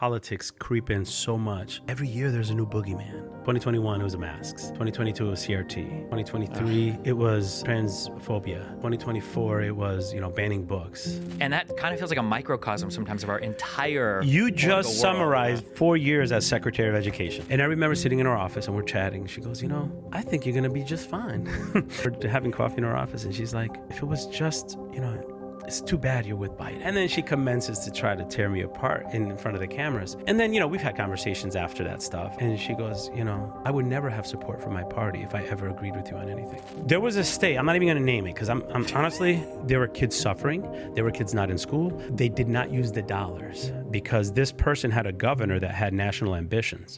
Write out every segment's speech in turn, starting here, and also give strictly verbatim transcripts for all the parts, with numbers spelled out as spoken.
politics creep in so much. Every year there's a new boogeyman. twenty twenty-one, it was the masks. twenty twenty-two, it was C R T. twenty twenty-three, Ugh. it was transphobia. twenty twenty-four, it was, you know, banning books. And that kind of feels like a microcosm sometimes of our entire You just summarized world. four years as Secretary of Education. And I remember sitting in her office and we're chatting. She goes, you know, I think you're going to be just fine. We're having coffee in her office and she's like, if it was just, you know, it's too bad you're with Biden. And then she commences to try to tear me apart in front of the cameras. And then, you know, we've had conversations after that stuff. And she goes, you know, I would never have support from my party if I ever agreed with you on anything. There was a state, I'm not even going to name it, because I'm, I'm honestly, there were kids suffering. There were kids not in school. They did not use the dollars because this person had a governor that had national ambitions.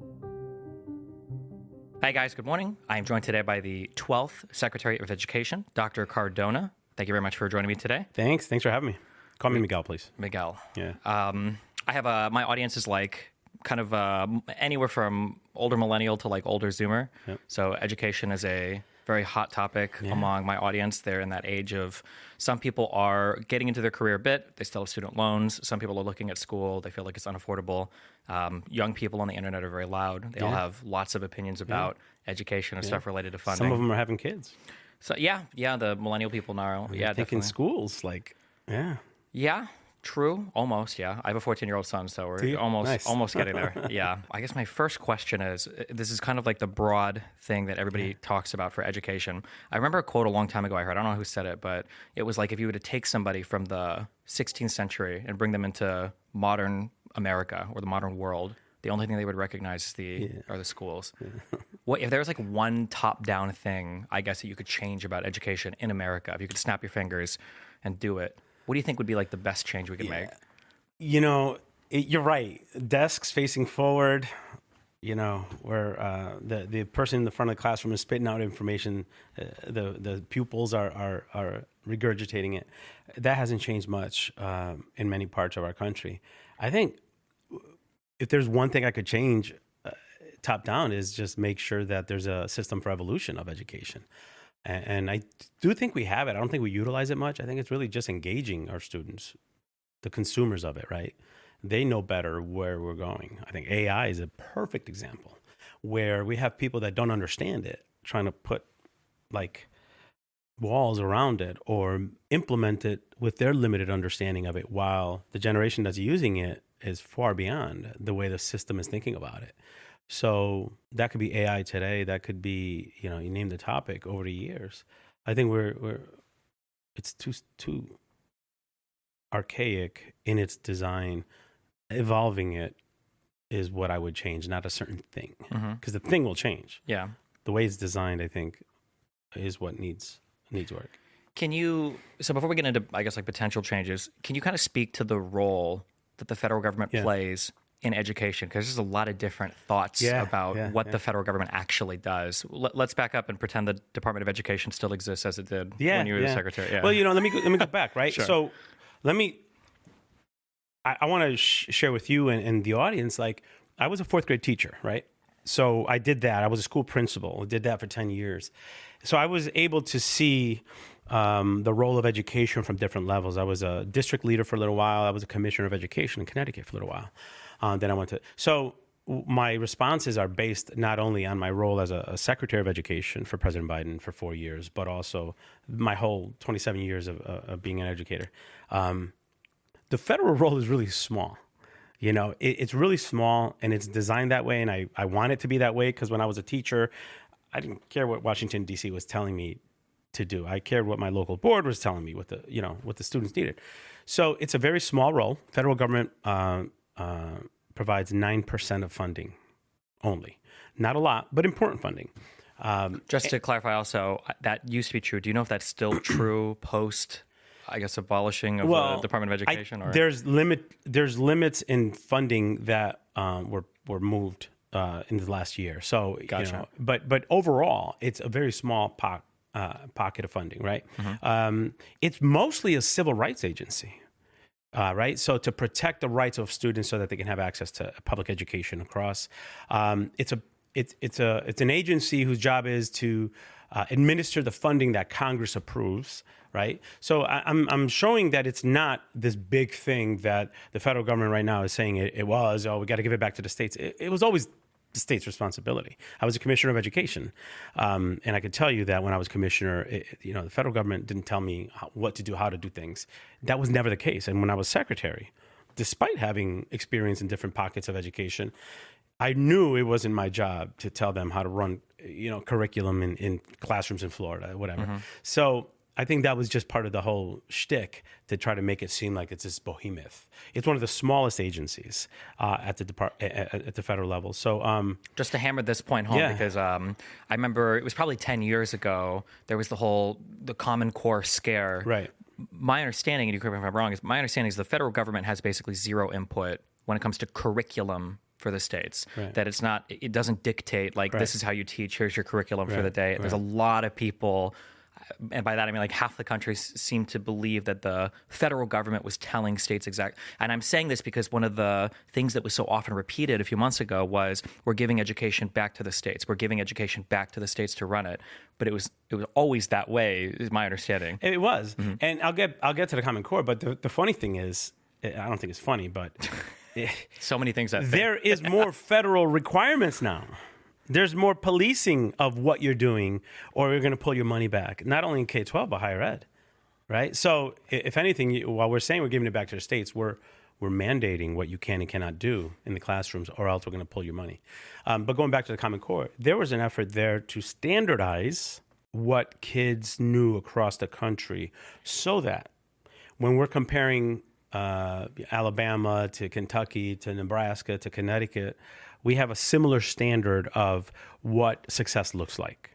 Hi, guys. Good morning. I am joined today by the twelfth Secretary of Education, Doctor Cardona. Thank you very much for joining me today. Thanks. Thanks for having me. Call me Miguel, please. Miguel. Yeah. Um, I have a, my audience is like kind of uh, anywhere from older millennial to like older Zoomer. Yep. So education is a very hot topic yeah. among my audience. They're in that age of, some people are getting into their career a bit. They still have student loans. Some people are looking at school. They feel like it's unaffordable. Um, young people on the internet are very loud. They yeah. all have lots of opinions about yeah. education and yeah. stuff related to funding. Some of them are having kids. So yeah, yeah, the millennial people now, yeah, thinking definitely. schools, like, yeah, yeah, true, almost, yeah. I have a fourteen-year-old son, so we're almost, nice. almost getting there. Yeah, I guess my first question is: this is kind of like the broad thing that everybody yeah. talks about for education. I remember a quote a long time ago I heard. I don't know who said it, but it was like if you were to take somebody from the sixteenth century and bring them into modern America or the modern world, the only thing they would recognize is the yeah. are the schools. Yeah. What if there was like one top-down thing, I guess, that you could change about education in America? If you could snap your fingers and do it, what do you think would be like the best change we could yeah. make? You know, it, you're right. Desks facing forward. You know, where uh, the the person in the front of the classroom is spitting out information, uh, the the pupils are are are regurgitating it. That hasn't changed much um, in many parts of our country. I think if there's one thing I could change uh, top down is just make sure that there's a system for evolution of education. And, and I do think we have it. I don't think we utilize it much. I think it's really just engaging our students, the consumers of it, right? They know better where we're going. I think A I is a perfect example where we have people that don't understand it trying to put like walls around it or implement it with their limited understanding of it, while the generation that's using it is far beyond the way the system is thinking about it. So that could be A I today. That could be, you know, you name the topic over the years. I think we're, we're, it's too, too archaic in its design. Evolving it is what I would change, not a certain thing, because mm-hmm. the thing will change. Yeah. The way it's designed, I think, is what needs, needs work. Can you, so before we get into, I guess, like potential changes, can you kind of speak to the role that the federal government yeah. plays in education? Because there's a lot of different thoughts yeah, about yeah, what yeah. the federal government actually does. Let, let's back up and pretend the Department of Education still exists as it did yeah, when you were yeah. the secretary. Yeah. Well, you know, let me go, let me go back, right? Sure. So let me, I, I want to sh- share with you and, and the audience, like, I was a fourth grade teacher, right? So I did that. I was a school principal. I did that for ten years. So I was able to see Um, the role of education from different levels. I was a district leader for a little while. I was a commissioner of education in Connecticut for a little while. Uh, then I went to, so my responses are based not only on my role as a, a secretary of education for President Biden for four years, but also my whole twenty-seven years of, uh, of being an educator. Um, the federal role is really small. You know, it, it's really small and it's designed that way. And I, I want it to be that way because when I was a teacher, I didn't care what Washington, D C was telling me to do. I cared what my local board was telling me, what the, you know, what the students needed. So it's a very small role. Federal government uh, uh, provides nine percent of funding only. Not a lot, but important funding. Um, Just to clarify also, that used to be true. Do you know if that's still true post, I guess, abolishing of well, the Department of Education? I, or? There's limit. There's limits in funding that um, were, were moved uh, in the last year. So, gotcha. you know, but, but overall, it's a very small pocket. Uh, pocket of funding, right? Mm-hmm. Um, it's mostly a civil rights agency, uh, right? So to protect the rights of students so that they can have access to public education across. Um, it's a it's it's a it's an agency whose job is to uh, administer the funding that Congress approves, right? So I, I'm I'm showing that it's not this big thing that the federal government right now is saying it, it was. Oh, we got to give it back to the states. It, it was always the state's responsibility. I was a commissioner of education, um, and I could tell you that when I was commissioner, it, you know, the federal government didn't tell me how, what to do, how to do things. That was never the case. And when I was secretary, despite having experience in different pockets of education, I knew it wasn't my job to tell them how to run, you know, curriculum in, in classrooms in Florida, whatever. Mm-hmm. So I think that was just part of the whole shtick to try to make it seem like it's this behemoth. It's one of the smallest agencies uh, at the depart- at, at the federal level. So um, just to hammer this point home, yeah. because um, I remember it was probably ten years ago. There was the whole the Common Core scare. Right. My understanding, and you correct me if I'm wrong, is my understanding is the federal government has basically zero input when it comes to curriculum for the states. Right. That it's not, it doesn't dictate like right. this is how you teach. Here's your curriculum right. for the day. Right. There's a lot of people. And by that, I mean, like half the countries seem to believe that the federal government was telling states exact. And I'm saying this because one of the things that was so often repeated a few months ago was we're giving education back to the states. We're giving education back to the states to run it. But it was it was always that way, is my understanding. It was. Mm-hmm. And I'll get I'll get to the Common Core. But the, the funny thing is, I don't think it's funny, but so many things that there is more federal requirements now. There's more policing of what you're doing, or you're going to pull your money back, not only in K twelve, but higher ed, right? So if anything, while we're saying we're giving it back to the states, we're we're mandating what you can and cannot do in the classrooms, or else we're going to pull your money. Um, but going back to the Common Core, there was an effort there to standardize what kids knew across the country so that when we're comparing uh, Alabama to Kentucky to Nebraska to Connecticut, we have a similar standard of what success looks like.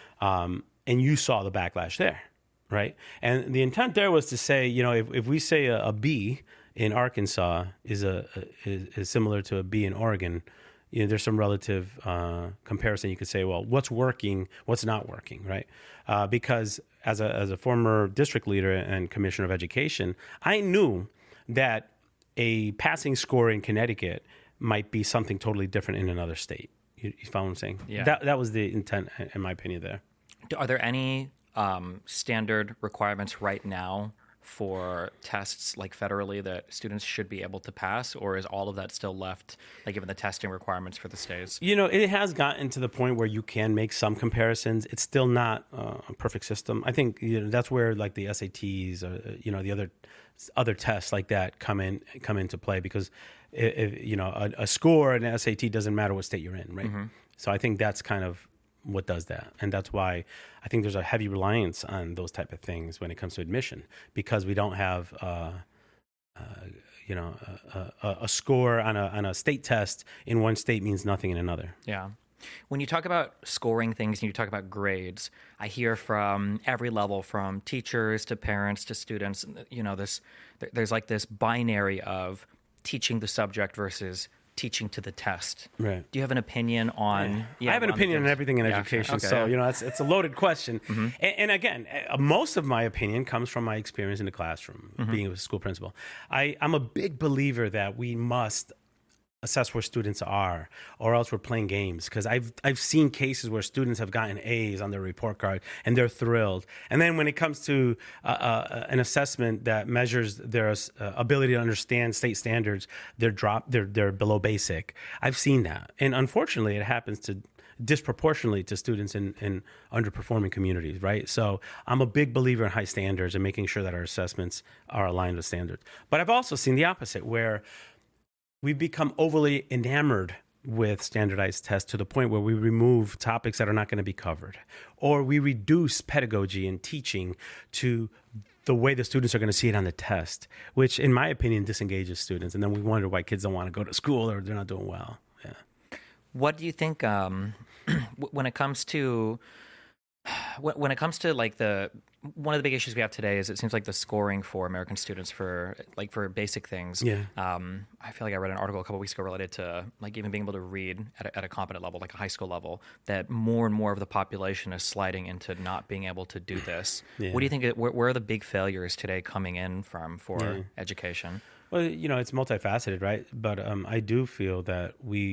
Um, and you saw the backlash there, right? And the intent there was to say, you know, if, if we say a, a B in Arkansas is a, a is, is similar to a B in Oregon, you know, there's some relative uh, comparison. You could say, well, what's working, what's not working, right? Uh, because as a as a former district leader and commissioner of education, I knew that a passing score in Connecticut might be something totally different in another state. You, you follow what I'm saying? Yeah. That that was the intent, in my opinion, there. Are there any um, standard requirements right now for tests, like federally, that students should be able to pass, or is all of that still left, like given the testing requirements for the states? You know, it has gotten to the point where you can make some comparisons. It's still not uh, a perfect system. I think you know that's where like the S A Ts, or you know, the other other tests like that come in come into play, because if, you know, a, a score in an S A T doesn't matter what state you're in, right? Mm-hmm. So I think that's kind of what does that. And that's why I think there's a heavy reliance on those type of things when it comes to admission, because we don't have, uh, uh, you know, a, a, a score on a, on a state test in one state means nothing in another. Yeah. When you talk about scoring things and you talk about grades, I hear from every level, from teachers to parents to students, you know, this, there's like this binary of teaching the subject versus teaching to the test. Right. Do you have an opinion on? Yeah. Yeah, I have an on opinion on everything in yeah, education. okay, so, yeah. you know, it's, it's a loaded question. Mm-hmm. And, and again, uh, most of my opinion comes from my experience in the classroom, mm-hmm. being a school principal. I, I'm a big believer that we must assess where students are, or else we're playing games. Because I've I've seen cases where students have gotten A's on their report card and they're thrilled, and then when it comes to uh, uh, an assessment that measures their uh, ability to understand state standards, they're drop they're they're below basic. I've seen that, and unfortunately, it happens to disproportionately to students in, in underperforming communities, right? So I'm a big believer in high standards and making sure that our assessments are aligned with standards. But I've also seen the opposite, where we've become overly enamored with standardized tests to the point where we remove topics that are not going to be covered, or we reduce pedagogy and teaching to the way the students are going to see it on the test, which in my opinion disengages students. And then we wonder why kids don't want to go to school or they're not doing well. Yeah. What do you think um, when it comes to when it comes to like the one of the big issues we have today is it seems like the scoring for American students for like for basic things. Yeah. Um, I feel like I read an article a couple weeks ago related to like even being able to read at a, at a competent level, like a high school level, that more and more of the population is sliding into not being able to do this. Yeah. What do you think? Where, where are the big failures today coming in from for yeah. education? Well, you know, it's multifaceted, right? But um, I do feel that we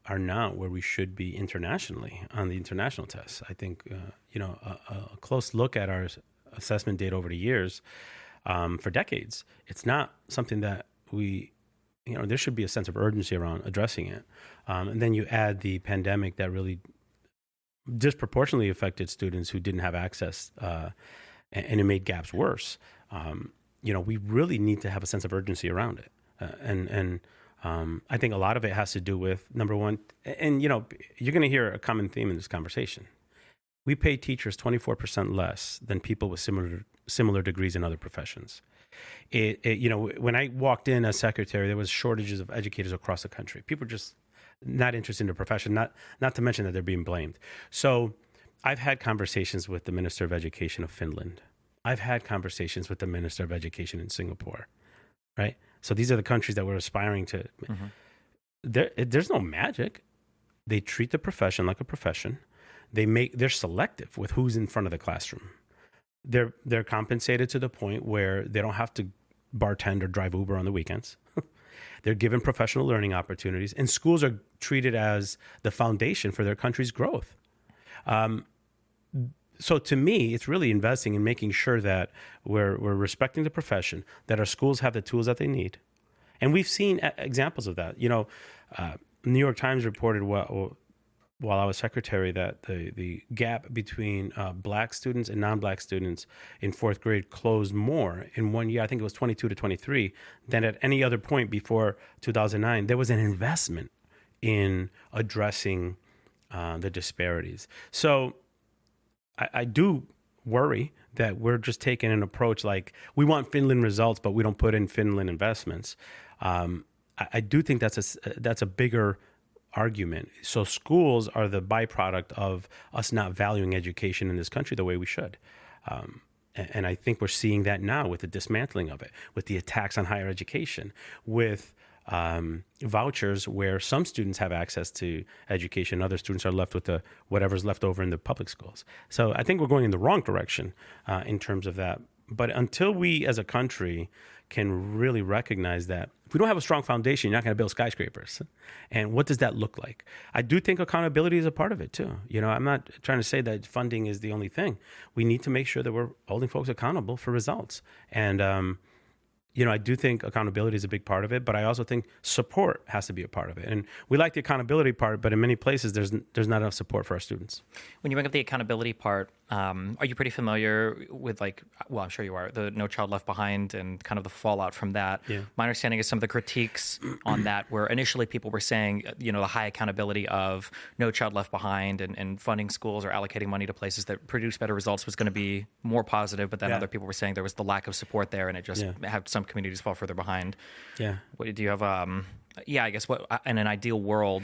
are not where we should be internationally on the international tests. I think, uh, you know, a, a close look at our assessment data over the years, um, for decades, it's not something that we, you know, there should be a sense of urgency around addressing it. Um, and then you add the pandemic that really disproportionately affected students who didn't have access, uh, and, and it made gaps worse. Um, you know, we really need to have a sense of urgency around it. Uh, and, and, Um, I think a lot of it has to do with, number one, and you know, you're going to hear a common theme in this conversation. We pay teachers twenty-four percent less than people with similar similar degrees in other professions. It, it, you know, when I walked in as secretary, there was shortages of educators across the country. People just not interested in the profession, not not to mention that they're being blamed. So I've had conversations with the Minister of Education of Finland. I've had conversations with the Minister of Education in Singapore, right? So these are the countries that we're aspiring to. Mm-hmm. There, there's no magic. They treat the profession like a profession. They make they're selective with who's in front of the classroom. They're they're compensated to the point where they don't have to bartend or drive Uber on the weekends. They're given professional learning opportunities, and schools are treated as the foundation for their country's growth. Um, So to me, it's really investing in making sure that we're we're respecting the profession, that our schools have the tools that they need, and we've seen examples of that. You know, uh, New York Times reported while while I was secretary that the the gap between uh, black students and non-black students in fourth grade closed more in one year. I think it was twenty-two to twenty-three than at any other point before two thousand nine. There was an investment in addressing uh, the disparities. So I, I do worry that we're just taking an approach like we want Finland results, but we don't put in Finland investments. Um, I, I do think that's a, that's a bigger argument. So schools are the byproduct of us not valuing education in this country the way we should. Um, and, and I think we're seeing that now with the dismantling of it, with the attacks on higher education, with Um, vouchers where some students have access to education, other students are left with the whatever's left over in the public schools. So I think we're going in the wrong direction uh, in terms of that. But until we as a country can really recognize that if we don't have a strong foundation, you're not going to build skyscrapers. And what does that look like? I do think accountability is a part of it too. You know, I'm not trying to say that funding is the only thing. We need to make sure that we're holding folks accountable for results. And, um, You know, I do think accountability is a big part of it, but I also think support has to be a part of it. And we like the accountability part, but in many places, there's there's not enough support for our students. When you bring up the accountability part, um, are you pretty familiar with, like, well, I'm sure you are, the No Child Left Behind and kind of the fallout from that? Yeah. My understanding is some of the critiques on that were initially people were saying, you know, the high accountability of No Child Left Behind and, and funding schools or allocating money to places that produce better results was going to be more positive, but then yeah. other people were saying there was the lack of support there and it just Yeah. had some communities fall further behind. Yeah. What do you have? Um, yeah, I guess what in an ideal world,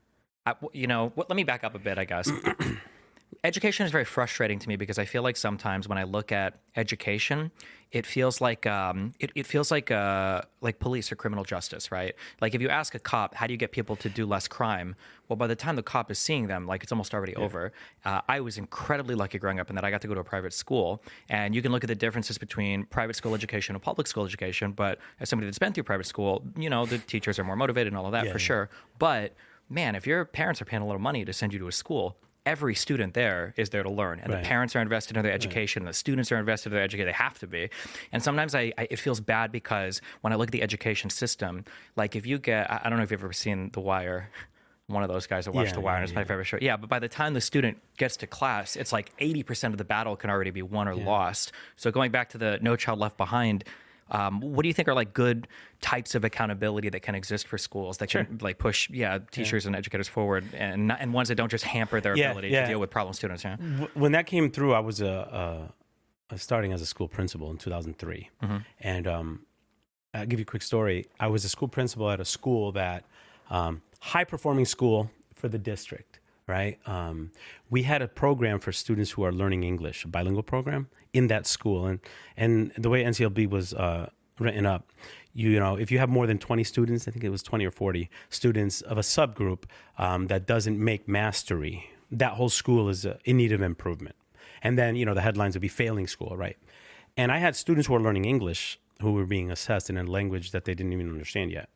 I, you know, what, let me back up a bit, I guess. Education is very frustrating to me because I feel like sometimes when I look at education, it feels like um, it, it feels like uh, like police or criminal justice, right? Like if you ask a cop, how do you get people to do less crime? Well, by the time the cop is seeing them, like it's almost already yeah. over. Uh, I was incredibly lucky growing up in that I got to go to a private school, and you can look at the differences between private school education and public school education. But as somebody that's been through private school, you know, the teachers are more motivated and all of that yeah, for yeah. sure. But man, if your parents are paying a little money to send you to a school, every student there is there to learn, and right. the parents are invested in their education, right. and the students are invested in their education. They have to be. And sometimes I, I, it feels bad because when I look at the education system, like if you get, I don't know if you've ever seen The Wire. One of those guys that watched yeah, The Wire, yeah, and it's yeah. my favorite show. Yeah, but by the time the student gets to class, it's like eighty percent of the battle can already be won or yeah. lost. So going back to the No Child Left Behind, Um, what do you think are like good types of accountability that can exist for schools that sure. can like push, yeah, teachers yeah. and educators forward, and not, and ones that don't just hamper their yeah, ability yeah. to deal with problem students? Yeah. When that came through, I was a, a, a starting as a school principal in two thousand three, mm-hmm. and um, I'll give you a quick story. I was a school principal at a school that um, high performing school for the district. Right. Um, we had a program for students who are learning English, a bilingual program in that school. And and the way N C L B was uh, written up, you, you know, if you have more than twenty students, I think it was twenty or forty students of a subgroup um, that doesn't make mastery, that whole school is uh, in need of improvement. And then, you know, the headlines would be failing school. Right. And I had students who were learning English who were being assessed in a language that they didn't even understand yet.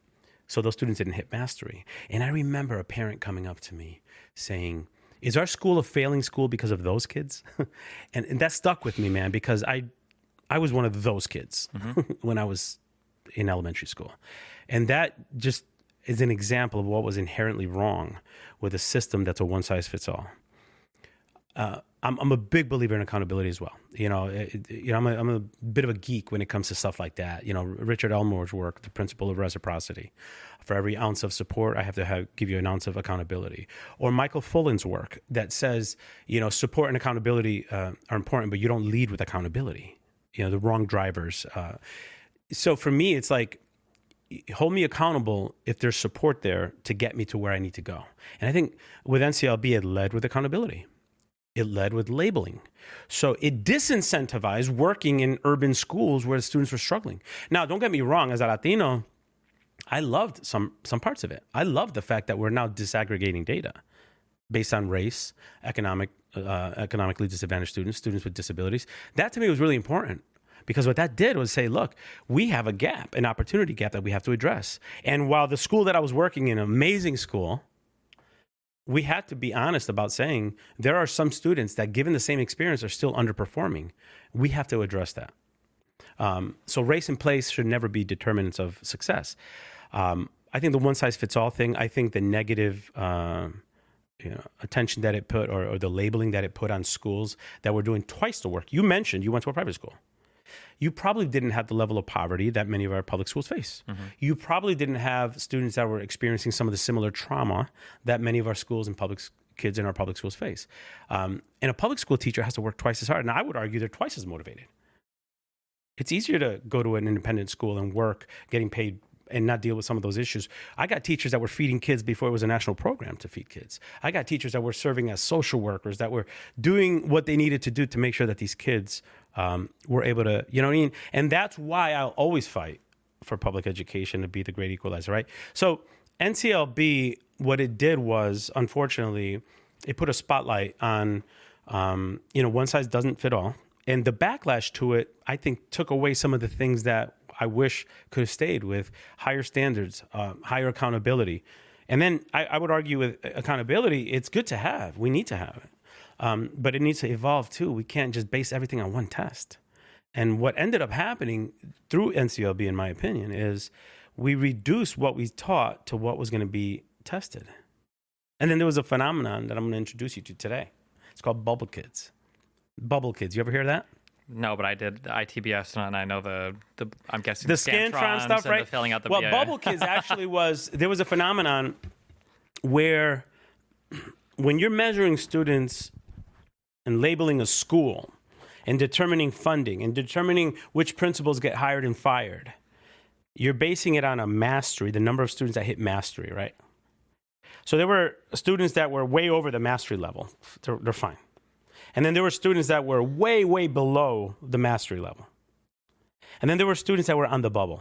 So those students didn't hit mastery. And I remember a parent coming up to me saying, is our school a failing school because of those kids? and, and that stuck with me, man, because I I was one of those kids mm-hmm. when I was in elementary school. And that just is an example of what was inherently wrong with a system that's a one-size-fits-all. Uh, I'm, I'm a big believer in accountability as well. You know, it, you know, I'm a, I'm a bit of a geek when it comes to stuff like that. You know, Richard Elmore's work, the principle of reciprocity. For every ounce of support, I have to have, give you an ounce of accountability. Or Michael Fullen's work that says, you know, support and accountability uh, are important, but you don't lead with accountability. You know, the wrong drivers. Uh, so for me, it's like, hold me accountable if there's support there to get me to where I need to go. And I think with N C L B, it led with accountability. It led with labeling. So it disincentivized working in urban schools where the students were struggling. Now, don't get me wrong, as a Latino, I loved some some parts of it. I loved the fact that we're now disaggregating data based on race, economic, uh, economically disadvantaged students, students with disabilities. That to me was really important because what that did was say, look, we have a gap, an opportunity gap that we have to address. And while the school that I was working in, an amazing school, we had to be honest about saying there are some students that, given the same experience, are still underperforming. We have to address that. Um, so race and place should never be determinants of success. Um, I think the one-size-fits-all thing, I think the negative uh, you know, attention that it put or, or the labeling that it put on schools that were doing twice the work. You mentioned you went to a private school. You probably didn't have the level of poverty that many of our public schools face. Mm-hmm. You probably didn't have students that were experiencing some of the similar trauma that many of our schools and public kids in our public schools face. Um, and a public school teacher has to work twice as hard. And I would argue they're twice as motivated. It's easier to go to an independent school and work, getting paid and not deal with some of those issues. I got teachers that were feeding kids before it was a national program to feed kids. I got teachers that were serving as social workers, that were doing what they needed to do to make sure that these kids um, were able to, you know what I mean? And that's why I'll always fight for public education to be the great equalizer, right? So N C L B, what it did was, unfortunately, it put a spotlight on, um, you know, one size doesn't fit all. And the backlash to it, I think, took away some of the things that I wish could have stayed with higher standards, uh, higher accountability. And then I, I would argue with accountability, it's good to have. We need to have it. Um, but it needs to evolve too. We can't just base everything on one test. And what ended up happening through N C L B, in my opinion, is we reduced what we taught to what was going to be tested. And then there was a phenomenon that I'm going to introduce you to today. It's called bubble kids. Bubble kids. You ever hear of that? No, but I did I T B S, and I know the, the I'm guessing the Scantron stuff, right? The filling out the well, yeah. bubble kids actually was, there was a phenomenon where when you're measuring students and labeling a school and determining funding and determining which principals get hired and fired, you're basing it on a mastery, the number of students that hit mastery, right? So there were students that were way over the mastery level. They're, they're fine. And then there were students that were way, way below the mastery level. And then there were students that were on the bubble.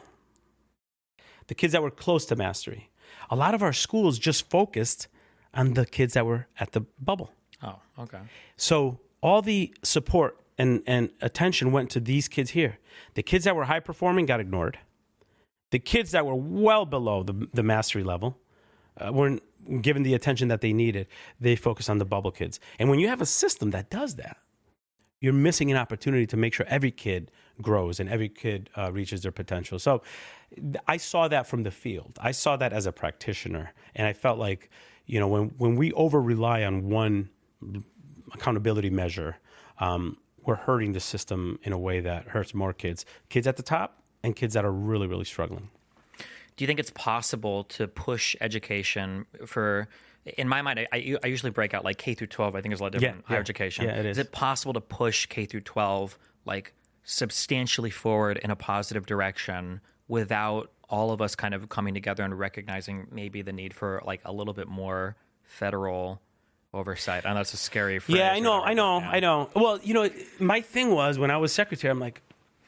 The kids that were close to mastery. A lot of our schools just focused on the kids that were at the bubble. Oh, okay. So all the support and, and attention went to these kids here. The kids that were high performing got ignored. The kids that were well below the, the mastery level uh, weren't given the attention that they needed. They focused on the bubble kids. And when you have a system that does that, you're missing an opportunity to make sure every kid grows and every kid uh, reaches their potential. So I saw that from the field. I saw that as a practitioner. And I felt like, you know, when, when we over-rely on one accountability measure, um, we're hurting the system in a way that hurts more kids. Kids at the top and kids that are really, really struggling. Do you think it's possible to push education for, in my mind, I, I usually break out like K through twelve, I think is a lot different, yeah, higher yeah, education. Yeah, it is. Is it possible to push K through twelve like substantially forward in a positive direction without all of us kind of coming together and recognizing maybe the need for like a little bit more federal oversight? I know that's a scary phrase. Yeah, I know, whatever, I know, yeah. I know. Well, you know, my thing was when I was secretary, I'm like,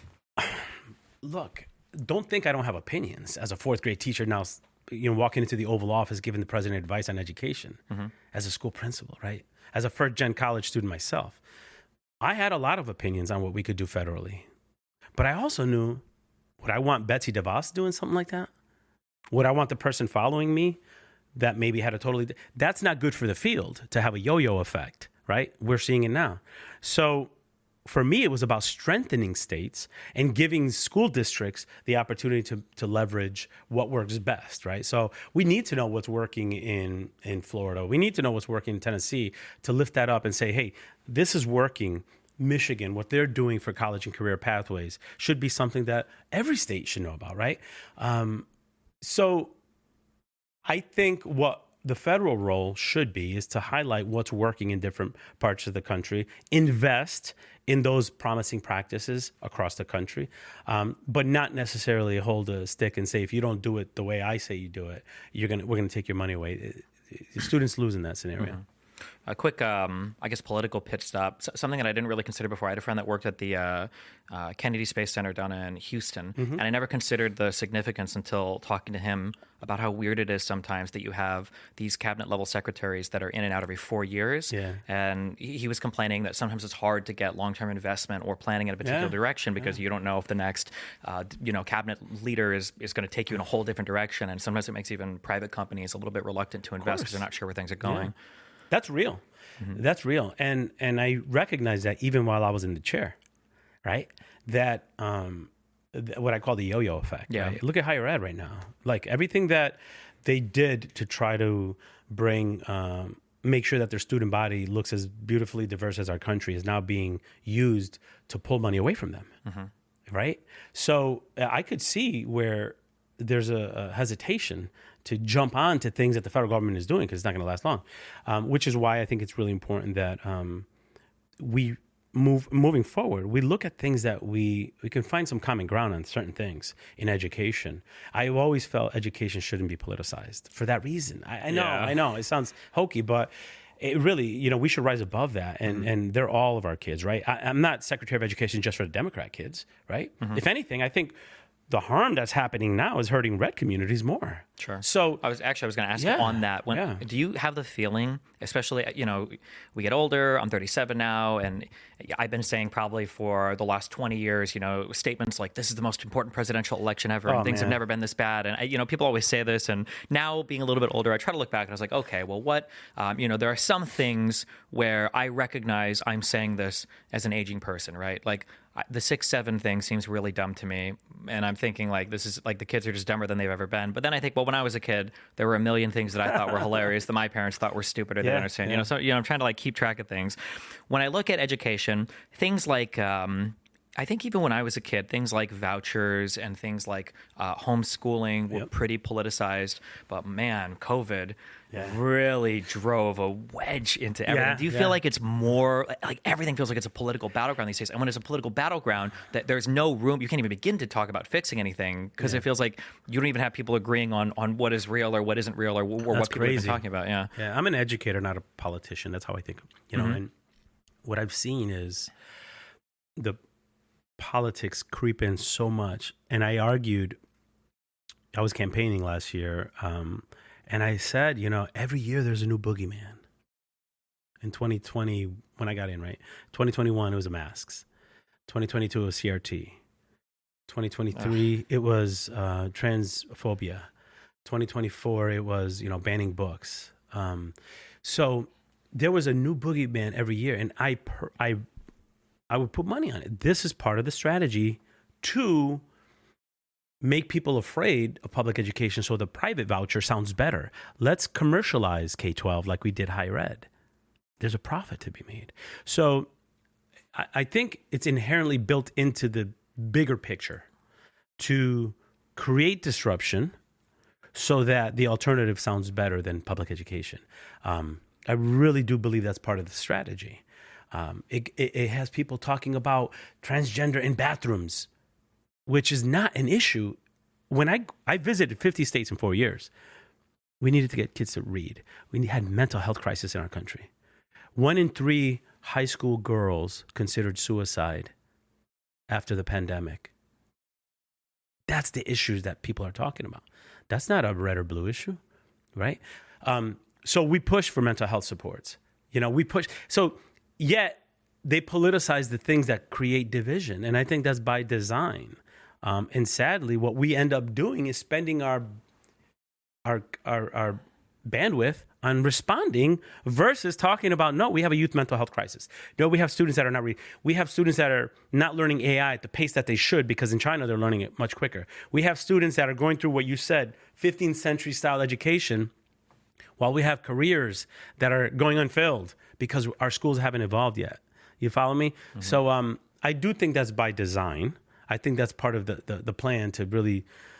look, don't think I don't have opinions as a fourth grade teacher now, you know, walking into the Oval Office, giving the president advice on education mm-hmm. as a school principal, right? As a first gen college student myself, I had a lot of opinions on what we could do federally, but I also knew, would I want Betsy DeVos doing something like that? Would I want the person following me that maybe had a totally, that's not good for the field to have a yo-yo effect, right? We're seeing it now. So for me, it was about strengthening states and giving school districts the opportunity to, to leverage what works best, right? So we need to know what's working in, in Florida. We need to know what's working in Tennessee to lift that up and say, hey, this is working. Michigan, what they're doing for college and career pathways should be something that every state should know about, right? Um, so I think what the federal role should be is to highlight what's working in different parts of the country, invest in those promising practices across the country, um, but not necessarily hold a stick and say, if you don't do it the way I say you do it, you're gonna we're gonna take your money away. Students lose in that scenario. Mm-hmm. A quick, um, I guess, political pit stop. S- something that I didn't really consider before. I had a friend that worked at the uh, uh, Kennedy Space Center down in Houston, mm-hmm. and I never considered the significance until talking to him about how weird it is sometimes that you have these cabinet level secretaries that are in and out every four years. Yeah. And he, he was complaining that sometimes it's hard to get long-term investment or planning in a particular yeah. direction because yeah. you don't know if the next, uh, you know, cabinet leader is, is going to take you in a whole different direction. And sometimes it makes even private companies a little bit reluctant to invest because they're not sure where things are going. Yeah. That's real. Mm-hmm. That's real. And and I recognize that even while I was in the chair, right? That um, th- what I call the yo-yo effect. Yeah. Right? Look at higher ed right now. Like everything that they did to try to bring, um, make sure that their student body looks as beautifully diverse as our country is now being used to pull money away from them, mm-hmm. right? So uh, I could see where there's a, a hesitation to jump on to things that the federal government is doing because it's not going to last long, um, which is why I think it's really important that um, we move moving forward. We look at things that we we can find some common ground on certain things in education. I've always felt education shouldn't be politicized for that reason. I, I know, yeah. I know, it sounds hokey, but it really, you know, we should rise above that, and mm-hmm. and they're all of our kids, right? I, I'm not Secretary of Education just for the Democrat kids, right? Mm-hmm. If anything, I think the harm that's happening now is hurting red communities more. Sure. So I was actually I was going to ask yeah, you on that. When, yeah. Do you have the feeling, especially, you know, we get older, I'm thirty-seven now, and I've been saying probably for the last twenty years, you know, statements like this is the most important presidential election ever, and oh, things man. have never been this bad. And, you know, people always say this. And now being a little bit older, I try to look back and I was like, okay, well, what, um, you know, there are some things where I recognize I'm saying this as an aging person, right? Like, the six, seven thing seems really dumb to me. And I'm thinking like, this is like the kids are just dumber than they've ever been. But then I think, well, when I was a kid, there were a million things that I thought were hilarious that my parents thought were stupid or they yeah, didn't understand. Yeah. You know, so, you know, I'm trying to like keep track of things. When I look at education, things like, um, I think even when I was a kid, things like vouchers and things like uh, homeschooling were yep. pretty politicized. But man, COVID yeah. really drove a wedge into everything. Yeah, Do you yeah. feel like it's more, like everything feels like it's a political battleground these days? And when it's a political battleground, that there's no room, you can't even begin to talk about fixing anything because yeah. it feels like you don't even have people agreeing on, on what is real or what isn't real or, or what people crazy. are talking about. Yeah. Yeah. I'm an educator, not a politician. That's how I think, you know, mm-hmm. and what I've seen is the politics creep in so much. And I argued, I was campaigning last year, um, and I said, you know, every year there's a new boogeyman. In twenty twenty, when I got in, right? twenty twenty-one, it was the masks. twenty twenty-two, it was C R T. twenty twenty-three, Ugh. it was uh, transphobia. twenty twenty-four, it was, you know, banning books. Um, so there was a new boogeyman every year, and I per- I I would put money on it. This is part of the strategy to make people afraid of public education so the private voucher sounds better. Let's commercialize K twelve like we did higher ed. There's a profit to be made. So I, I think it's inherently built into the bigger picture to create disruption so that the alternative sounds better than public education. Um, I really do believe that's part of the strategy. Um, it, it, it has people talking about transgender in bathrooms, which is not an issue. When I I visited fifty states in four years, we needed to get kids to read. We had mental health crisis in our country. One in three high school girls considered suicide after the pandemic. That's the issues that people are talking about. That's not a red or blue issue, right? Um, so we push for mental health supports. You know, we push. So yet they politicize the things that create division. And I think that's by design. Um, and sadly, what we end up doing is spending our our our, our bandwidth on responding versus talking about, no, we have a youth mental health crisis. No, we have students that are not, re- we have students that are not learning A I at the pace that they should, because in China, they're learning it much quicker. We have students that are going through what you said, fifteenth century style education, while we have careers that are going unfilled because our schools haven't evolved yet. You follow me? Mm-hmm. So um, I do think that's by design. I think that's part of the, the, the plan to really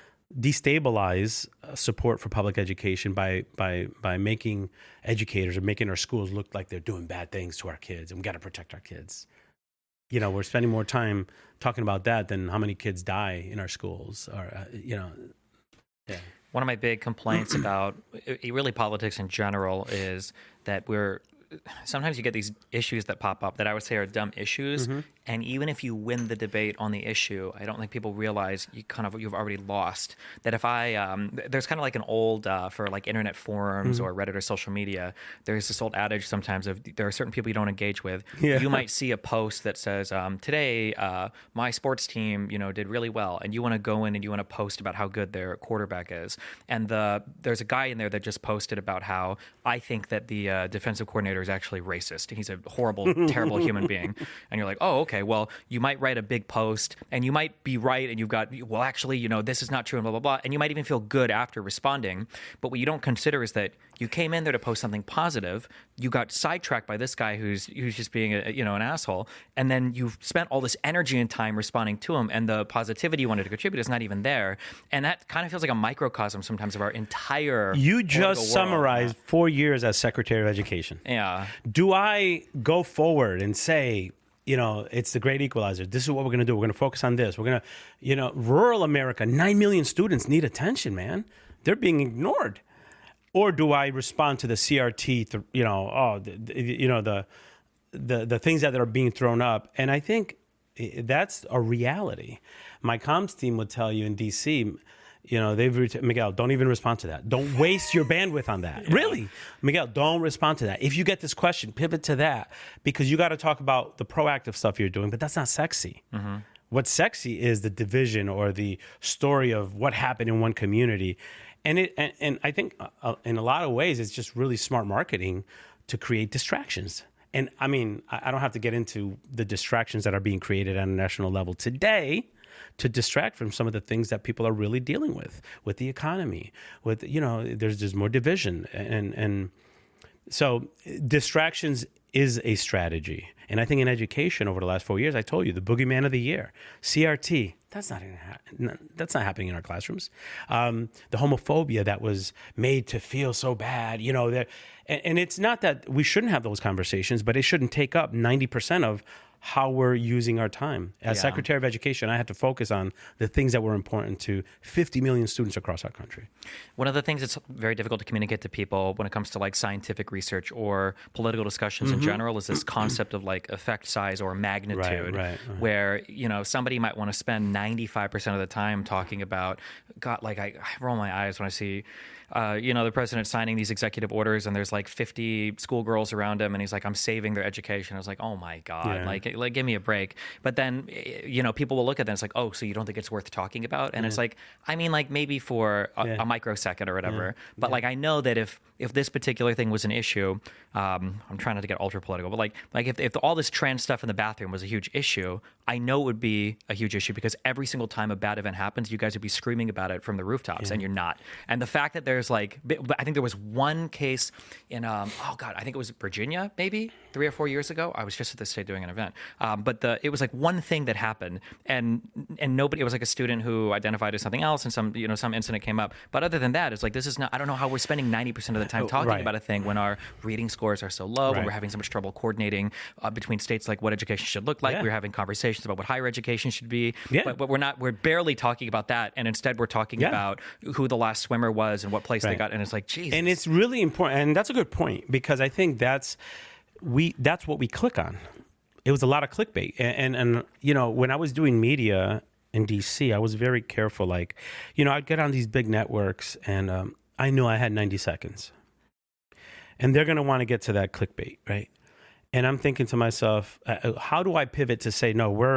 destabilize support for public education by by by making educators or making our schools look like they're doing bad things to our kids, and we got to protect our kids. You know, we're spending more time talking about that than how many kids die in our schools, or uh, you know, yeah. One of my big complaints about really politics in general is that we're sometimes you get these issues that pop up that I would say are dumb issues. Mm-hmm. And even if you win the debate on the issue, I don't think people realize you kind of, you've already lost. That if I, um, there's kind of like an old, uh, for like internet forums mm-hmm. or Reddit or social media, there's this old adage sometimes of there are certain people you don't engage with. Yeah. You might see a post that says, um, today, uh, my sports team, you know, did really well. And you want to go in and you want to post about how good their quarterback is. And the, there's a guy in there that just posted about how I think that the uh, defensive coordinator is actually racist. He's a horrible, terrible human being. And you're like, oh, okay. Well, you might write a big post and you might be right. And you've got, well, actually, you know, this is not true and blah, blah, blah. And you might even feel good after responding. But what you don't consider is that you came in there to post something positive. You got sidetracked by this guy who's who's just being, a, you know, an asshole. And then you've spent all this energy and time responding to him. And the positivity you wanted to contribute is not even there. And that kind of feels like a microcosm sometimes of our entire You just summarized four years as Secretary of Education. Yeah. Do I go forward and say, you know, it's the great equalizer. This is what we're going to do. We're going to focus on this. We're going to, you know, rural America, nine million students need attention, man. They're being ignored. Or do I respond to the C R T, th- you know, oh, the, the, you know, the, the the things that are being thrown up? And I think that's a reality. My comms team would tell you in D C, you know, they've ret- Miguel, don't even respond to that. Don't waste your bandwidth on that. Yeah. Really, Miguel, don't respond to that. If you get this question, pivot to that, because you got to talk about the proactive stuff you're doing, but that's not sexy. Mm-hmm. What's sexy is the division or the story of what happened in one community. And it and, and I think uh, in a lot of ways, it's just really smart marketing to create distractions. And I mean, I, I don't have to get into the distractions that are being created on a national level today to distract from some of the things that people are really dealing with, with the economy, with, you know, there's there's more division. And, and so distractions is a strategy. And I think in education over the last four years, I told you, the boogeyman of the year, C R T, that's not that's not happening in our classrooms. Um, the homophobia that was made to feel so bad, you know, that, and, and it's not that we shouldn't have those conversations, but it shouldn't take up ninety percent of how we're using our time. As yeah. Secretary of Education, I had to focus on the things that were important to fifty million students across our country. One of the things that's very difficult to communicate to people when it comes to like scientific research or political discussions mm-hmm. in general is this concept of like effect size or magnitude, right, right, right. where, you know, somebody might want to spend ninety-five percent of the time talking about, God, like I, I roll my eyes when I see Uh, you know, the president signing these executive orders and there's like fifty schoolgirls around him and he's like, I'm saving their education. I was like, oh my God, yeah. like, like, give me a break. But then, you know, people will look at that and it's like, oh, so you don't think it's worth talking about? And yeah. it's like, I mean, like maybe for a, yeah. a microsecond or whatever. Yeah. But yeah. like, I know that if, if this particular thing was an issue, um, I'm trying not to get ultra political, but like, like if, if all this trans stuff in the bathroom was a huge issue, I know it would be a huge issue because every single time a bad event happens, you guys would be screaming about it from the rooftops yeah. and you're not. And the fact that there's like, I think there was one case in, um, oh God, I think it was Virginia, maybe three or four years ago. I was just at the state doing an event. Um, but the, it was like one thing that happened and, and nobody, it was like a student who identified as something else and some, you know, some incident came up. But other than that, it's like, this is not, I don't know how we're spending ninety percent of the time talking right. about a thing when our reading scores are so low, right. when we're having so much trouble coordinating uh, between states, like what education should look like. Yeah. We're having conversations about what higher education should be, yeah. but, but we're not, we're barely talking about that. And instead we're talking yeah. about who the last swimmer was and what place right. they got. And it's like, Jesus. And it's really important. And that's a good point because I think that's, we, that's what we click on. It was a lot of clickbait. And, and, and, you know, when I was doing media in D C, I was very careful. Like, you know, I'd get on these big networks and um, I knew I had ninety seconds. And they're going to want to get to that clickbait, right? And I'm thinking to myself, uh, how do I pivot to say, no, we're,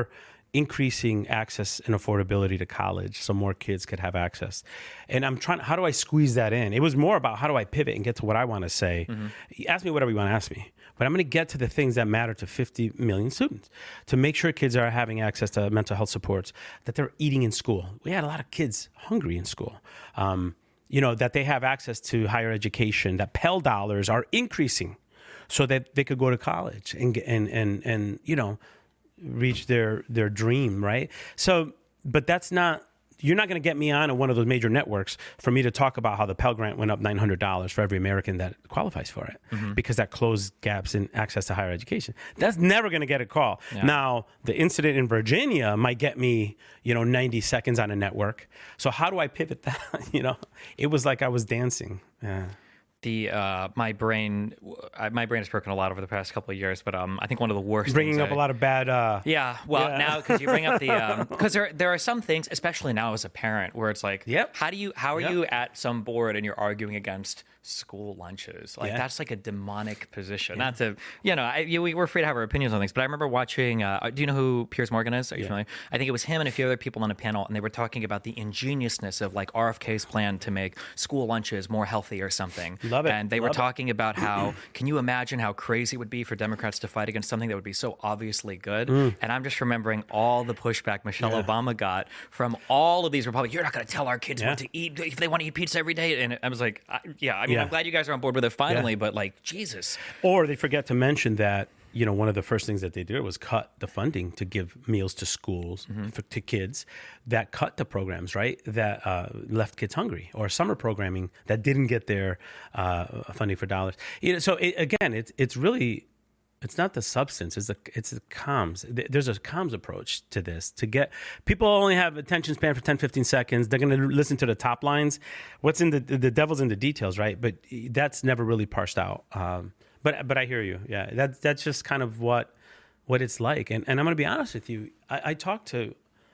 increasing access and affordability to college so more kids could have access. And I'm trying, how do I squeeze that in? It was more about how do I pivot and get to what I want to say. Mm-hmm. Ask me whatever you want to ask me, but I'm going to get to the things that matter to fifty million students to make sure kids are having access to mental health supports, that they're eating in school. We had a lot of kids hungry in school. Um, you know, that they have access to higher education, that Pell dollars are increasing so that they could go to college and, and, and, and you know, reach their their dream, right? So, but that's not, you're not going to get me on one of those major networks for me to talk about how the Pell Grant went up nine hundred dollars for every American that qualifies for it, mm-hmm. because that closed gaps in access to higher education. That's never going to get a call. Yeah. Now, the incident in Virginia might get me, you know, ninety seconds on a network. So how do I pivot that? You know, it was like I was dancing. Yeah. The uh, my brain, uh, my brain has broken a lot over the past couple of years, but um, I think one of the worst. Bringing things up I, a lot of bad. Uh, yeah, well, yeah. now because you bring up the because um, there there are some things, especially now as a parent, where it's like, yep. how do you how are yep. you at some board and you're arguing against school lunches? Like yeah. that's like a demonic position. Yeah. Not to you know, I, you, we're free to have our opinions on things, but I remember watching. Uh, do you know who Piers Morgan is? Are you yeah. familiar? I think it was him and a few other people on a panel, and they were talking about the ingeniousness of like R F K's plan to make school lunches more healthy or something. Love it. And they Love were talking. It. Talking about how, can you imagine how crazy it would be for Democrats to fight against something that would be so obviously good? Mm. And I'm just remembering all the pushback Michelle yeah. Obama got from all of these Republicans. You're not going to tell our kids yeah. what to eat if they want to eat pizza every day. And I was like, I, yeah, I mean, yeah. I'm glad you guys are on board with it finally, yeah. but like, Jesus. Or they forget to mention that, you know, one of the first things that they did was cut the funding to give meals to schools, mm-hmm. for, to kids, that cut the programs, right, that uh, left kids hungry, or summer programming that didn't get their uh, funding for dollars. You know, so it, again, it's it's really, it's not the substance, it's the it's the comms. There's a comms approach to this to get people only have attention span for ten, fifteen seconds. They're going to listen to the top lines. What's in the the devil's in the details, right? But that's never really parsed out. Um, But but I hear you. Yeah, that that's just kind of what what it's like. And and I'm going to be honest with you. I, I talk to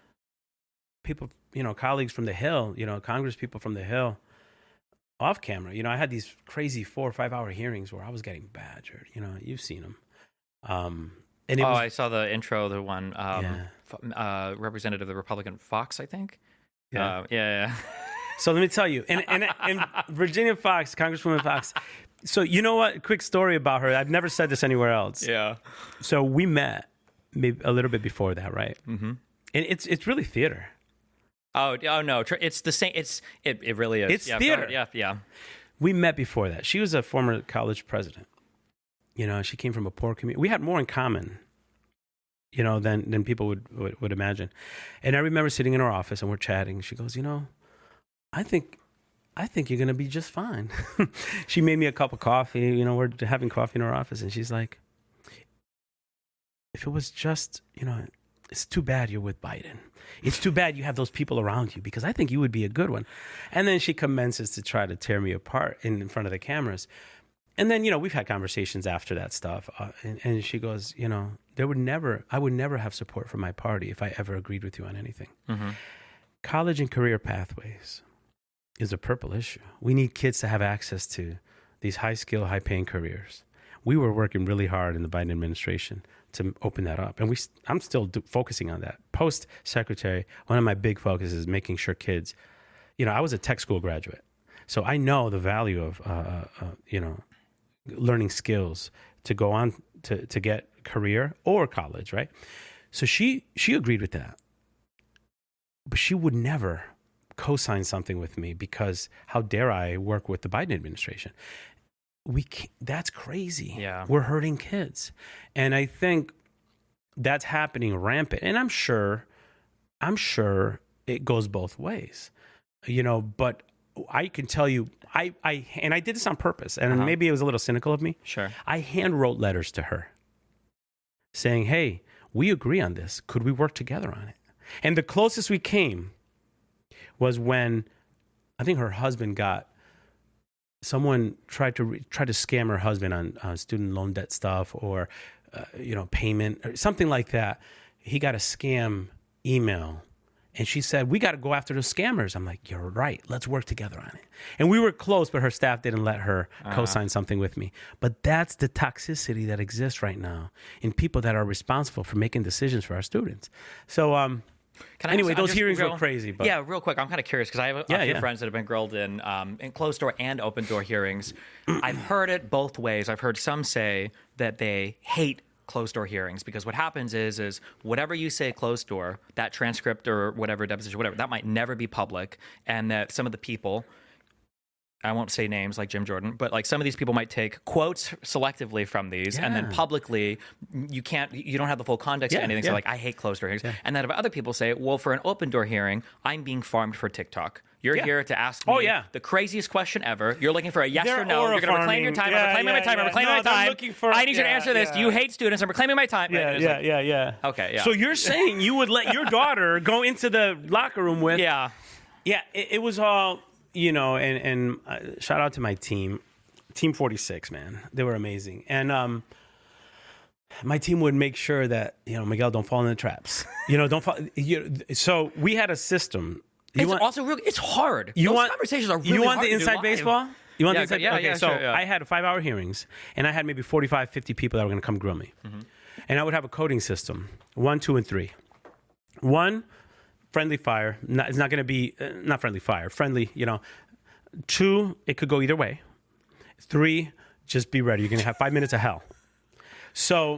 people, you know, colleagues from the Hill, you know, Congress people from the Hill, off camera. You know, I had these crazy four or five hour hearings where I was getting badgered. You know, you've seen them. Um, and it oh, was, I saw the intro, the one um, yeah. uh, representative of the Republican Fox, I think. Yeah, uh, yeah. yeah. So let me tell you, and and, and Virginia Fox, Congresswoman Fox. So you know what? Quick story about her. I've never said this anywhere else. Yeah. So we met maybe a little bit before that, right? Mm-hmm. And it's it's really theater. Oh oh no! It's the same. It's it, it really is. It's yeah, theater. Yeah, yeah. We met before that. She was a former college president. You know, she came from a poor community. We had more in common, you know, than than people would, would would imagine. And I remember sitting in her office and we're chatting. She goes, you know, I think. I think you're going to be just fine. She made me a cup of coffee. You know, we're having coffee in her office. And she's like, if it was just, you know, it's too bad you're with Biden. It's too bad you have those people around you because I think you would be a good one. And then she commences to try to tear me apart in, in front of the cameras. And then, you know, we've had conversations after that stuff. Uh, and, and she goes, you know, there would never, I would never have support from my party if I ever agreed with you on anything. Mm-hmm. College and career pathways is a purple issue. We need kids to have access to these high-skill, high-paying careers. We were working really hard in the Biden administration to open that up, and we. I'm still do, focusing on that. Post-secretary, one of my big focuses is making sure kids, you know, I was a tech school graduate, so I know the value of, uh, uh, you know, learning skills to go on to, to get career or college, right? So she she agreed with that, but she would never co-sign something with me because how dare I work with the Biden administration? We can't, that's crazy. Yeah, we're hurting kids, and I think that's happening rampant. And I'm sure, I'm sure it goes both ways, you know. But I can tell you, I, I and I did this on purpose, and uh-huh. maybe it was a little cynical of me. Sure, I hand wrote letters to her, saying, "Hey, we agree on this. Could we work together on it?" And the closest we came was when I think her husband got, someone tried to re, tried to scam her husband on uh, student loan debt stuff or, uh, you know, payment or something like that. He got a scam email And she said, we got to go after the scammers. I'm like, you're right. Let's work together on it. And we were close, but her staff didn't let her uh-huh. co-sign something with me. But that's the toxicity that exists right now in people that are responsible for making decisions for our students. So, um, Can I anyway, just, those just hearings real, were crazy. But yeah, real quick, I'm kind of curious because I have a, yeah, a few yeah. friends that have been grilled in, um, in closed door and open door hearings. I've heard it both ways. I've heard some say that they hate closed door hearings because what happens is is whatever you say closed door, that transcript or whatever deposition, whatever, that might never be public, and that some of the people, I won't say names like Jim Jordan, but like some of these people might take quotes selectively from these, yeah. and then publicly you can't, you don't have the full context yeah, of anything. Yeah. So like, I hate closed door hearings. Yeah. And then if other people say, well, for an open door hearing, I'm being farmed for TikTok. You're yeah. here to ask me oh, yeah. the craziest question ever. You're looking for a yes They're or no. You're going to reclaim your time. Yeah, I'm reclaiming yeah, my time. yeah. I'm reclaiming no, my time. looking for, I need you to yeah, answer this. yeah. Do you hate students? I'm reclaiming my time. Yeah, yeah, like, yeah, yeah. Okay, yeah. So you're saying you would let your daughter go into the locker room with... Yeah. Yeah, it, it was all, you know, and, and uh, shout out to my team. Team forty-six, man. They were amazing. And um, my team would make sure that, you know, Miguel, don't fall in the traps. You know, don't fall. You, so we had a system. You It's want, also really, it's hard. You Those want, conversations are really You want hard the to do inside live. baseball? You want Yeah, the inside? yeah, okay, yeah, so sure, yeah. I had five-hour hearings, and I had maybe forty-five, fifty people that were going to come grill me. Mm-hmm. And I would have a coding system, one, two, and three. One, friendly fire. Not, it's not going to be, uh, not friendly fire, friendly, you know. Two, it could go either way. Three, just be ready. You're going to have five minutes of hell. So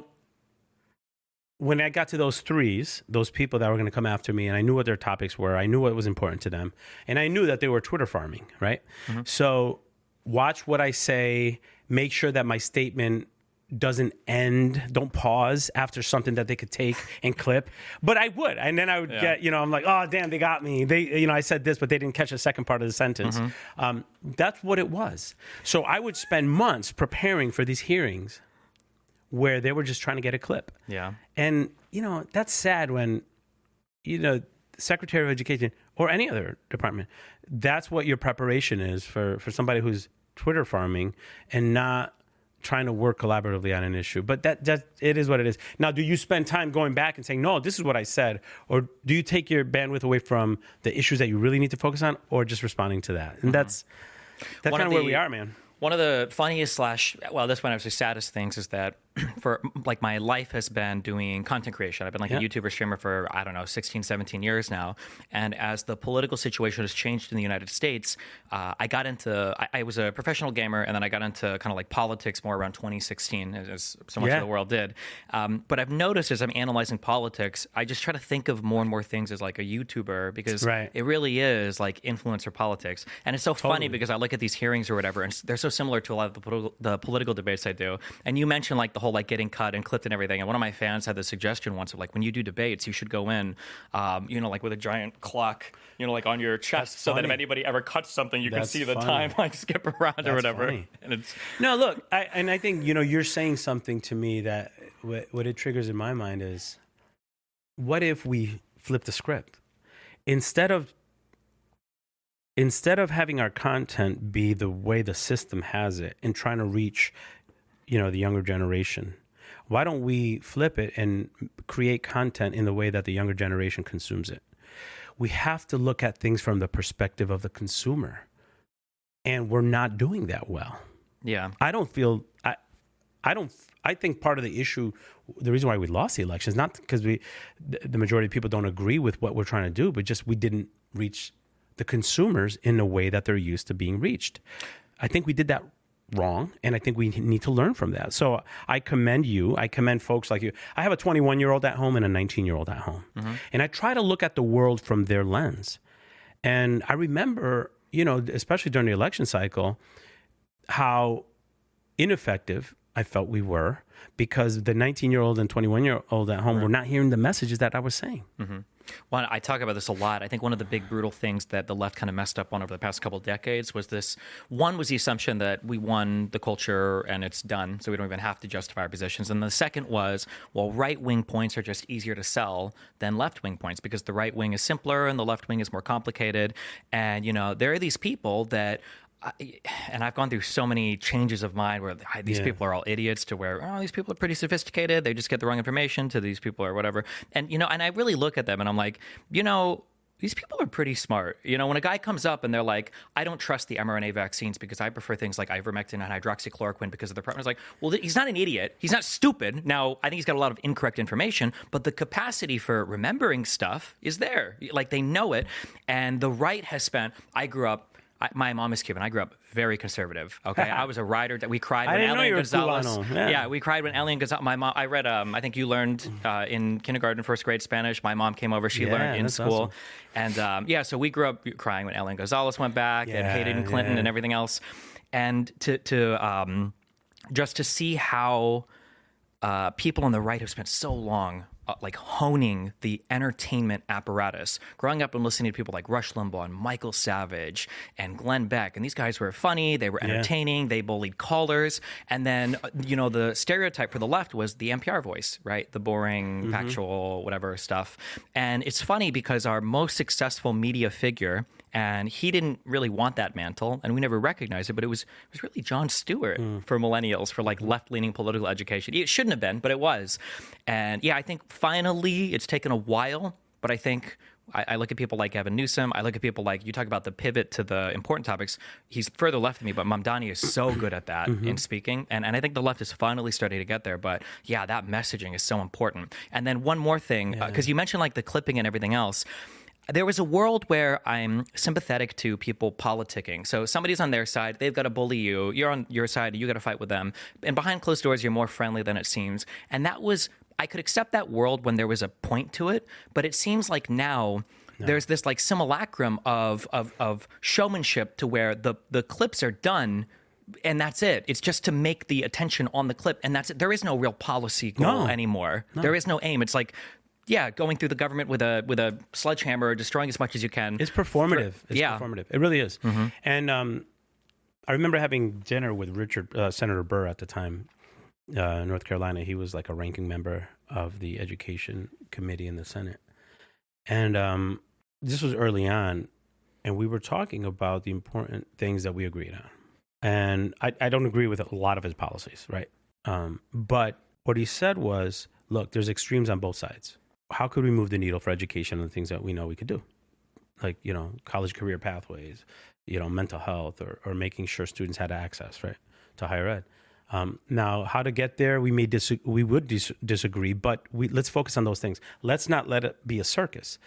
when I got to those threes, those people that were going to come after me, and I knew what their topics were, I knew what was important to them, and I knew that they were Twitter farming, right? Mm-hmm. So watch what I say, make sure that my statement doesn't end, don't pause after something that they could take and clip. But I would, and then I would yeah. get, you know, I'm like, oh, damn, they got me. They, you know, I said this, but they didn't catch the second part of the sentence. Mm-hmm. Um, that's what it was. So I would spend months preparing for these hearings where they were just trying to get a clip. Yeah. And, you know, that's sad when, you know, the Secretary of Education or any other department, that's what your preparation is for, for somebody who's Twitter farming and not trying to work collaboratively on an issue. But that, that it is what it is. Now, do you spend time going back and saying, no, this is what I said? Or do you take your bandwidth away from the issues that you really need to focus on, or just responding to that? And mm-hmm. that's that's kind of where we are, man. One of the funniest slash, well, this one actually saddest things is that for like my life has been doing content creation. I've been like yeah. a YouTuber streamer for, I don't know, sixteen, seventeen years now. And as the political situation has changed in the United States, uh, I got into, I, I was a professional gamer, and then I got into kind of like politics more around twenty sixteen, as so much yeah. of the world did. Um, but I've noticed as I'm analyzing politics, I just try to think of more and more things as like a YouTuber, because right. it really is like influencer politics. And it's so totally. funny because I look at these hearings or whatever, and they're so similar to a lot of the political, the political debates I do. And you mentioned like the whole like getting cut and clipped and everything. And one of my fans had the suggestion once of like, when you do debates, you should go in, um, you know, like with a giant clock, you know, like on your chest, That's so funny. That if anybody ever cuts something, you That's can see the funny. time like skip around That's or whatever. Funny. And it's no, look, I, and I think, you know, you're saying something to me that what, what it triggers in my mind is, what if we flip the script? Instead of Instead of having our content be the way the system has it and trying to reach, you know, the younger generation, why don't we flip it and create content in the way that the younger generation consumes it? We have to look at things from the perspective of the consumer, and we're not doing that well. Yeah. I don't feel, I, I don't, I think part of the issue, the reason why we lost the election is not because we, the majority of people don't agree with what we're trying to do, but just we didn't reach the consumers in a way that they're used to being reached. I think we did that wrong, and I think we need to learn from that. So I commend you. I commend folks like you. I have a twenty-one-year-old at home and a nineteen-year-old at home. Mm-hmm. And I try to look at the world from their lens. And I remember, you know, especially during the election cycle, how ineffective I felt we were, because the nineteen-year-old and twenty-one-year-old at home right. were not hearing the messages that I was saying. Mm-hmm. Well, I talk about this a lot. I think one of the big brutal things that the left kind of messed up on over the past couple of decades was this. One was the assumption that we won the culture and it's done, so we don't even have to justify our positions. And the second was, well, right-wing points are just easier to sell than left-wing points, because the right wing is simpler and the left wing is more complicated. And, you know, there are these people that, I, and I've gone through so many changes of mind where I, these yeah. people are all idiots, to where, oh, these people are pretty sophisticated, they just get the wrong information, to these people or whatever. And, you know, and I really look at them and I'm like, you know, these people are pretty smart. You know, when a guy comes up and they're like, I don't trust the mRNA vaccines because I prefer things like ivermectin and hydroxychloroquine because of the problem. It's like, well, he's not an idiot. He's not stupid. Now, I think he's got a lot of incorrect information, but the capacity for remembering stuff is there. Like, they know it. And the right has spent, I grew up, I, my mom is Cuban. I grew up very conservative. Okay, I was a rider that we cried when Elian Gonzalez. Yeah. yeah, we cried when Elian Gonzalez. My mom. I read. Um, I think you learned uh, in kindergarten, first grade Spanish. My mom came over. She Yeah, learned in that's school, awesome. and um, yeah. So we grew up crying when Elian Gonzalez went back and Yeah, Hayden Clinton yeah. and everything else, and to to um, just to see how uh, people on the right have spent so long. Uh, like honing the entertainment apparatus. Growing up and listening to people like Rush Limbaugh and Michael Savage and Glenn Beck, and these guys were funny, they were entertaining, they bullied callers, and then, uh, you know, the stereotype for the left was the N P R voice, right? The boring, Mm-hmm. factual, whatever stuff. And it's funny because our most successful media figure, and he didn't really want that mantle, and we never recognized it, but it was it was really Jon Stewart Mm. for millennials, for like left-leaning political education. It shouldn't have been, but it was. And yeah, I think finally it's taken a while, but I think I, I look at people like Evan Newsom. I look at people like, you talk about the pivot to the important topics. He's further left than me, but Mamdani is so good at that Mm-hmm. in speaking. And, and I think the left is finally starting to get there. But yeah, that messaging is so important. And then one more thing, because you mentioned like the clipping and everything else. There was a world where I'm sympathetic to people politicking. So somebody's on their side, they've got to bully you. You're on your side, you got to fight with them. And behind closed doors, you're more friendly than it seems. And that was, I could accept that world when there was a point to it. But it seems like now there's this like simulacrum of, of, of showmanship to where the, the clips are done. And that's it. It's just to make the attention on the clip. And that's it. There is no real policy goal No. anymore. No. There is no aim. It's like, yeah, going through the government with a with a sledgehammer, destroying as much as you can. It's performative. For, it's yeah. performative. It really is. Mm-hmm. And um, I remember having dinner with Richard, uh, Senator Burr at the time, uh, in North Carolina. He was like a ranking member of the Education Committee in the Senate. And um, this was early on, and we were talking about the important things that we agreed on. And I, I don't agree with a lot of his policies, right? Um, but what he said was, look, there's extremes on both sides. How could we move the needle for education and the things that we know we could do? Like, you know, college career pathways, you know, mental health, or, or making sure students had access, right, to higher ed. Um, now, how to get there, we may dis- we would dis- disagree, but we let's focus on those things. Let's not let it be a circus.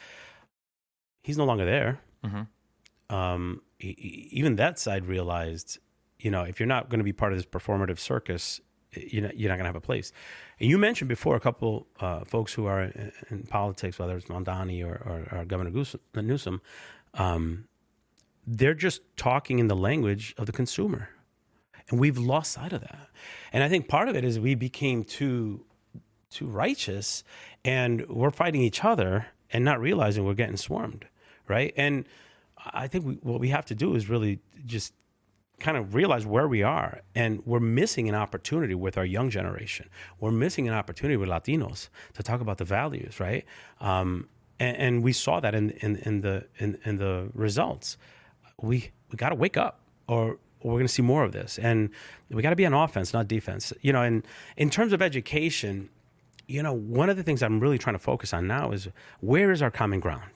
He's no longer there. Mm-hmm. Um, he, he- even that side realized, you know, if you're not going to be part of this performative circus, you're not, you're not going to have a place. And you mentioned before a couple uh, folks who are in, in politics, whether it's Mamdani or, or, or Governor Newsom, Newsom um, they're just talking in the language of the consumer. And we've lost sight of that. And I think part of it is we became too too righteous, and we're fighting each other and not realizing we're getting swarmed, right? And I think we, what we have to do is really just kind of realize where we are, and we're missing an opportunity with our young generation. We're missing an opportunity with Latinos to talk about the values, right? Um, and, and we saw that in in, in the in, in the results. We we got to wake up, or, or we're going to see more of this, and we got to be on offense, not defense. You know, and in terms of education, you know, one of the things I'm really trying to focus on now is where is our common ground?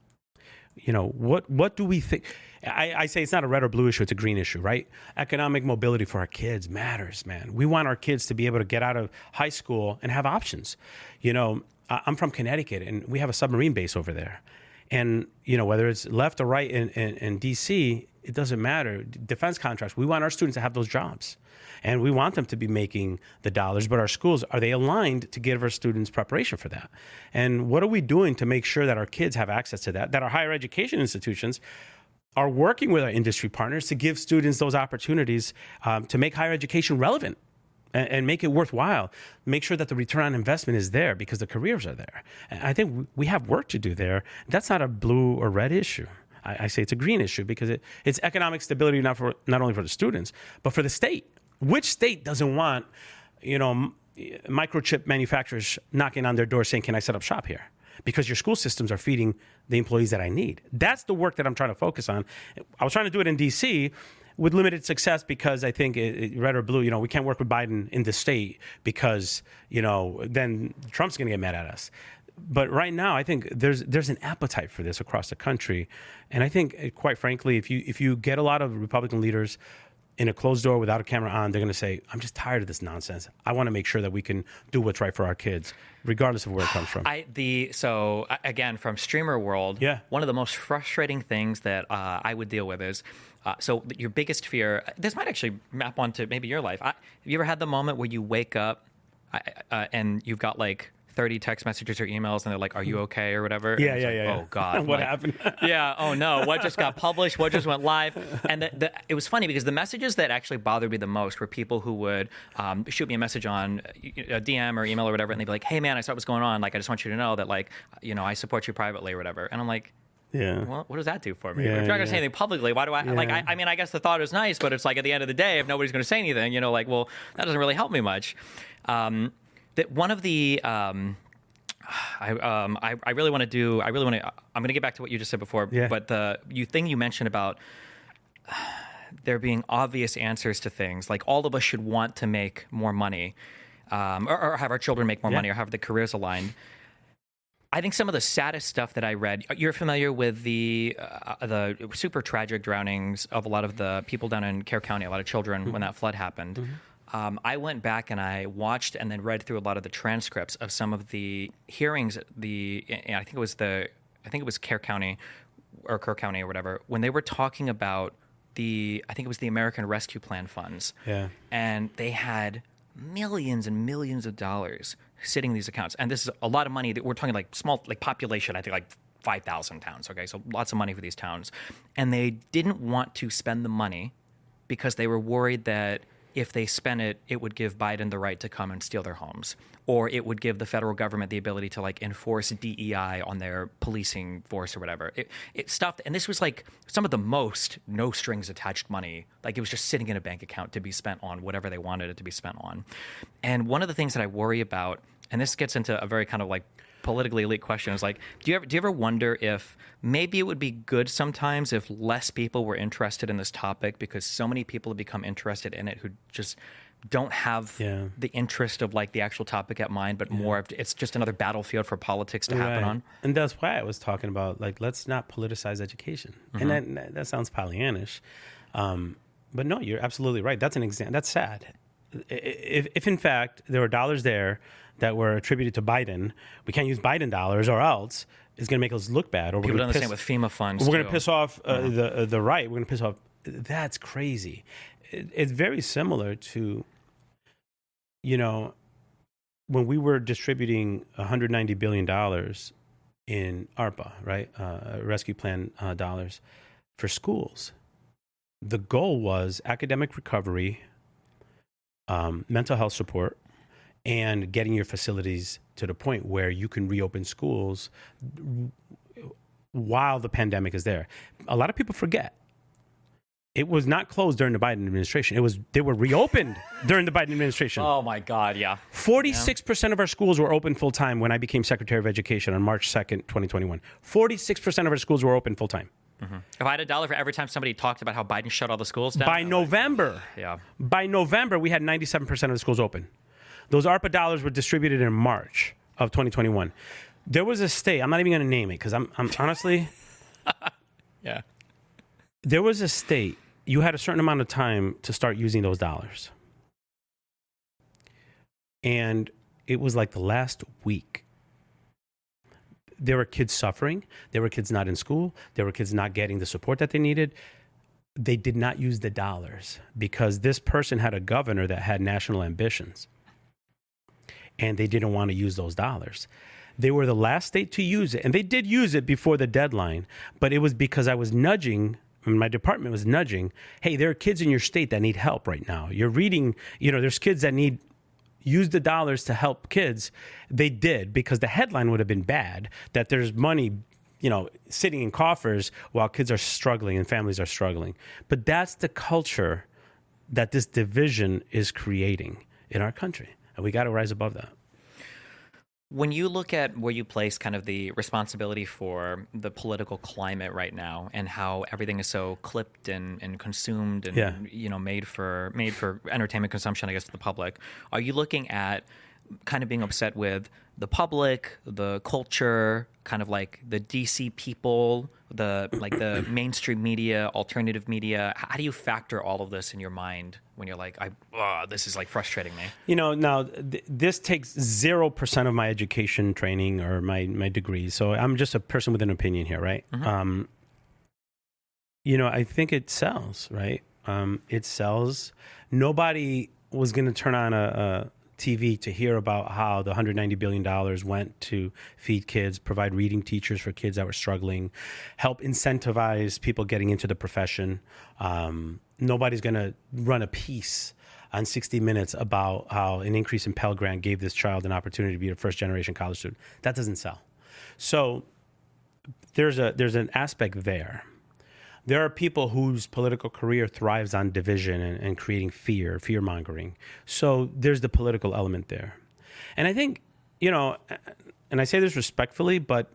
You know, what what do we think? I, I say it's not a red or blue issue, it's a green issue, right? Economic mobility for our kids matters, man. We want our kids to be able to get out of high school and have options. You know, I'm from Connecticut, and we have a submarine base over there. And, you know, whether it's left or right in, in, in D C, it doesn't matter. Defense contracts, we want our students to have those jobs. And we want them to be making the dollars, but our schools, are they aligned to give our students preparation for that? And what are we doing to make sure that our kids have access to that, that our higher education institutions are working with our industry partners to give students those opportunities um, to make higher education relevant and, and make it worthwhile. Make sure that the return on investment is there because the careers are there. And I think we have work to do there. That's not a blue or red issue. I, I say it's a green issue because it, it's economic stability not for not only for the students, but for the state. Which state doesn't want, you know, microchip manufacturers knocking on their door saying, can I set up shop here? Because your school systems are feeding the employees that I need. That's the work that I'm trying to focus on. I was trying to do it in D C with limited success because I think it, it, red or blue, you know, we can't work with Biden in the state because, you know, then Trump's going to get mad at us. but right now, I think there's there's an appetite for this across the country, and I think, uh, quite frankly, if you if you get a lot of Republican leaders in a closed door without a camera on, they're going to say, I'm just tired of this nonsense. I want to make sure that we can do what's right for our kids, regardless of where it comes from. I the so uh, again from streamer world, Yeah. one of the most frustrating things that uh, I would deal with is uh, so your biggest fear. This might actually map onto maybe your life. I, have you ever had the moment where you wake up uh, uh, and you've got like thirty text messages or emails, and they're like, "Are you okay?" or whatever? Yeah, And it's yeah, like, yeah, yeah. Oh God, What like, happened? Yeah. Oh no. What just got published? What just went live? And the, the, it was funny because the messages that actually bothered me the most were people who would um, shoot me a message on a D M or email or whatever, and they'd be like, "Hey man, I saw what's going on. Like, I just want you to know that like, you know, I support you privately or whatever." And I'm like, Yeah. well, what does that do for me? Yeah, if you're not going to yeah. say anything publicly, why do I, like, I, I mean, I guess the thought is nice, but it's like at the end of the day, if nobody's going to say anything, you know, like, well, that doesn't really help me much. Um, that one of the, um, I, um, I, I really want to do, I really want to, I'm going to get back to what you just said before, Yeah. but the you thing you mentioned about there being obvious answers to things, like all of us should want to make more money, um, or, or have our children make more Yeah. money, or have the careers aligned. I think some of the saddest stuff that I read. You're familiar with the uh, the super tragic drownings of a lot of the people down in Care County, a lot of children Mm-hmm. when that flood happened. Mm-hmm. Um, I went back and I watched and then read through a lot of the transcripts of some of the hearings. The I think it was the I think it was Care County or Kerr County or whatever, when they were talking about the I think it was the American Rescue Plan funds. Yeah. And they had millions and millions of dollars sitting in these accounts. And this is a lot of money that we're talking like small, like population, I think like five thousand towns. Okay. So lots of money for these towns. And they didn't want to spend the money because they were worried that if they spent it, it would give Biden the right to come and steal their homes, or it would give the federal government the ability to like enforce D E I on their policing force or whatever. It, it stuff, and this was like some of the most no strings attached money. Like it was just sitting in a bank account to be spent on whatever they wanted it to be spent on. And one of the things that I worry about, and this gets into a very kind of like politically elite question, is like, do you ever do you ever wonder if maybe it would be good sometimes if less people were interested in this topic, because so many people have become interested in it who just don't have Yeah. the interest of like the actual topic at mind, but more of it's just another battlefield for politics to happen Right. on. And that's why I was talking about, like, let's not politicize education. Mm-hmm. And that, that sounds Pollyannish. Um, but no, you're absolutely right. That's an example. That's sad. If, if in fact there were dollars there that were attributed to Biden, we can't use Biden dollars, or else it's going to make us look bad. Or we're People going don't to understand with FEMA funds. We're going to too. piss off uh, Mm-hmm. the uh, the right. We're going to piss off. That's crazy. It, it's very similar to, you know, when we were distributing one hundred ninety billion dollars in ARPA, right, uh, rescue plan uh, dollars for schools. The goal was academic recovery, um, mental health support, and getting your facilities to the point where you can reopen schools while the pandemic is there. A lot of people forget. It was not closed during the Biden administration. It was they were reopened during the Biden administration. Oh my God, yeah. forty-six percent of our schools were open full time when I became Secretary of Education on March second, twenty twenty-one. forty-six percent of our schools were open full time. Mm-hmm. If I had a dollar for every time somebody talked about how Biden shut all the schools down. By I'm like, November, yeah. by November, we had ninety-seven percent of the schools open. Those ARPA dollars were distributed in March of twenty twenty-one. There was a state, I'm not even going to name it because I'm, I'm honestly, Yeah. there was a state, you had a certain amount of time to start using those dollars. And it was like the last week. There were kids suffering. There were kids not in school. There were kids not getting the support that they needed. They did not use the dollars because this person had a governor that had national ambitions. And they didn't want to use those dollars. They were the last state to use it. And they did use it before the deadline. But it was because I was nudging, and my department was nudging, hey, there are kids in your state that need help right now. You're reading, you know, there's kids that need, use the dollars to help kids. They did, because the headline would have been bad, that there's money, you know, sitting in coffers while kids are struggling and families are struggling. But that's the culture that this division is creating in our country. And we got to rise above that. When you look at where you place kind of the responsibility for the political climate right now and how everything is so clipped and, and consumed and Yeah. you know made for made for entertainment consumption, I guess, to the public, are you looking at kind of being upset with the public, the culture, kind of like the D C people, the like the mainstream media, alternative media. How do you factor all of this in your mind when you're like, I, oh, this is like frustrating me? You know, now th- this takes zero percent of my education training or my, my degree. So I'm just a person with an opinion here, right? Mm-hmm. Um, you know, I think it sells, right? Um, it sells. Nobody was going to turn on a, a T V to hear about how the one hundred ninety billion dollars went to feed kids, provide reading teachers for kids that were struggling, help incentivize people getting into the profession. Um, nobody's going to run a piece on sixty minutes about how an increase in Pell Grant gave this child an opportunity to be a first-generation college student. That doesn't sell. So there's a there's an aspect there. There are people whose political career thrives on division and, and creating fear, fear-mongering. So there's the political element there. And I think, you know, and I say this respectfully, but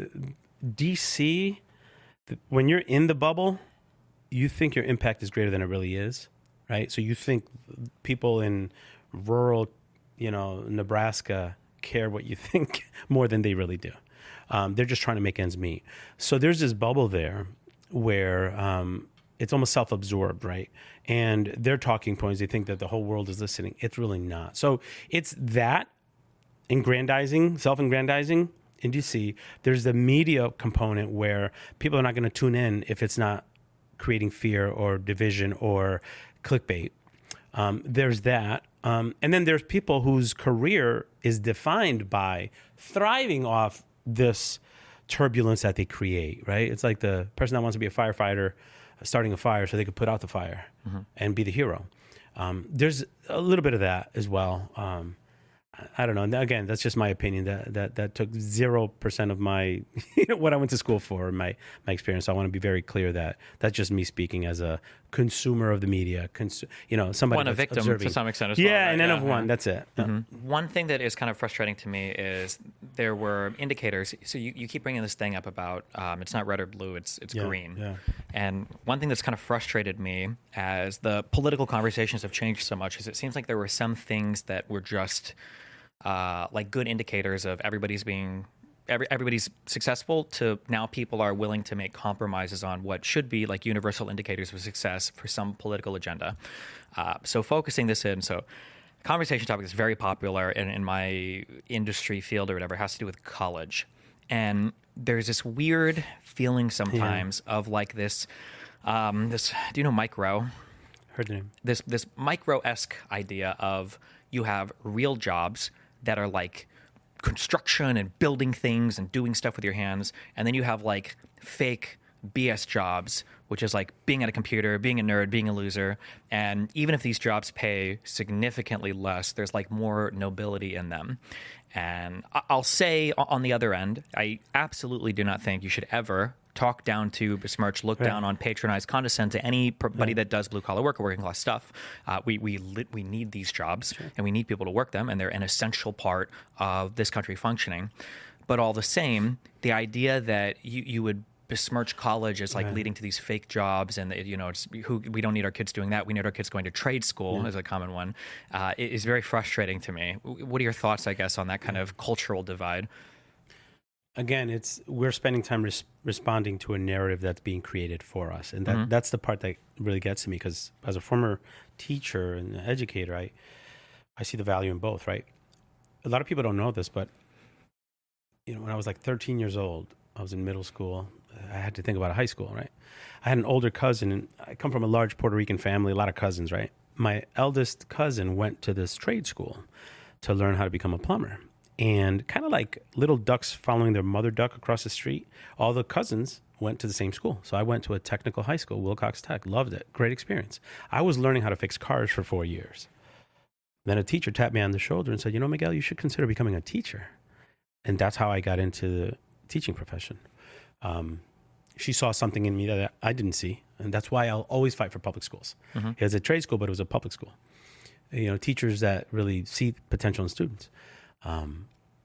D C, when you're in the bubble, you think your impact is greater than it really is, right? So you think people in rural, you know, Nebraska care what you think more than they really do. Um, they're just trying to make ends meet. So there's this bubble there where um, it's almost self-absorbed, right? And their talking points, they think that the whole world is listening. It's really not. So it's that aggrandizing, self-aggrandizing in D C. There's the media component where people are not going to tune in if it's not creating fear or division or clickbait. Um, there's that. Um, and then there's people whose career is defined by thriving off this turbulence that they create, right? It's like the person that wants to be a firefighter starting a fire so they could put out the fire mm-hmm. and be the hero. Um, there's a little bit of that as well. Um, I don't know. And again, that's just my opinion. That that that took zero percent of my, you know, what I went to school for, my my experience. So I want to be very clear that that's just me speaking as a consumer of the media. Cons- you know, somebody one a victim observing. to some extent as yeah, well. Right? and then yeah, of yeah. one. That's it. Mm-hmm. One thing that is kind of frustrating to me is there were indicators. So you, you keep bringing this thing up about um, it's not red or blue, it's it's yeah, green. Yeah. And one thing that's kind of frustrated me as the political conversations have changed so much is it seems like there were some things that were just Uh, like good indicators of everybody's being every, everybody's successful to now people are willing to make compromises on what should be like universal indicators of success for some political agenda. Uh, so focusing this in, so conversation topic is very popular in, in my industry field or whatever, it has to do with college. And there's this weird feeling sometimes yeah. of like this, um, this, do you know Mike Rowe? Heard the name. This, this Mike Rowe-esque idea of you have real jobs that are like construction and building things and doing stuff with your hands. And then you have like fake B S jobs, which is like being at a computer, being a nerd, being a loser. And even if these jobs pay significantly less, there's like more nobility in them. And I'll say on the other end, I absolutely do not think you should ever talk down to, besmirch, look right. down on, patronize, condescend to anybody yeah. that does blue collar work or working class stuff. Uh, we we we need these jobs sure. and we need people to work them, and they're an essential part of this country functioning. But all the same, the idea that you, you would besmirch college as like yeah. leading to these fake jobs, and you know, it's, who we don't need our kids doing that. We need our kids going to trade school yeah. as a common one. Uh, it is very frustrating to me. What are your thoughts, I guess, on that kind of cultural divide? Again, it's we're spending time res- responding to a narrative that's being created for us, and that, mm-hmm. that's the part that really gets to me. Because as a former teacher and educator, I I see the value in both. Right, a lot of people don't know this, but you know, when I was like thirteen years old, I was in middle school. I had to think about high school. Right, I had an older cousin, and I come from a large Puerto Rican family, a lot of cousins. Right, my eldest cousin went to this trade school to learn how to become a plumber. And kind of like little ducks following their mother duck across the street, all the cousins went to the same school. So I went to a technical high school, Wilcox Tech, loved it, great experience. I was learning how to fix cars for four years. Then a teacher tapped me on the shoulder and said, you know, Miguel, you should consider becoming a teacher. And that's how I got into the teaching profession. Um, she saw something in me that I didn't see. And that's why I'll always fight for public schools. Mm-hmm. It was a trade school, but it was a public school. You know, teachers that really see potential in students. Um,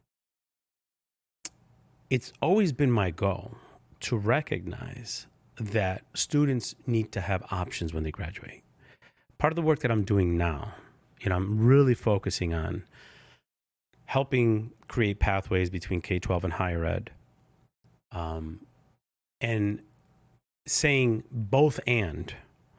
it's always been my goal to recognize that students need to have options when they graduate. Part of the work that I'm doing now, you know, I'm really focusing on helping create pathways between K twelve and higher ed, um, and saying both and.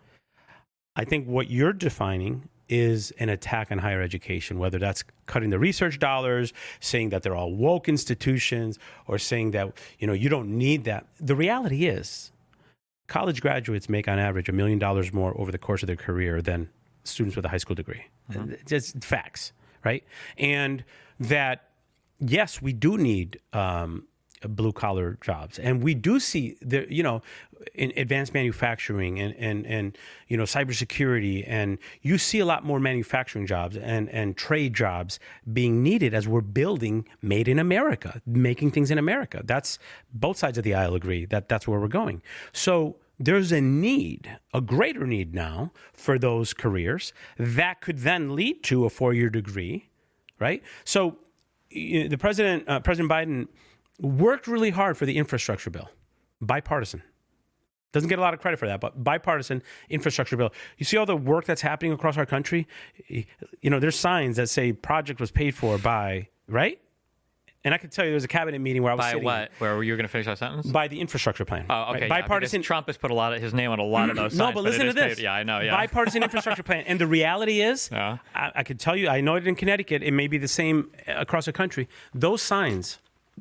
I think what you're defining is an attack on higher education, whether that's cutting the research dollars, saying that they're all woke institutions, or saying that, you know, you don't need that. The reality is college graduates make on average a million dollars more over the course of their career than students with a high school degree. Mm-hmm. Just facts, right? And that, yes, we do need um, blue collar jobs, and we do see the, you know, in advanced manufacturing and, and, and, you know, cybersecurity, and you see a lot more manufacturing jobs and, and trade jobs being needed as we're building made in America, making things in America. That's both sides of the aisle agree that that's where we're going. So there's a need, a greater need now for those careers that could then lead to a four-year degree, right? So you know, the president, uh, President Biden worked really hard for the infrastructure bill, bipartisan. Doesn't get a lot of credit for that, but bipartisan infrastructure bill. You see all the work that's happening across our country? You know, there's signs that say project was paid for by, right? And I can tell you there was a cabinet meeting where I was by sitting. By what? Where were you going to finish that sentence? By the infrastructure plan. Oh, okay. Right? Yeah, bipartisan. Trump has put a lot of his name on a lot of those signs. No, but listen to this. Paid, yeah, I know. Yeah. Bipartisan infrastructure plan. And the reality is, yeah. I, I could tell you, I know it in Connecticut. It may be the same across the country. Those signs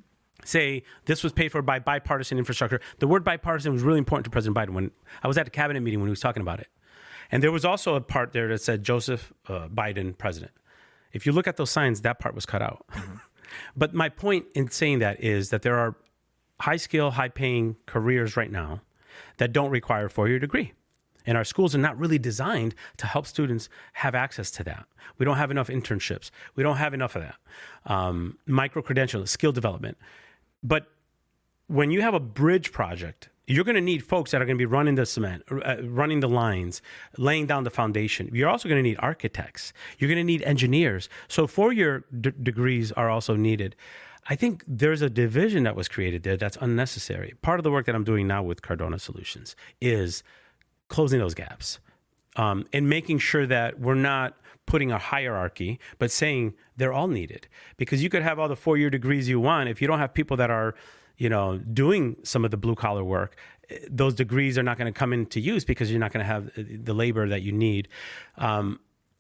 say this was paid for by bipartisan infrastructure. The word bipartisan was really important to President Biden. When I was at a cabinet meeting when he was talking about it. And there was also a part there that said Joseph uh, Biden, president. If you look at those signs, that part was cut out. Mm-hmm. But my point in saying that is that there are high-skill, high-paying careers right now that don't require a four-year degree. And our schools are not really designed to help students have access to that. We don't have enough internships. We don't have enough of that. Um, micro-credentialing, skill development. But when you have a bridge project, you're going to need folks that are going to be running the cement, uh, running the lines, laying down the foundation. You're also going to need architects. You're going to need engineers. So four-year d- degrees are also needed. I think there's a division that was created there that's unnecessary. Part of the work that I'm doing now with Cardona Solutions is closing those gaps um, and making sure that we're not putting a hierarchy, but saying they're all needed. Because you could have all the four-year degrees you want. If you don't have people that are, you know, doing some of the blue-collar work, those degrees are not going to come into use because you're not going to have the labor that you need. Um,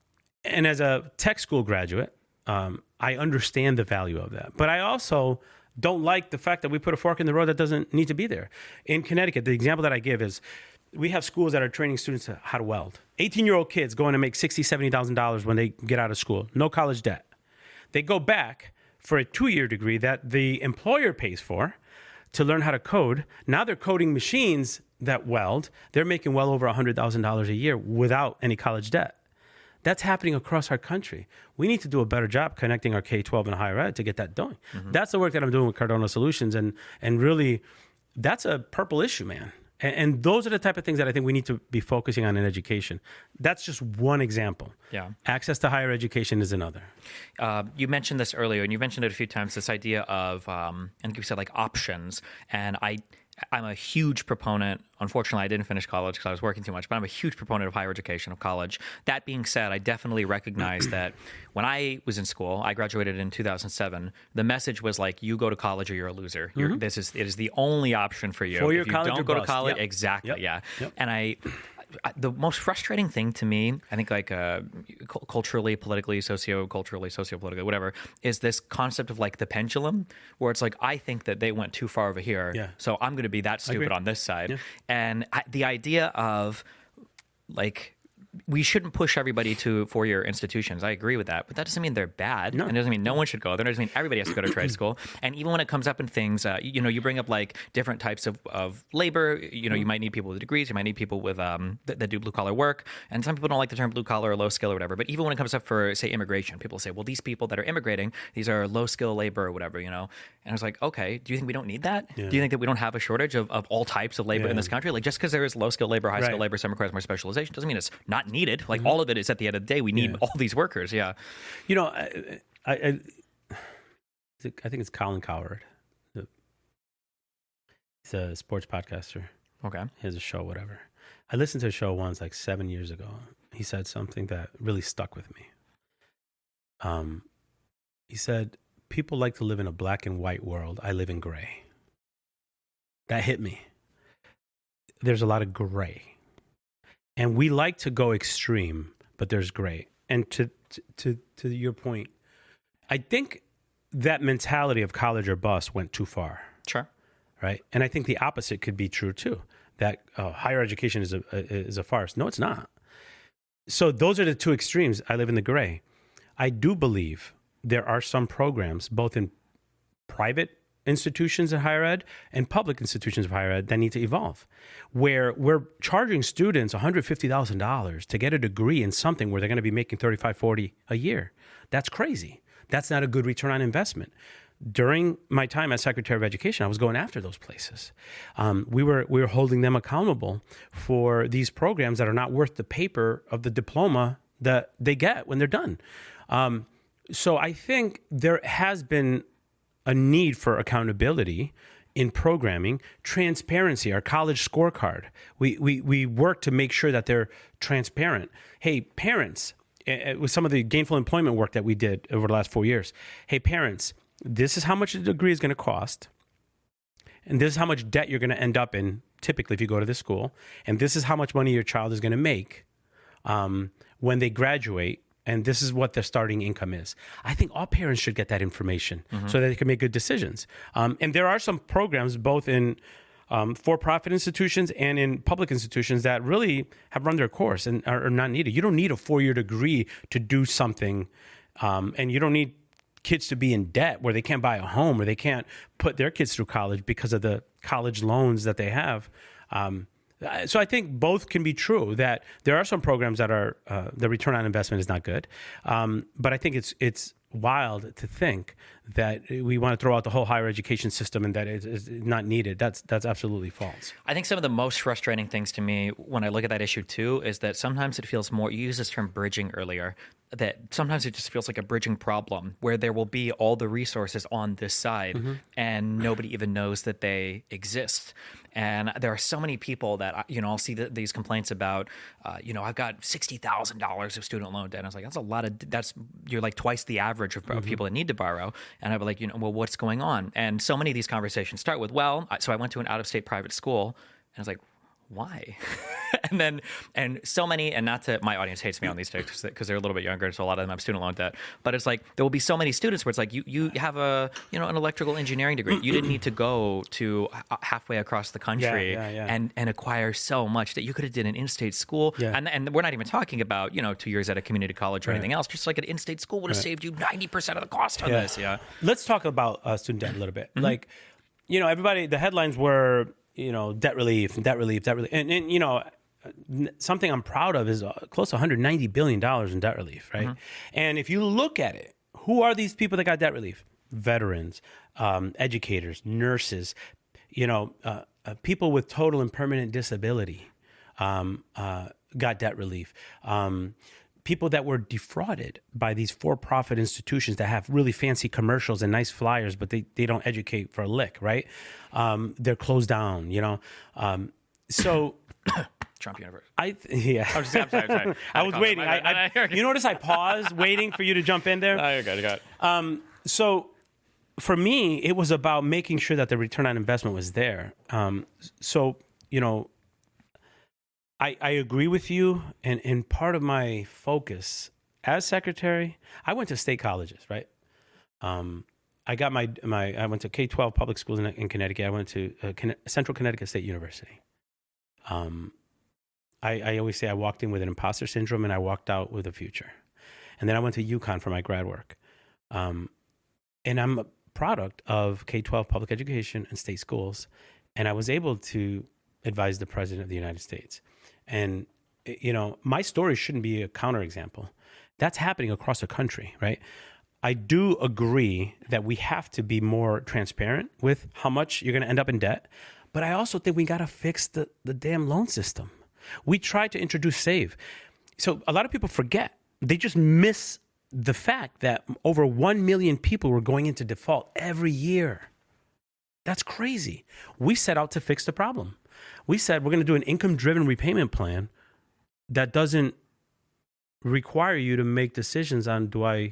and as a tech school graduate, um, I understand the value of that. But I also don't like the fact that we put a fork in the road that doesn't need to be there. In Connecticut, the example that I give is we have schools that are training students how to weld. eighteen-year-old kids going to make sixty thousand dollars, seventy thousand dollars when they get out of school. No college debt. They go back for a two-year degree that the employer pays for to learn how to code. Now they're coding machines that weld. They're making well over one hundred thousand dollars a year without any college debt. That's happening across our country. We need to do a better job connecting our K twelve and higher ed to get that done. Mm-hmm. That's the work that I'm doing with Cardona Solutions. And and really, that's a purple issue, man. And, and those are the type of things that I think we need to be focusing on in education. That's just one example. Yeah. Access to higher education is another. Uh, you mentioned this earlier, and you mentioned it a few times, this idea of, um, I think you said like options. And I, I'm a huge proponent. Unfortunately, I didn't finish college because I was working too much, but I'm a huge proponent of higher education, of college. That being said, I definitely recognize that when I was in school, I graduated in two thousand seven, the message was like, you go to college or you're a loser. You're, mm-hmm. This is, it is the only option for you. For your if you college don't or go bust. to college, Yep. exactly, Yep. yeah. Yep. And I... The most frustrating thing to me, I think, like uh, cu- culturally, politically, socio-culturally, socio-politically, whatever, is this concept of like the pendulum, where it's like, I think that they went too far over here, Yeah. so I'm going to be that stupid on this side. Yeah. And I, the idea of like, we shouldn't push everybody to four-year institutions. I agree with that, but that doesn't mean they're bad. No. And it doesn't mean no one should go there. It doesn't mean everybody has to go to trade school. And even when it comes up in things, uh, you know, you bring up like different types of, of labor. You know, you might need people with degrees. You might need people with um, that, that do blue-collar work. And some people don't like the term blue-collar or low-skill or whatever. But even when it comes up for, say, immigration, people say, well, these people that are immigrating, these are low-skill labor or whatever, you know. And I was like, okay, do you think we don't need that? Yeah. Do you think that we don't have a shortage of, of all types of labor Yeah. in this country? Like, just because there is low-skill labor, high-skill Right. labor, some requires more specialization, doesn't mean it's not needed. Like, mm-hmm. all of it is at the end of the day, we need Yeah. all these workers. Yeah. You know, I, I, I, I think it's Colin Cowherd. He's a sports podcaster. Okay. He has a show, whatever. I listened to a show once, like seven years ago. He said something that really stuck with me. Um, He said, people like to live in a black and white world. I live in gray. That hit me. There's a lot of gray. And we like to go extreme, but there's gray. And to to to your point, I think that mentality of college or bust went too far. Sure. Right? And I think the opposite could be true too. That uh, higher education is a is a farce. No, it's not. So those are the two extremes. I live in the gray. I do believe there are some programs, both in private institutions of higher ed and public institutions of higher ed, that need to evolve, where we're charging students one hundred fifty thousand dollars to get a degree in something where they're going to be making thirty-five, forty a year. That's crazy. That's not a good return on investment. During my time as Secretary of Education, I was going after those places. Um, we were we were holding them accountable for these programs that are not worth the paper of the diploma that they get when they're done. Um, so I think there has been a need for accountability in programming, transparency, our college scorecard. We we we work to make sure that they're transparent. Hey, parents, uh, with some of the gainful employment work that we did over the last four years. Hey, parents, this is how much a degree is going to cost, and this is how much debt you're going to end up in, typically, if you go to this school, and this is how much money your child is going to make um, when they graduate, and this is what their starting income is. I think all parents should get that information mm-hmm. so that they can make good decisions. Um, and there are some programs, both in um, for-profit institutions and in public institutions, that really have run their course and are, are not needed. You don't need a four-year degree to do something, um, and you don't need kids to be in debt where they can't buy a home or they can't put their kids through college because of the college loans that they have. Um, so I think both can be true, that there are some programs that are, uh, the return on investment is not good. Um, but I think it's, it's wild to think that we want to throw out the whole higher education system and that it's not needed. That's, that's absolutely false. I think some of the most frustrating things to me when I look at that issue too, is that sometimes it feels more, you used this term bridging earlier, that sometimes it just feels like a bridging problem where there will be all the resources on this side mm-hmm. and nobody even knows that they exist. And there are so many people that, you know, I'll see the, these complaints about, uh, you know, I've got sixty thousand dollars of student loan debt. And I was like, that's a lot of, that's, you're like twice the average of, mm-hmm. of people that need to borrow. And I'd be like, you know, well, what's going on? And so many of these conversations start with, well, so I went to an out-of-state private school, and I was like, why? and then, and so many, and not to, my audience hates me on these days because they're a little bit younger, so a lot of them have student loan debt. But it's like, there will be so many students where it's like, you, you have a, you know, an electrical engineering degree. You didn't need to go to halfway across the country yeah, yeah, yeah. and and acquire so much that you could have did an in-state school. Yeah. And and we're not even talking about, you know, two years at a community college or right. anything else. Just like an in-state school would have right. saved you ninety percent of the cost on yeah. this. Yeah. Let's talk about uh, student debt a little bit. Mm-hmm. Like, you know, everybody, the headlines were, you know, debt relief, debt relief, debt relief. And, and you know, something I'm proud of is close to one hundred ninety billion dollars in debt relief, right? Mm-hmm. And if you look at it, who are these people that got debt relief? Veterans, um, educators, nurses, you know, uh, uh, people with total and permanent disability um, uh, got debt relief. Um, people that were defrauded by these for-profit institutions that have really fancy commercials and nice flyers, but they, they don't educate for a lick, right? Um, they're closed down, you know? Um, so... Trump University. I th- yeah. I'm, just, I'm sorry. I'm sorry. I, I was waiting. I, I, I, you notice I paused, waiting for you to jump in there. Oh, you're good. You got it. Um, so, for me, it was about making sure that the return on investment was there. Um, so, you know, I I agree with you, and and part of my focus as secretary, I went to state colleges, right? Um, I got my my I went to K twelve public schools in, in Connecticut. I went to uh, Con- Central Connecticut State University. Um, I, I always say I walked in with an imposter syndrome and I walked out with a future. And then I went to UConn for my grad work. Um, and I'm a product of K twelve public education and state schools. And I was able to advise the President of the United States. And, you know, my story shouldn't be a counterexample. That's happening across the country, right? I do agree that we have to be more transparent with how much you're going to end up in debt. But I also think we got to fix the, the damn loan system. We tried to introduce SAVE. So a lot of people forget. They just miss the fact that over one million people were going into default every year. That's crazy. We set out to fix the problem. We said we're going to do an income-driven repayment plan that doesn't require you to make decisions on, do I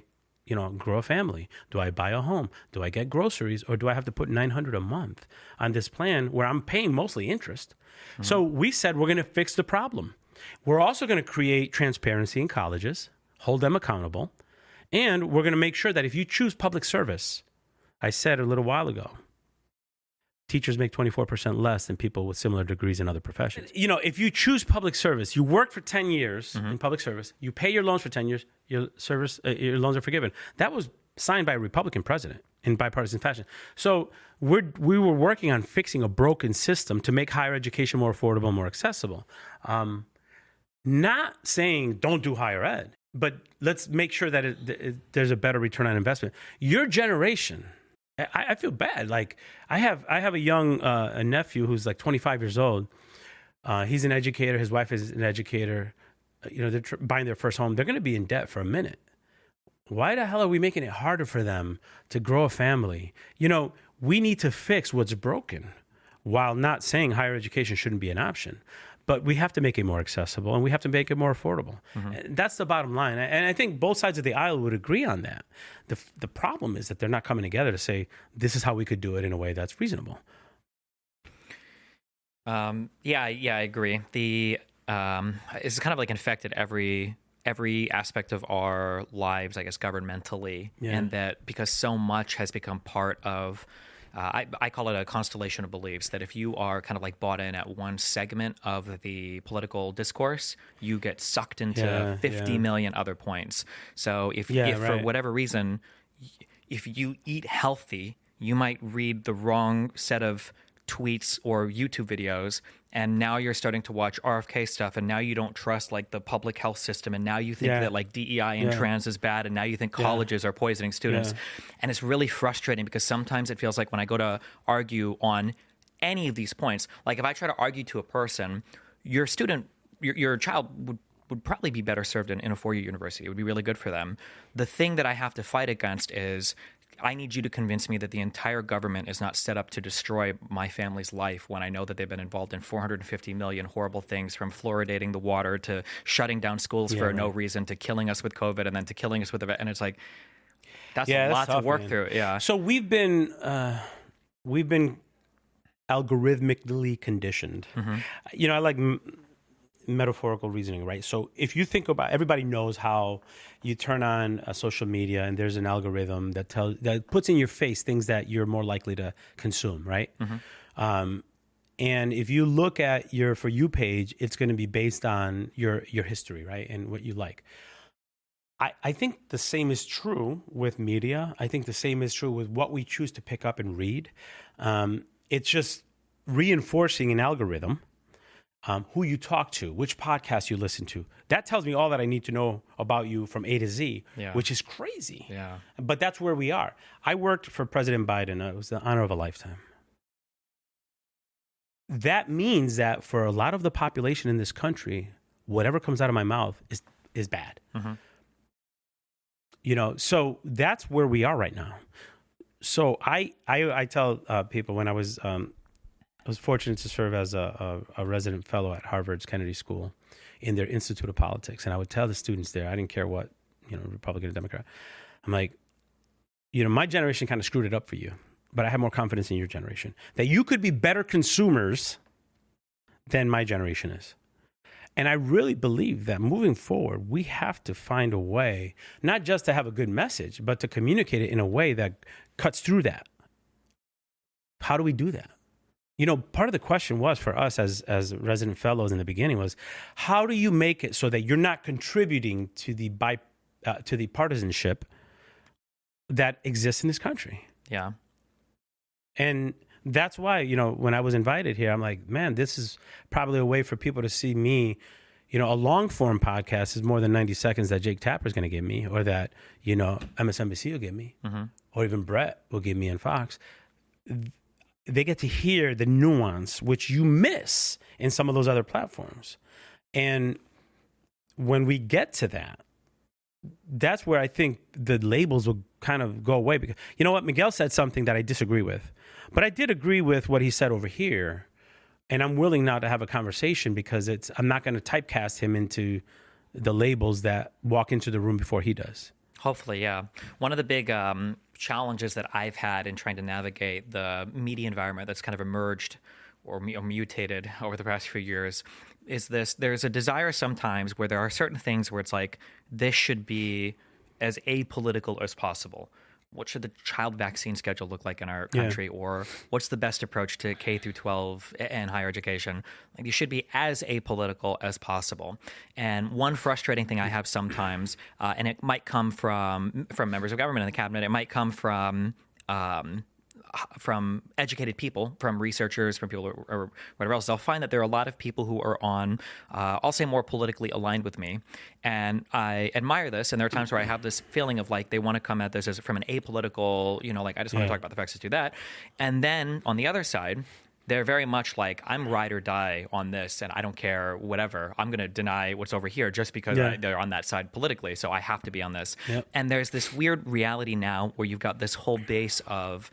you know, grow a family? Do I buy a home? Do I get groceries? Or do I have to put nine hundred dollars a month on this plan where I'm paying mostly interest? Mm-hmm. So we said we're going to fix the problem. We're also going to create transparency in colleges, hold them accountable, and we're going to make sure that if you choose public service, I said a little while ago, teachers make twenty-four percent less than people with similar degrees in other professions. You know, if you choose public service, you work for ten years mm-hmm. in public service, you pay your loans for ten years, your service, uh, your loans are forgiven. That was signed by a Republican president in bipartisan fashion. So we're, we were working on fixing a broken system to make higher education more affordable, more accessible. Um, not saying don't do higher ed, but let's make sure that it, it, there's a better return on investment. Your generation... I, I feel bad. Like I have, I have a young uh, a nephew who's like twenty-five years old. Uh, he's an educator. His wife is an educator. Uh, you know, they're tr- buying their first home. They're going to be in debt for a minute. Why the hell are we making it harder for them to grow a family? You know, we need to fix what's broken, while not saying higher education shouldn't be an option. But we have to make it more accessible, and we have to make it more affordable. Mm-hmm. That's the bottom line. And I think both sides of the aisle would agree on that. The the problem is that they're not coming together to say, this is how we could do it in a way that's reasonable. Um, yeah, yeah, I agree. The um, it's kind of like infected every every aspect of our lives, I guess, governmentally. Yeah. And that because so much has become part of... Uh, I, I call it a constellation of beliefs, that if you are kind of like bought in at one segment of the political discourse, you get sucked into yeah, fifty yeah. million other points. So if, yeah, if right. for whatever reason, if you eat healthy, you might read the wrong set of tweets or YouTube videos, and now you're starting to watch R F K stuff, and now you don't trust like the public health system, and now you think yeah. that like D E I and yeah. trans is bad, and now you think colleges yeah. are poisoning students. Yeah. And it's really frustrating because sometimes it feels like when I go to argue on any of these points, like if I try to argue to a person, your student, your, your child would would probably be better served in, in a four-year university. It would be really good for them. The thing that I have to fight against is I need you to convince me that the entire government is not set up to destroy my family's life when I know that they've been involved in four hundred fifty million horrible things, from fluoridating the water to shutting down schools yeah, for right. no reason to killing us with COVID and then to killing us with the... And it's like, that's yeah, a that's lot tough, to work man. through. Yeah. So we've been, uh, we've been algorithmically conditioned. Mm-hmm. You know, I like... M- metaphorical reasoning, right? So if you think about, everybody knows how you turn on a social media and there's an algorithm that tells, that puts in your face things that you're more likely to consume, right? Mm-hmm. Um, and if you look at your For You page, it's going to be based on your your history, right? And what you like. I, I think the same is true with media. I think the same is true with what we choose to pick up and read. Um, it's just reinforcing an algorithm. Um, who you talk to, which podcast you listen to. That tells me all that I need to know about you from A to Z, yeah. which is crazy. Yeah. But that's where we are. I worked for President Biden. It was the honor of a lifetime. That means that for a lot of the population in this country, whatever comes out of my mouth is is bad. Mm-hmm. You know, so that's where we are right now. So I I, I tell uh, people when I was... Um, I was fortunate to serve as a, a, a resident fellow at Harvard's Kennedy School in their Institute of Politics. And I would tell the students there, I didn't care what, you know, Republican or Democrat. I'm like, you know, my generation kind of screwed it up for you, but I have more confidence in your generation that you could be better consumers than my generation is. And I really believe that moving forward, we have to find a way, not just to have a good message, but to communicate it in a way that cuts through that. How do we do that? You know, part of the question was for us as as resident fellows in the beginning was, how do you make it so that you're not contributing to the bi, uh, to the partisanship that exists in this country? Yeah. And that's why, you know, when I was invited here, I'm like, man, this is probably a way for people to see me. You know, a long form podcast is more than ninety seconds that Jake Tapper is going to give me, or that, you know, M S N B C will give me, mm-hmm. or even Brett will give me on Fox. They get to hear the nuance, which you miss in some of those other platforms. And when we get to that, that's where I think the labels will kind of go away. Because, you know what, Miguel said something that I disagree with, but I did agree with what he said over here. And I'm willing now to have a conversation because it's, I'm not going to typecast him into the labels that walk into the room before he does. Hopefully, yeah. One of the big um, challenges that I've had in trying to navigate the media environment that's kind of emerged or, or mutated over the past few years is this. There's a desire sometimes where there are certain things where it's like, this should be as apolitical as possible. What should the child vaccine schedule look like in our country? Yeah. Or what's the best approach to K through twelve and higher education? Like, you should be as apolitical as possible. And one frustrating thing I have sometimes, uh, and it might come from from members of government in the cabinet, it might come from um, from educated people, from researchers, from people or, or whatever else. I'll find that there are a lot of people who are on, uh, I'll say, more politically aligned with me. And I admire this. And there are times where I have this feeling of like they want to come at this as from an apolitical, you know, like I just want yeah. to talk about the facts, let's do that. And then on the other side, they're very much like, I'm ride or die on this, and I don't care, whatever. I'm going to deny what's over here just because yeah. I, they're on that side politically, so I have to be on this. Yep. And there's this weird reality now where you've got this whole base of,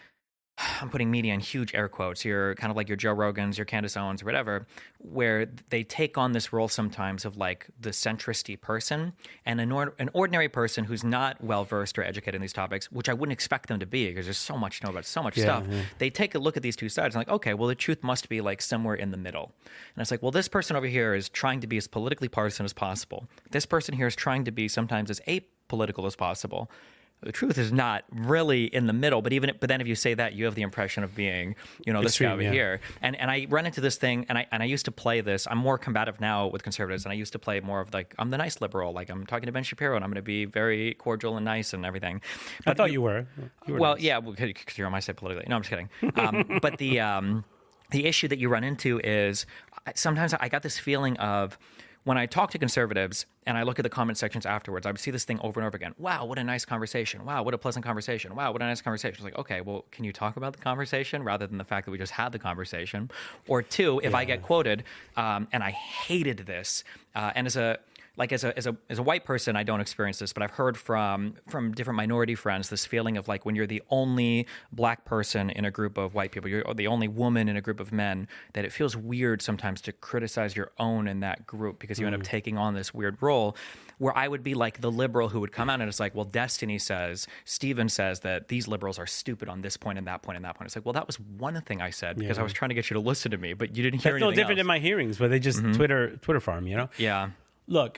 I'm putting media in huge air quotes. You're kind of like your Joe Rogans, your Candace Owens, or whatever, where they take on this role sometimes of like the centristy person and an, or- an ordinary person who's not well-versed or educated in these topics, which I wouldn't expect them to be because there's so much to know about so much yeah, stuff. Yeah. They take a look at these two sides and like, okay, well, the truth must be like somewhere in the middle. And it's like, well, this person over here is trying to be as politically partisan as possible. This person here is trying to be sometimes as apolitical as possible. The truth is not really in the middle, but even but then if you say that, you have the impression of being, you know, this Extreme, guy over yeah. here. And and I run into this thing, and I and I used to play this. I'm more combative now with conservatives, and I used to play more of like, I'm the nice liberal, like I'm talking to Ben Shapiro, and I'm going to be very cordial and nice and everything. But I thought you, you were. You were well, nice. yeah, because you're on my side politically. No, I'm just kidding. Um, but the um, the issue that you run into is sometimes I got this feeling of, when I talk to conservatives and I look at the comment sections afterwards, I would see this thing over and over again. Wow, what a nice conversation. Wow, what a pleasant conversation. Wow, what a nice conversation. It's like, okay, well, can you talk about the conversation rather than the fact that we just had the conversation? Or two, if yeah. I get quoted, um, and I hated this, uh, and as a like as a as a as a white person, I don't experience this, but I've heard from from different minority friends this feeling of like when you're the only black person in a group of white people, you're the only woman in a group of men, that it feels weird sometimes to criticize your own in that group because you mm. end up taking on this weird role. Where I would be like the liberal who would come out and it's like, well, Destiny says, Steven says that these liberals are stupid on this point and that point and that point. It's like, well, that was one thing I said because yeah. I was trying to get you to listen to me, but you didn't hear That's anything no different else. in my hearings where they just mm-hmm. Twitter Twitter farm, you know? Yeah. Look,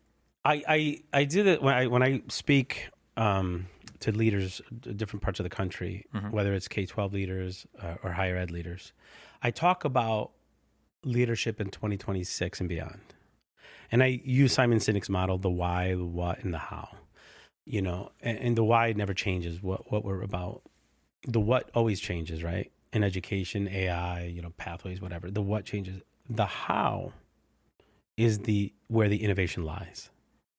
I I, I do that when I when I speak um, to leaders, different parts of the country, mm-hmm. whether it's K twelve leaders uh, or higher ed leaders. I talk about leadership in twenty twenty-six and beyond. And I use Simon Sinek's model, the why, the what, and the how. You know, and, and the why never changes, what, what we're about. The what always changes, right? In education, A I, you know, pathways, whatever. The what changes. The how is the where the innovation lies.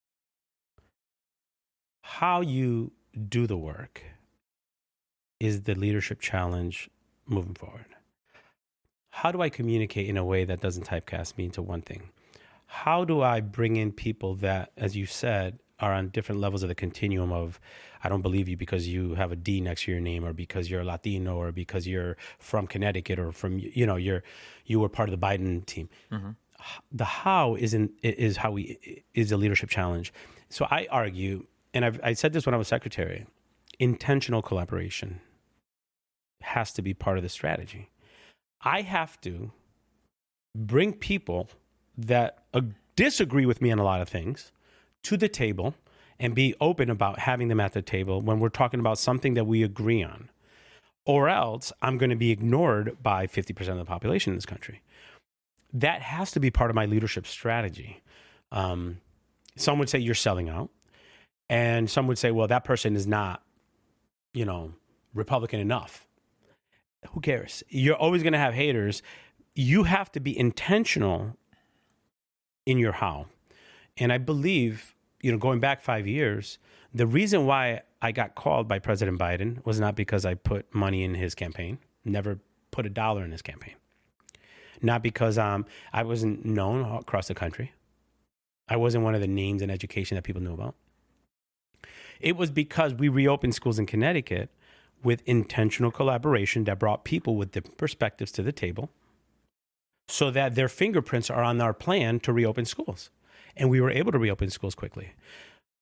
How you do the work is the leadership challenge moving forward. How do I communicate in a way that doesn't typecast me into one thing? How do I bring in people that, as you said, are on different levels of the continuum of, I don't believe you because you have a D next to your name, or because you're Latino, or because you're from Connecticut, or from, you know, you're, you were part of the Biden team. Mm-hmm. The how is in, is how we, is a leadership challenge. So I argue, and I've, I said this when I was secretary, intentional collaboration has to be part of the strategy. I have to bring people that uh, disagree with me on a lot of things to the table and be open about having them at the table when we're talking about something that we agree on. Or else I'm going to be ignored by fifty percent of the population in this country. That has to be part of my leadership strategy. Um, some would say you're selling out. And some would say, well, that person is not, you know, Republican enough. Who cares? You're always going to have haters. You have to be intentional in your how. And I believe, you know, going back five years, the reason why I got called by President Biden was not because I put money in his campaign, never put a dollar in his campaign. Not because um, I wasn't known across the country. I wasn't one of the names in education that people knew about. It was because we reopened schools in Connecticut with intentional collaboration that brought people with different perspectives to the table so that their fingerprints are on our plan to reopen schools. And we were able to reopen schools quickly.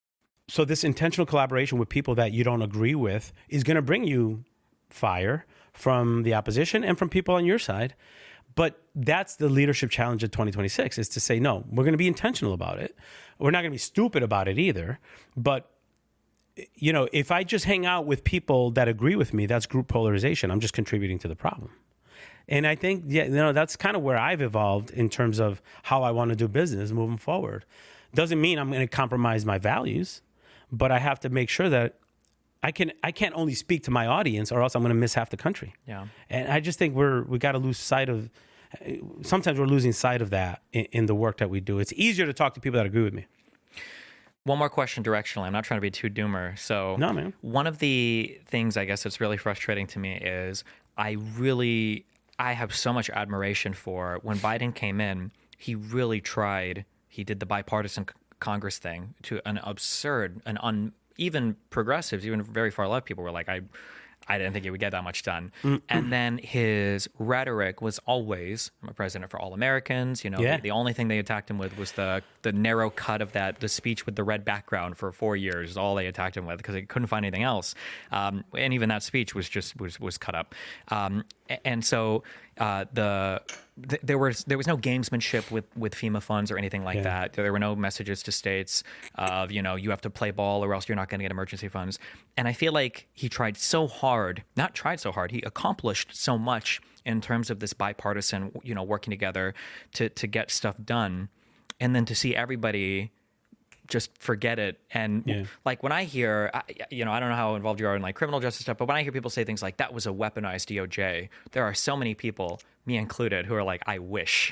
so this intentional collaboration with people that you don't agree with is going to bring you fire from the opposition and from people on your side. But that's the leadership challenge of twenty twenty-six, is to say, no, we're going to be intentional about it. We're not going to be stupid about it either. But, you know, if I just hang out with people that agree with me, that's group polarization. I'm just contributing to the problem. And I think, yeah, you know, that's kind of where I've evolved in terms of how I want to do business moving forward. Doesn't mean I'm going to compromise my values, but I have to make sure that I can I can't only speak to my audience, or else I'm going to miss half the country. Yeah. And I just think we're we got to lose sight of. Sometimes we're losing sight of that in, in the work that we do. It's easier to talk to people that agree with me. One more question directionally. I'm not trying to be too doomer. So no, man. One of the things I guess that's really frustrating to me is I really I have so much admiration for when Biden came in. He really tried. He did the bipartisan Congress thing to an absurd, an un, even progressives, even very far left people were like, I, I didn't think he would get that much done. Mm-hmm. And then his rhetoric was always, I'm a president for all Americans. You know, yeah. the, the only thing they attacked him with was the the narrow cut of that, the speech with the red background for four years is all they attacked him with because they couldn't find anything else. Um, and even that speech was just was was cut up. Um, and so uh, the th- there was there was no gamesmanship with, with FEMA funds or anything like yeah. that. There were no messages to states of, you know, you have to play ball or else you're not going to get emergency funds. And I feel like he tried so hard, not tried so hard, he accomplished so much in terms of this bipartisan, you know, working together to to get stuff done. And then to see everybody just forget it. And yeah. like when I hear, you know, I don't know how involved you are in like criminal justice stuff, but when I hear people say things like that was a weaponized D O J, there are so many people, me included, who are like, I wish.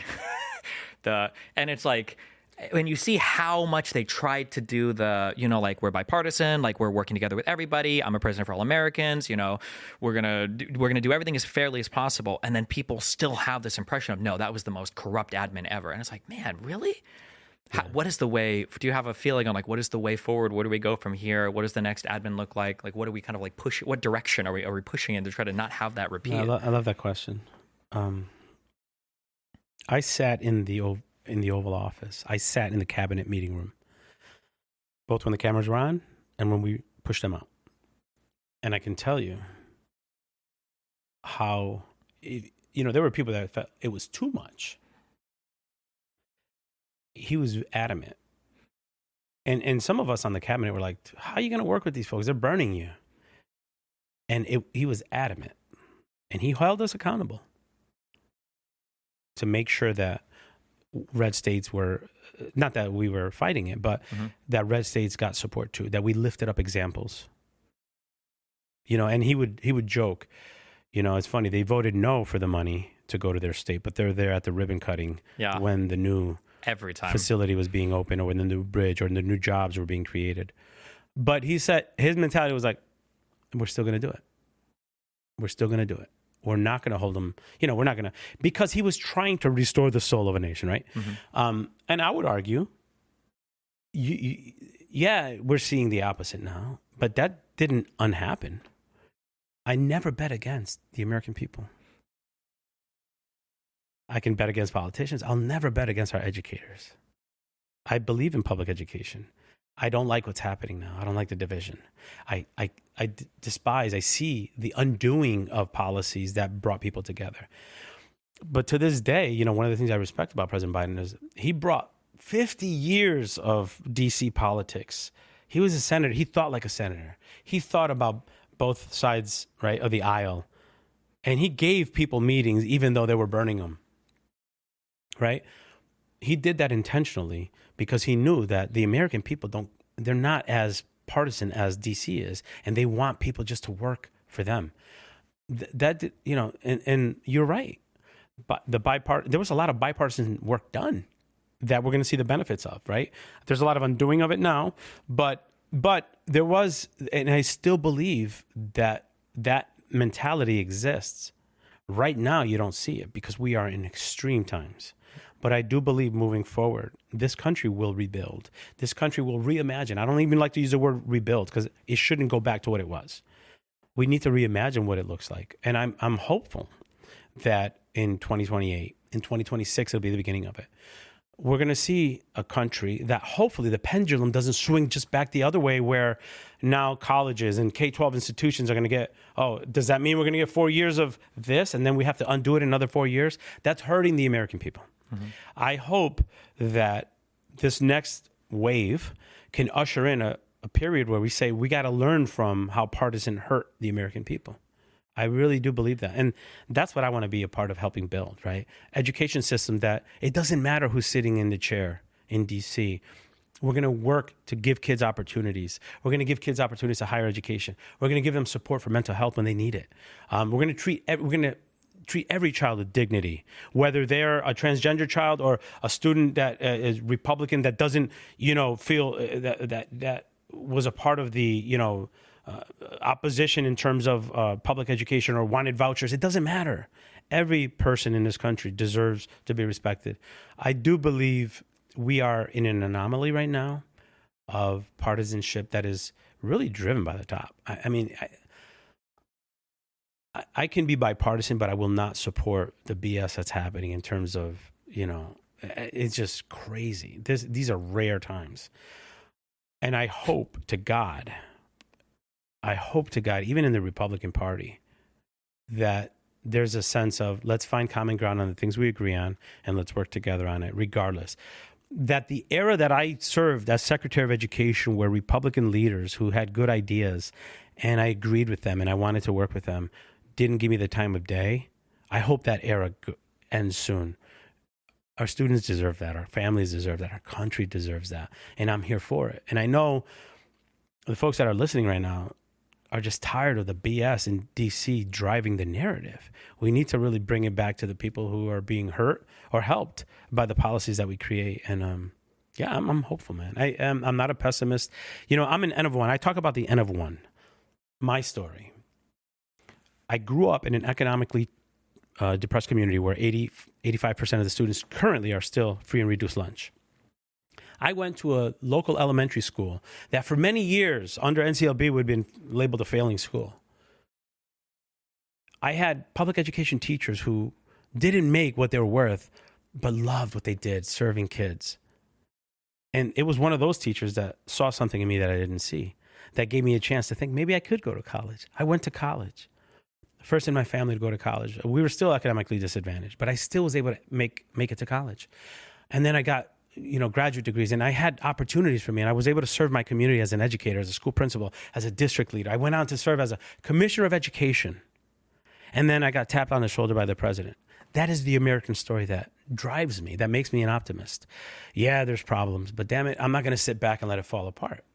the And it's like, when you see how much they tried to do the, you know, like we're bipartisan, like we're working together with everybody. I'm a president for all Americans. You know, we're gonna do, we're gonna do everything as fairly as possible, and then people still have this impression of no, that was the most corrupt admin ever. And it's like, man, really? Yeah. How, what is the way? Do you have a feeling on like what is the way forward? Where do we go from here? What does the next admin look like? Like, what do we kind of like push? What direction are we are we pushing in to try to not have that repeat? Yeah, I, lo- I love that question. Um, I sat in the old. in the Oval Office. I sat in the cabinet meeting room, both when the cameras were on and when we pushed them out. And I can tell you how, it, you know, there were people that felt it was too much. He was adamant. And and some of us on the cabinet were like, how are you going to work with these folks? They're burning you. And it, he was adamant. And he held us accountable to make sure that red states were, not that we were fighting it, but mm-hmm. that red states got support too, that we lifted up examples. You know, and he would he would joke, you know, it's funny, they voted no for the money to go to their state, but they're there at the ribbon cutting yeah. when the new every time facility was being opened or when the new bridge or the new jobs were being created. But he said, his mentality was like, we're still going to do it. We're still going to do it. We're not going to hold them, you know, we're not going to, because he was trying to restore the soul of a nation, right? Mm-hmm. Um, and I would argue, you, you, yeah, we're seeing the opposite now, but that didn't unhappen. I never bet against the American people. I can bet against politicians. I'll never bet against our educators. I believe in public education. I don't like what's happening now. I don't like the division. I, I, I d- despise, I see the undoing of policies that brought people together. But to this day, you know, one of the things I respect about President Biden is he brought fifty years of D C politics. He was a senator. He thought like a senator. He thought about both sides, right, of the aisle. And he gave people meetings even though they were burning them, right? He did that intentionally because he knew that the American people don't, they're not as partisan as D C is, and they want people just to work for them. Th- that, you know, and, and you're right. But the bipart, there was a lot of bipartisan work done that we're going to see the benefits of, right? There's a lot of undoing of it now, but but there was, and I still believe that that mentality exists. Right now, you don't see it because we are in extreme times. But I do believe moving forward, this country will rebuild. This country will reimagine. I don't even like to use the word rebuild because it shouldn't go back to what it was. We need to reimagine what it looks like. And I'm I'm hopeful that in twenty twenty-eight, in twenty twenty-six, it'll be the beginning of it. we're going to see a country that hopefully the pendulum doesn't swing just back the other way, where now colleges and K twelve institutions are going to get, oh, does that mean we're going to get four years of this and then we have to undo it in another four years? That's hurting the American people. Mm-hmm. I hope that this next wave can usher in a, a period where we say we got to learn from how partisan hurt the American people. I really do believe that. And that's what I want to be a part of helping build, right? Education system that it doesn't matter who's sitting in the chair in D C. We're going to work to give kids opportunities. We're going to give kids opportunities to higher education. We're going to give them support for mental health when they need it. Um, we're going to treat we're going to treat every child with dignity, whether they're a transgender child or a student that uh, is Republican that doesn't, you know, feel uh, that that that was a part of the, you know, Uh, opposition in terms of uh, public education or wanted vouchers. It doesn't matter. Every person in this country deserves to be respected. I do believe we are in an anomaly right now of partisanship that is really driven by the top. I, I mean, I, I can be bipartisan, but I will not support the B S that's happening in terms of, you know, it's just crazy. This, these are rare times. And I hope to God I hope to God, even in the Republican Party, that there's a sense of let's find common ground on the things we agree on and let's work together on it regardless. That the era that I served as Secretary of Education, where Republican leaders who had good ideas and I agreed with them and I wanted to work with them didn't give me the time of day, I hope that era ends soon. Our students deserve that. Our families deserve that. Our country deserves that. And I'm here for it. And I know the folks that are listening right now are just tired of the B S in D C driving the narrative. We need to really bring it back to the people who are being hurt or helped by the policies that we create. And um, yeah, I'm, I'm hopeful, man. I am. I'm not a pessimist. You know, I'm an N of one. I talk about the N of one. My story. I grew up in an economically uh, depressed community where eighty, eighty-five percent of the students currently are still free and reduced lunch. I went to a local elementary school that for many years under N C L B would have been labeled a failing school. I had public education teachers who didn't make what they were worth, but loved what they did, serving kids. And it was one of those teachers that saw something in me that I didn't see, that gave me a chance to think maybe I could go to college. I went to college. First in my family to go to college. We were still academically disadvantaged, but I still was able to make, make it to college. And then I got you know, graduate degrees, and I had opportunities for me, and I was able to serve my community as an educator, as a school principal, as a district leader. I went on to serve as a commissioner of education, and then I got tapped on the shoulder by the president. That is the American story that drives me, that makes me an optimist. Yeah, there's problems, but damn it, I'm not going to sit back and let it fall apart.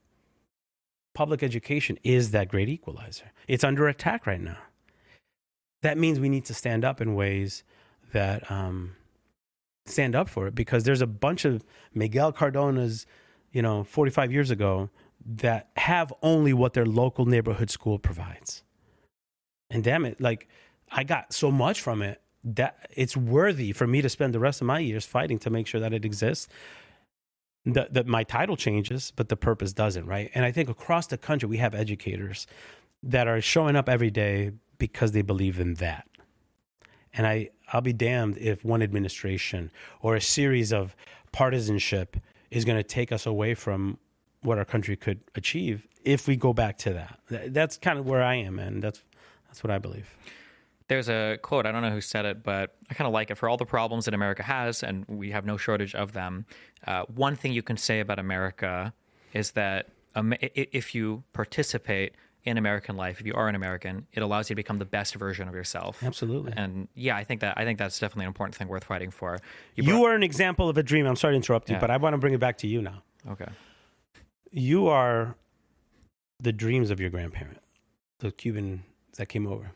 Public education is that great equalizer. It's under attack right now. That means we need to stand up in ways that um, stand up for it, because there's a bunch of Miguel Cardonas, you know, forty-five years ago that have only what their local neighborhood school provides. And damn it, like I got so much from it that it's worthy for me to spend the rest of my years fighting to make sure that it exists. That, that my title changes, but the purpose doesn't, right? And I think across the country, we have educators that are showing up every day because they believe in that. And I, I'll be damned if one administration or a series of partisanship is going to take us away from what our country could achieve if we go back to that. That's kind of where I am, and that's that's what I believe. There's a quote, I don't know who said it, but I kind of like it. For all the problems that America has, and we have no shortage of them, uh, one thing you can say about America is that um, if you participate in American life, if you are an American, it allows you to become the best version of yourself. Absolutely. And yeah, I think that I think that's definitely an important thing worth fighting for. You, you brought, are an example of a dream. I'm sorry to interrupt you, yeah. but I want to bring it back to you now. Okay. You are the dreams of your grandparent, the Cuban that came over.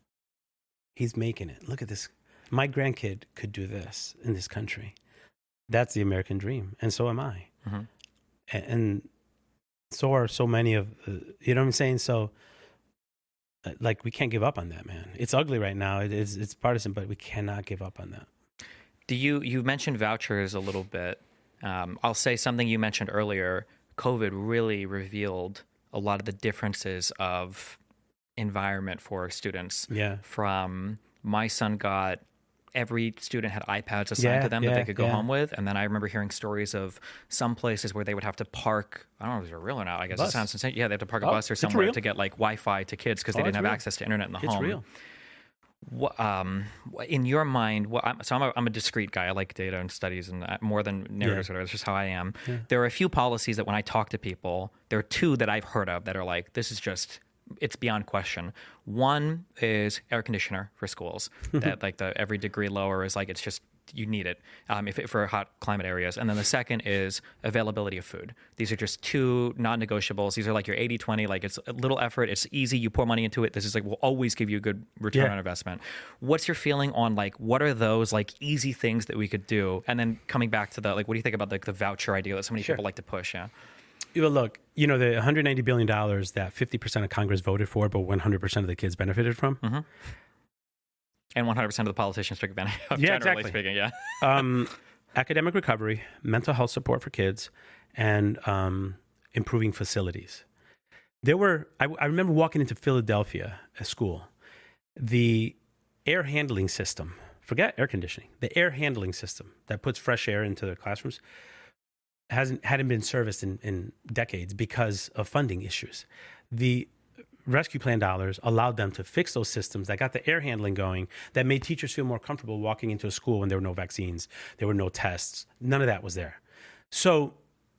He's making it. Look at this. My grandkid could do this in this country. That's the American dream. And so am I. Mm-hmm. And, and so are so many of, uh, you know what I'm saying? So, uh, like, we can't give up on that, man. It's ugly right now. It, it's, it's partisan, but we cannot give up on that. Do you, you mentioned vouchers a little bit. Um, I'll say something you mentioned earlier. COVID really revealed a lot of the differences of environment for students. Yeah. From my son got every student had iPads assigned Yeah, to them that yeah, they could go yeah. home with. And then I remember hearing stories of some places where they would have to park. I don't know if they're real or not. I guess Bus. it sounds insane. Yeah, they have to park a Oh, bus or it's somewhere real. to get like Wi-Fi to kids because they Oh, didn't it's have real. access to internet in the It's home. real. What, um, what- in your mind, what I'm, so I'm a, I'm a discrete guy. I like data and studies and uh, more than narratives. Yeah. Or whatever. It's just how I am. Yeah. There are a few policies that when I talk to people, there are two that I've heard of that are like, this is just, it's beyond question. One is air conditioner for schools. That like the every degree lower is like, it's just, you need it um, if it, for hot climate areas. And then the second is availability of food. These are just two non-negotiables. These are like your eighty twenty, like it's a little effort. It's easy. You pour money into it. This is like, will always give you a good return Yeah. on investment. What's your feeling on like, what are those like easy things that we could do? And then coming back to the, like, what do you think about like the voucher idea that so many Sure. people like to push? Yeah. Well, look, you know, the one hundred ninety billion dollars that fifty percent of Congress voted for, but one hundred percent of the kids benefited from. Mm-hmm. And one hundred percent of the politicians took advantage of, Yeah, generally exactly. speaking. Yeah. um, academic recovery, mental health support for kids, and um, improving facilities. There were, I, I remember walking into Philadelphia, a school, the air handling system, forget air conditioning, the air handling system that puts fresh air into the classrooms hasn't hadn't been serviced in, in decades because of funding issues. The rescue plan dollars allowed them to fix those systems that got the air handling going, that made teachers feel more comfortable walking into a school when there were no vaccines, there were no tests. None of that was there. So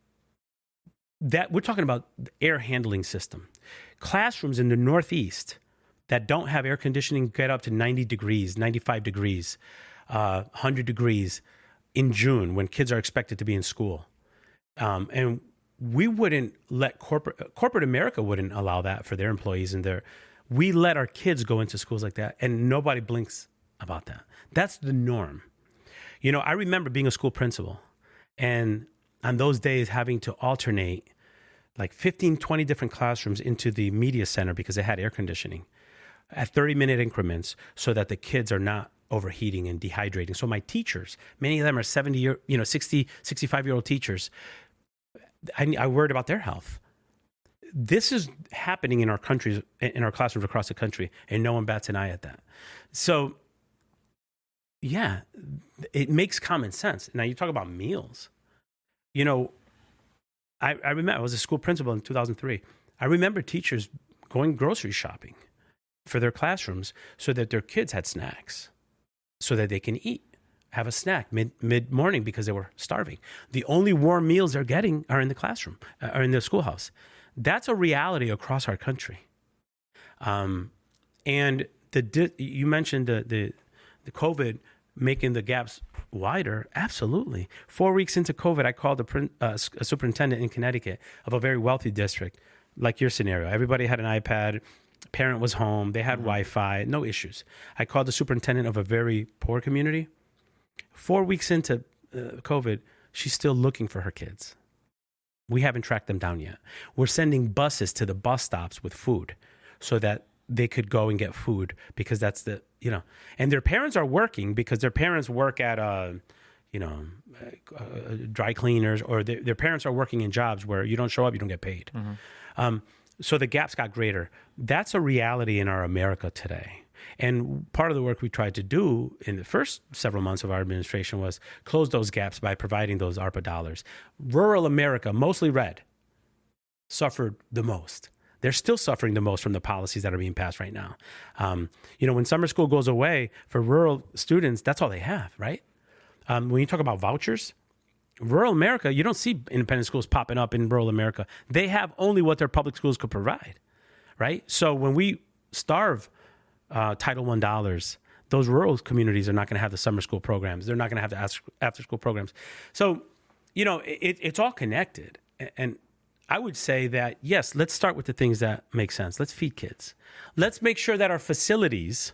that we're talking about the air handling system. Classrooms in the Northeast that don't have air conditioning get up to ninety degrees, ninety-five degrees, uh, one hundred degrees in June when kids are expected to be in school. Um, and we wouldn't let corporate corporate America wouldn't allow that for their employees and their. We let our kids go into schools like that, and nobody blinks about that. That's the norm. You know, I remember being a school principal, and on those days having to alternate like fifteen, twenty different classrooms into the media center because they had air conditioning at thirty minute increments so that the kids are not overheating and dehydrating. So my teachers, many of them are seventy year, you know, sixty, sixty-five year old teachers. I, I worried about their health. This is happening in our countries, in our classrooms across the country, and no one bats an eye at that. So, yeah, it makes common sense. Now, you talk about meals. You know, I, I remember I was a school principal in two thousand three. I remember teachers going grocery shopping for their classrooms so that their kids had snacks, so that they can eat. Have a snack mid mid morning because they were starving. The only warm meals they're getting are in the classroom, uh, are in the schoolhouse. That's a reality across our country. Um, and the di- you mentioned the, the the COVID making the gaps wider. Absolutely. Four weeks into COVID, I called a, prin- uh, a superintendent in Connecticut of a very wealthy district, like your scenario. Everybody had an iPad. Parent was home. They had mm-hmm. Wi-Fi. No issues. I called the superintendent of a very poor community. Four weeks into uh, COVID, she's still looking for her kids. We haven't tracked them down yet. We're sending buses to the bus stops with food so that they could go and get food because that's the, you know, and their parents are working because their parents work at, uh, you know, uh, dry cleaners, or they, their parents are working in jobs where you don't show up, you don't get paid. Mm-hmm. Um, so the gaps got greater. That's a reality in our America today. And part of the work we tried to do in the first several months of our administration was close those gaps by providing those ARPA dollars. Rural America, mostly red, suffered the most. They're still suffering the most from the policies that are being passed right now. Um, you know, when summer school goes away for rural students, that's all they have, right? Um, when you talk about vouchers, rural America, you don't see independent schools popping up in rural America. They have only what their public schools could provide, right? So when we starve Uh, Title One dollars, those rural communities are not going to have the summer school programs. They're not going to have the after school programs. So, you know, it, it's all connected. And I would say that, yes, let's start with the things that make sense. Let's feed kids. Let's make sure that our facilities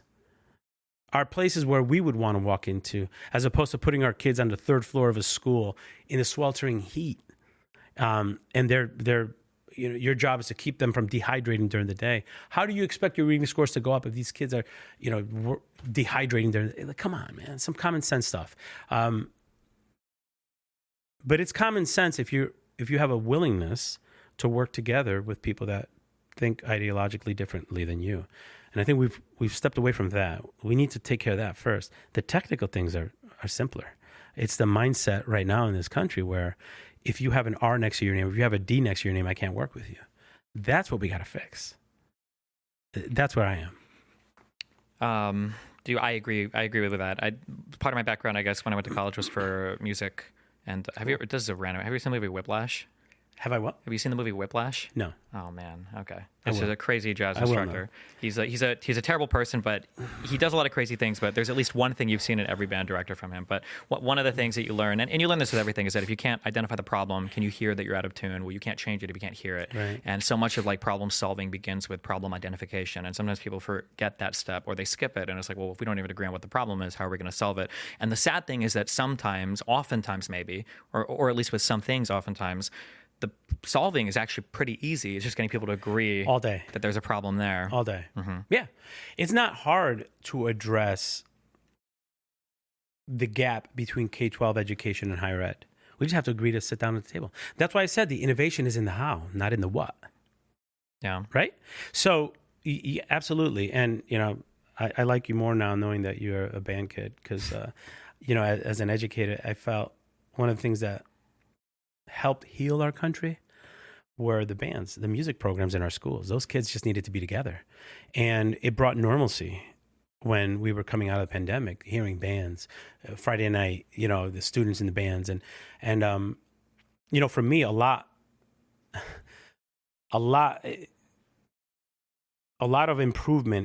are places where we would want to walk into, as opposed to putting our kids on the third floor of a school in the sweltering heat. Um, and they're, they're, you know, your job is to keep them from dehydrating during the day. How do you expect your reading scores to go up if these kids are, you know, dehydrating during the day? Like, come on, man, some common sense stuff. Um, but it's common sense if you if you have a willingness to work together with people that think ideologically differently than you. And I think we've we've stepped away from that. We need to take care of that first. The technical things are, are simpler. It's the mindset right now in this country where if you have an R next to your name, if you have a D next to your name, I can't work with you. That's what we got to fix. That's where I am. Um, do I agree? I agree with that. I part of my background, I guess, when I went to college was for music. And have you? This is a random. Have you seen the movie Whiplash? Have I what? Have you seen the movie Whiplash? No. Oh man. Okay. This is a crazy jazz I will instructor. He's a he's a he's a terrible person, but he does a lot of crazy things. But there's at least one thing you've seen in every band director from him. But what, one of the things that you learn, and, and you learn this with everything, is that if you can't identify the problem, can you hear that you're out of tune? Well, you can't change it if you can't hear it. Right. And so much of like problem solving begins with problem identification. And sometimes people forget that step or they skip it. And it's like, well, if we don't even agree on what the problem is, how are we going to solve it? And the sad thing is that sometimes, oftentimes maybe, or or at least with some things, oftentimes, the solving is actually pretty easy. It's just getting people to agree all day that there's a problem there. All day. Mm-hmm. Yeah. It's not hard to address the gap between K twelve education and higher ed. We just have to agree to sit down at the table. That's why I said the innovation is in the how, not in the what. Yeah. Right? So, y- y- absolutely. And, you know, I, I like you more now knowing that you're a band kid because, uh, you know, as, as an educator, I felt one of the things that helped heal our country were the bands, the music programs in our schools. Those kids just needed to be together. And it brought normalcy when we were coming out of the pandemic, hearing bands, uh, Friday night, you know, the students in the bands. And, and um, you know, for me, a lot, a lot, a lot of improvement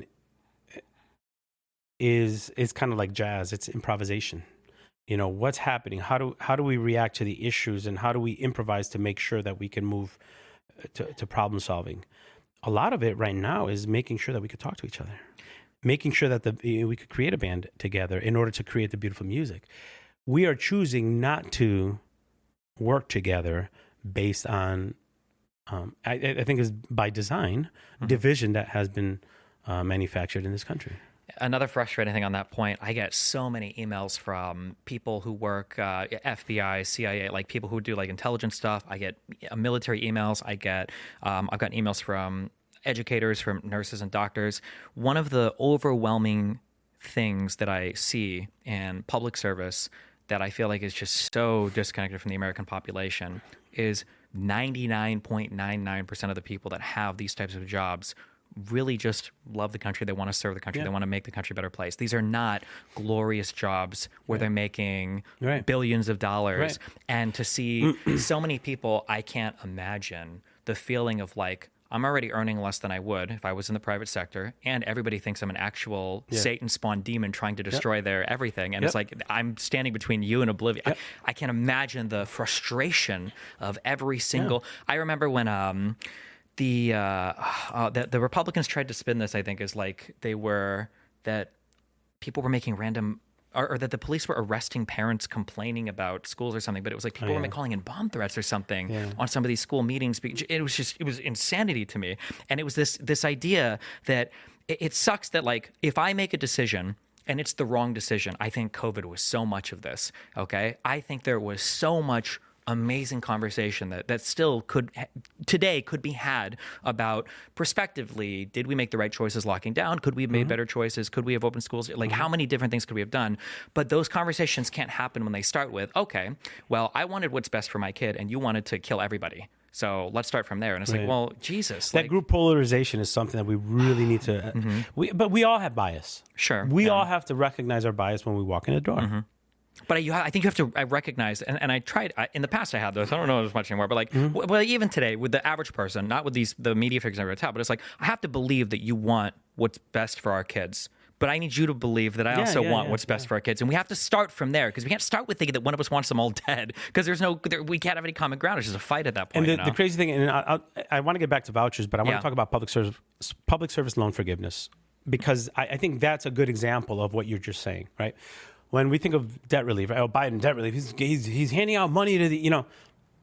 is, is kind of like jazz. It's improvisation. You know, what's happening? How do how do we react to the issues, and how do we improvise to make sure that we can move to, to problem solving? A lot of it right now is making sure that we could talk to each other, making sure that the you know, we could create a band together in order to create the beautiful music. We are choosing not to work together based on, um, I, I think, is by design, mm-hmm. division that has been uh, manufactured in this country. Another frustrating thing on that point, I get so many emails from people who work uh, F B I, C I A, like people who do like intelligence stuff. I get military emails. I get, um, I've gotten emails from educators, from nurses and doctors. One of the overwhelming things that I see in public service that I feel like is just so disconnected from the American population is ninety-nine point nine nine percent of the people that have these types of jobs really just love the country. They want to serve the country. Yeah. They want to make the country a better place. These are not glorious jobs where right. they're making right. billions of dollars. Right. And to see so many people, I can't imagine the feeling of like, I'm already earning less than I would if I was in the private sector, and everybody thinks I'm an actual yeah. Satan-spawned demon trying to destroy yep. their everything. And yep. it's like, I'm standing between you and oblivion. Yep. I, I can imagine the frustration of every single... Yeah. I remember when... Um, The, uh, uh, the the Republicans tried to spin this, I think, as like they were that people were making random, or, or that the police were arresting parents complaining about schools or something. But it was like people oh, yeah. were calling in bomb threats or something yeah. on some of these school meetings. It was just it was insanity to me. And it was this this idea that it, it sucks that like if I make a decision and it's the wrong decision, I think COVID was so much of this. Okay, I think there was so much amazing conversation that, that still could today could be had about prospectively, did we make the right choices locking down? Could we have made mm-hmm. better choices? Could we have opened schools? Like mm-hmm. how many different things could we have done? But those conversations can't happen when they start with, okay, well, I wanted what's best for my kid and you wanted to kill everybody. So let's start from there. And it's right. like, well, Jesus. That like, group polarization is something that we really need to, mm-hmm. we, but we all have bias. Sure. We yeah. all have to recognize our bias when we walk in the door. Mm-hmm. But you, I think you have to I recognize, and, and I tried, I, in the past I had those, I don't know as much anymore, but like, mm-hmm. w- well, even today, with the average person, not with these the media figures I tell, but it's like, I have to believe that you want what's best for our kids. But I need you to believe that I yeah, also yeah, want yeah, what's best yeah. for our kids. And we have to start from there, because we can't start with thinking that one of us wants them all dead, because there's no, there, we can't have any common ground. It's just a fight at that point. And the, you know? the crazy thing, and I, I, I want to get back to vouchers, but I want yeah. to talk about public service, public service loan forgiveness, because I, I think that's a good example of what you're just saying, right? When we think of debt relief, oh, Biden debt relief, he's, he's he's handing out money to the, you know.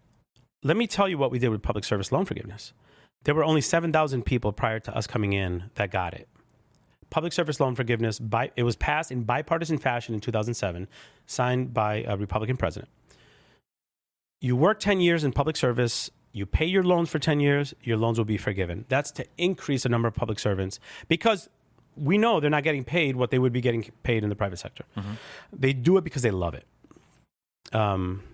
Let me tell you what we did with public service loan forgiveness. There were only seven thousand people prior to us coming in that got it. Public service loan forgiveness, by, it was passed in bipartisan fashion in two thousand seven, signed by a Republican president. You work ten years in public service You pay your loans for ten years, your loans will be forgiven. That's to increase the number of public servants because we know they're not getting paid what they would be getting paid in the private sector. Mm-hmm. They do it because they love it. Um,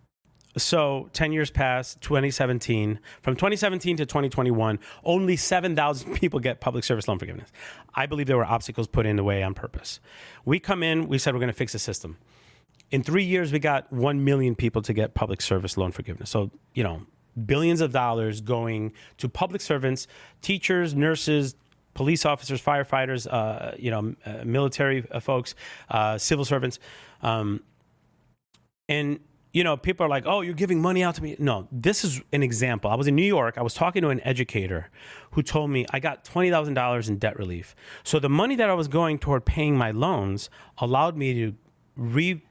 so ten years passed, twenty seventeen. From twenty seventeen to twenty twenty-one, only seven thousand people get public service loan forgiveness. I believe there were obstacles put in the way on purpose. We come in, we said we're going to fix the system. In three years, we got one million people to get public service loan forgiveness. So, you know, billions of dollars going to public servants, teachers, nurses, police officers, firefighters, uh, you know, uh, military uh, folks, uh, civil servants. Um, and, you know, people are like, oh, you're giving money out to me. No, this is an example. I was in New York. I was talking to an educator who told me I got twenty thousand dollars in debt relief. So the money that I was going toward paying my loans allowed me to re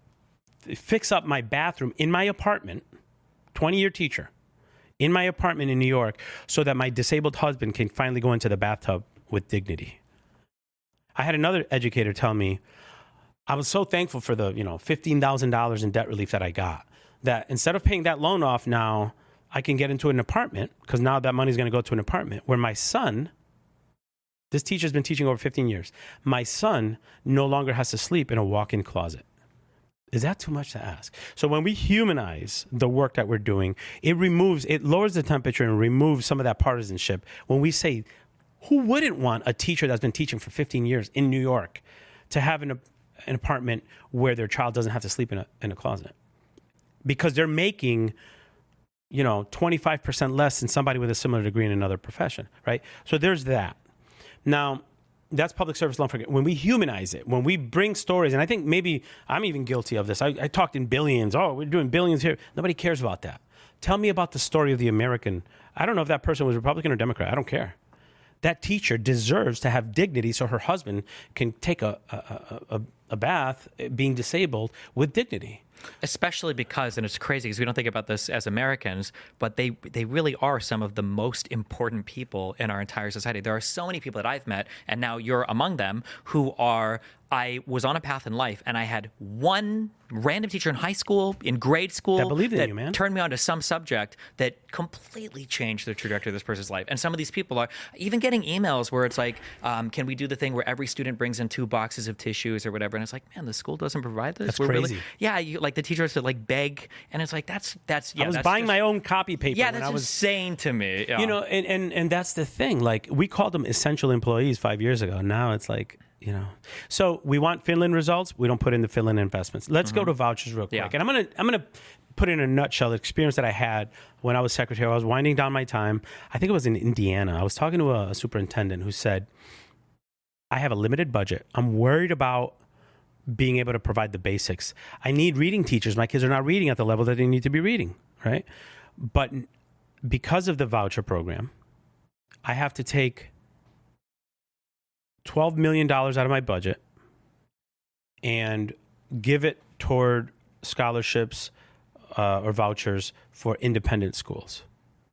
fix up my bathroom in my apartment, twenty-year teacher, in my apartment in New York, so that my disabled husband can finally go into the bathtub with dignity. I had another educator tell me, I was so thankful for the, you know, fifteen thousand dollars in debt relief that I got, that instead of paying that loan off now, I can get into an apartment, because now that money's going to go to an apartment where my son, this teacher's been teaching over fifteen years, my son no longer has to sleep in a walk-in closet. Is that too much to ask? So when we humanize the work that we're doing, it removes, it lowers the temperature and removes some of that partisanship. When we say, who wouldn't want a teacher that's been teaching for fifteen years in New York to have an, an apartment where their child doesn't have to sleep in a, in a closet? Because they're making, you know, twenty-five percent less than somebody with a similar degree in another profession, right? So there's that. Now, that's public service loan forgiveness. When we humanize it, when we bring stories, and I think maybe I'm even guilty of this. I, I talked in billions. Oh, we're doing billions here. Nobody cares about that. Tell me about the story of the American. I don't know if that person was Republican or Democrat. I don't care. That teacher deserves to have dignity so her husband can take a, a, a, a bath being disabled with dignity. Especially because, and it's crazy because we don't think about this as Americans, but they they really are some of the most important people in our entire society. There are so many people that I've met, and now you're among them, who are, I was on a path in life, and I had one random teacher in high school, in grade school, that believed in that you, man. turned me on to some subject that completely changed the trajectory of this person's life. And some of these people are even getting emails where it's like, um, can we do the thing where every student brings in two boxes of tissues or whatever? And it's like, man, the school doesn't provide this. That's We're crazy. Really, yeah, you, like the teacher has to like beg, and it's like, that's, that's, yeah. I was that's buying just, my own copy paper. Yeah, when that's I was, insane to me. Yeah. You know, and, and, and that's the thing. Like, we called them essential employees five years ago. Now it's like, you know, so we want Finland results. We don't put in the Finland investments. Let's mm-hmm. go to vouchers real quick. Yeah. And I'm gonna I'm gonna put in a nutshell the experience that I had when I was secretary. I was winding down my time. I think it was in Indiana. I was talking to a, a superintendent who said, "I have a limited budget. I'm worried about being able to provide the basics. I need reading teachers. My kids are not reading at the level that they need to be reading, right? But because of the voucher program, I have to take twelve million dollars out of my budget and give it toward scholarships uh, or vouchers for independent schools."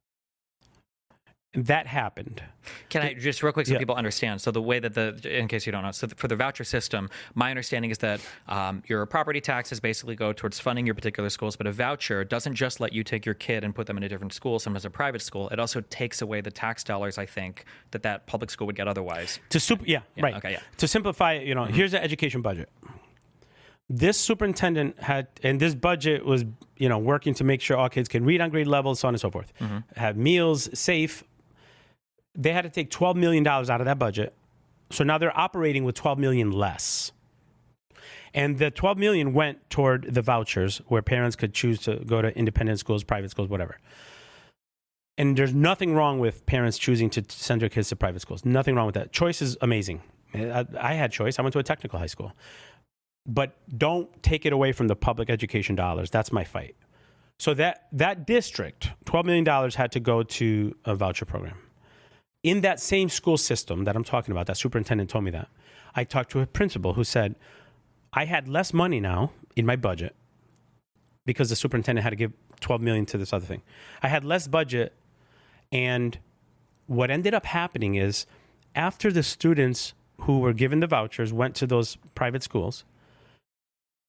That happened. Can I just real quick so yeah. people understand? So the way that the, in case you don't know, so for the voucher system, my understanding is that um, your property taxes basically go towards funding your particular schools, but a voucher doesn't just let you take your kid and put them in a different school, sometimes a private school. It also takes away the tax dollars, I think, that that public school would get otherwise. To super, yeah, yeah, right. Okay, yeah. To simplify, you know, mm-hmm. here's the education budget. This superintendent had, and this budget was, you know, working to make sure all kids can read on grade levels, so on and so forth, mm-hmm. have meals, safe. They had to take twelve million dollars out of that budget. So now they're operating with twelve million dollars less. And the twelve million dollars went toward the vouchers where parents could choose to go to independent schools, private schools, whatever. And there's nothing wrong with parents choosing to send their kids to private schools. Nothing wrong with that. Choice is amazing. I, I had choice. I went to a technical high school. But don't take it away from the public education dollars. That's my fight. So that, that district, twelve million dollars had to go to a voucher program. In that same school system that I'm talking about, that superintendent told me that, I talked to a principal who said, I had less money now in my budget because the superintendent had to give twelve million dollars to this other thing. I had less budget, and what ended up happening is after the students who were given the vouchers went to those private schools,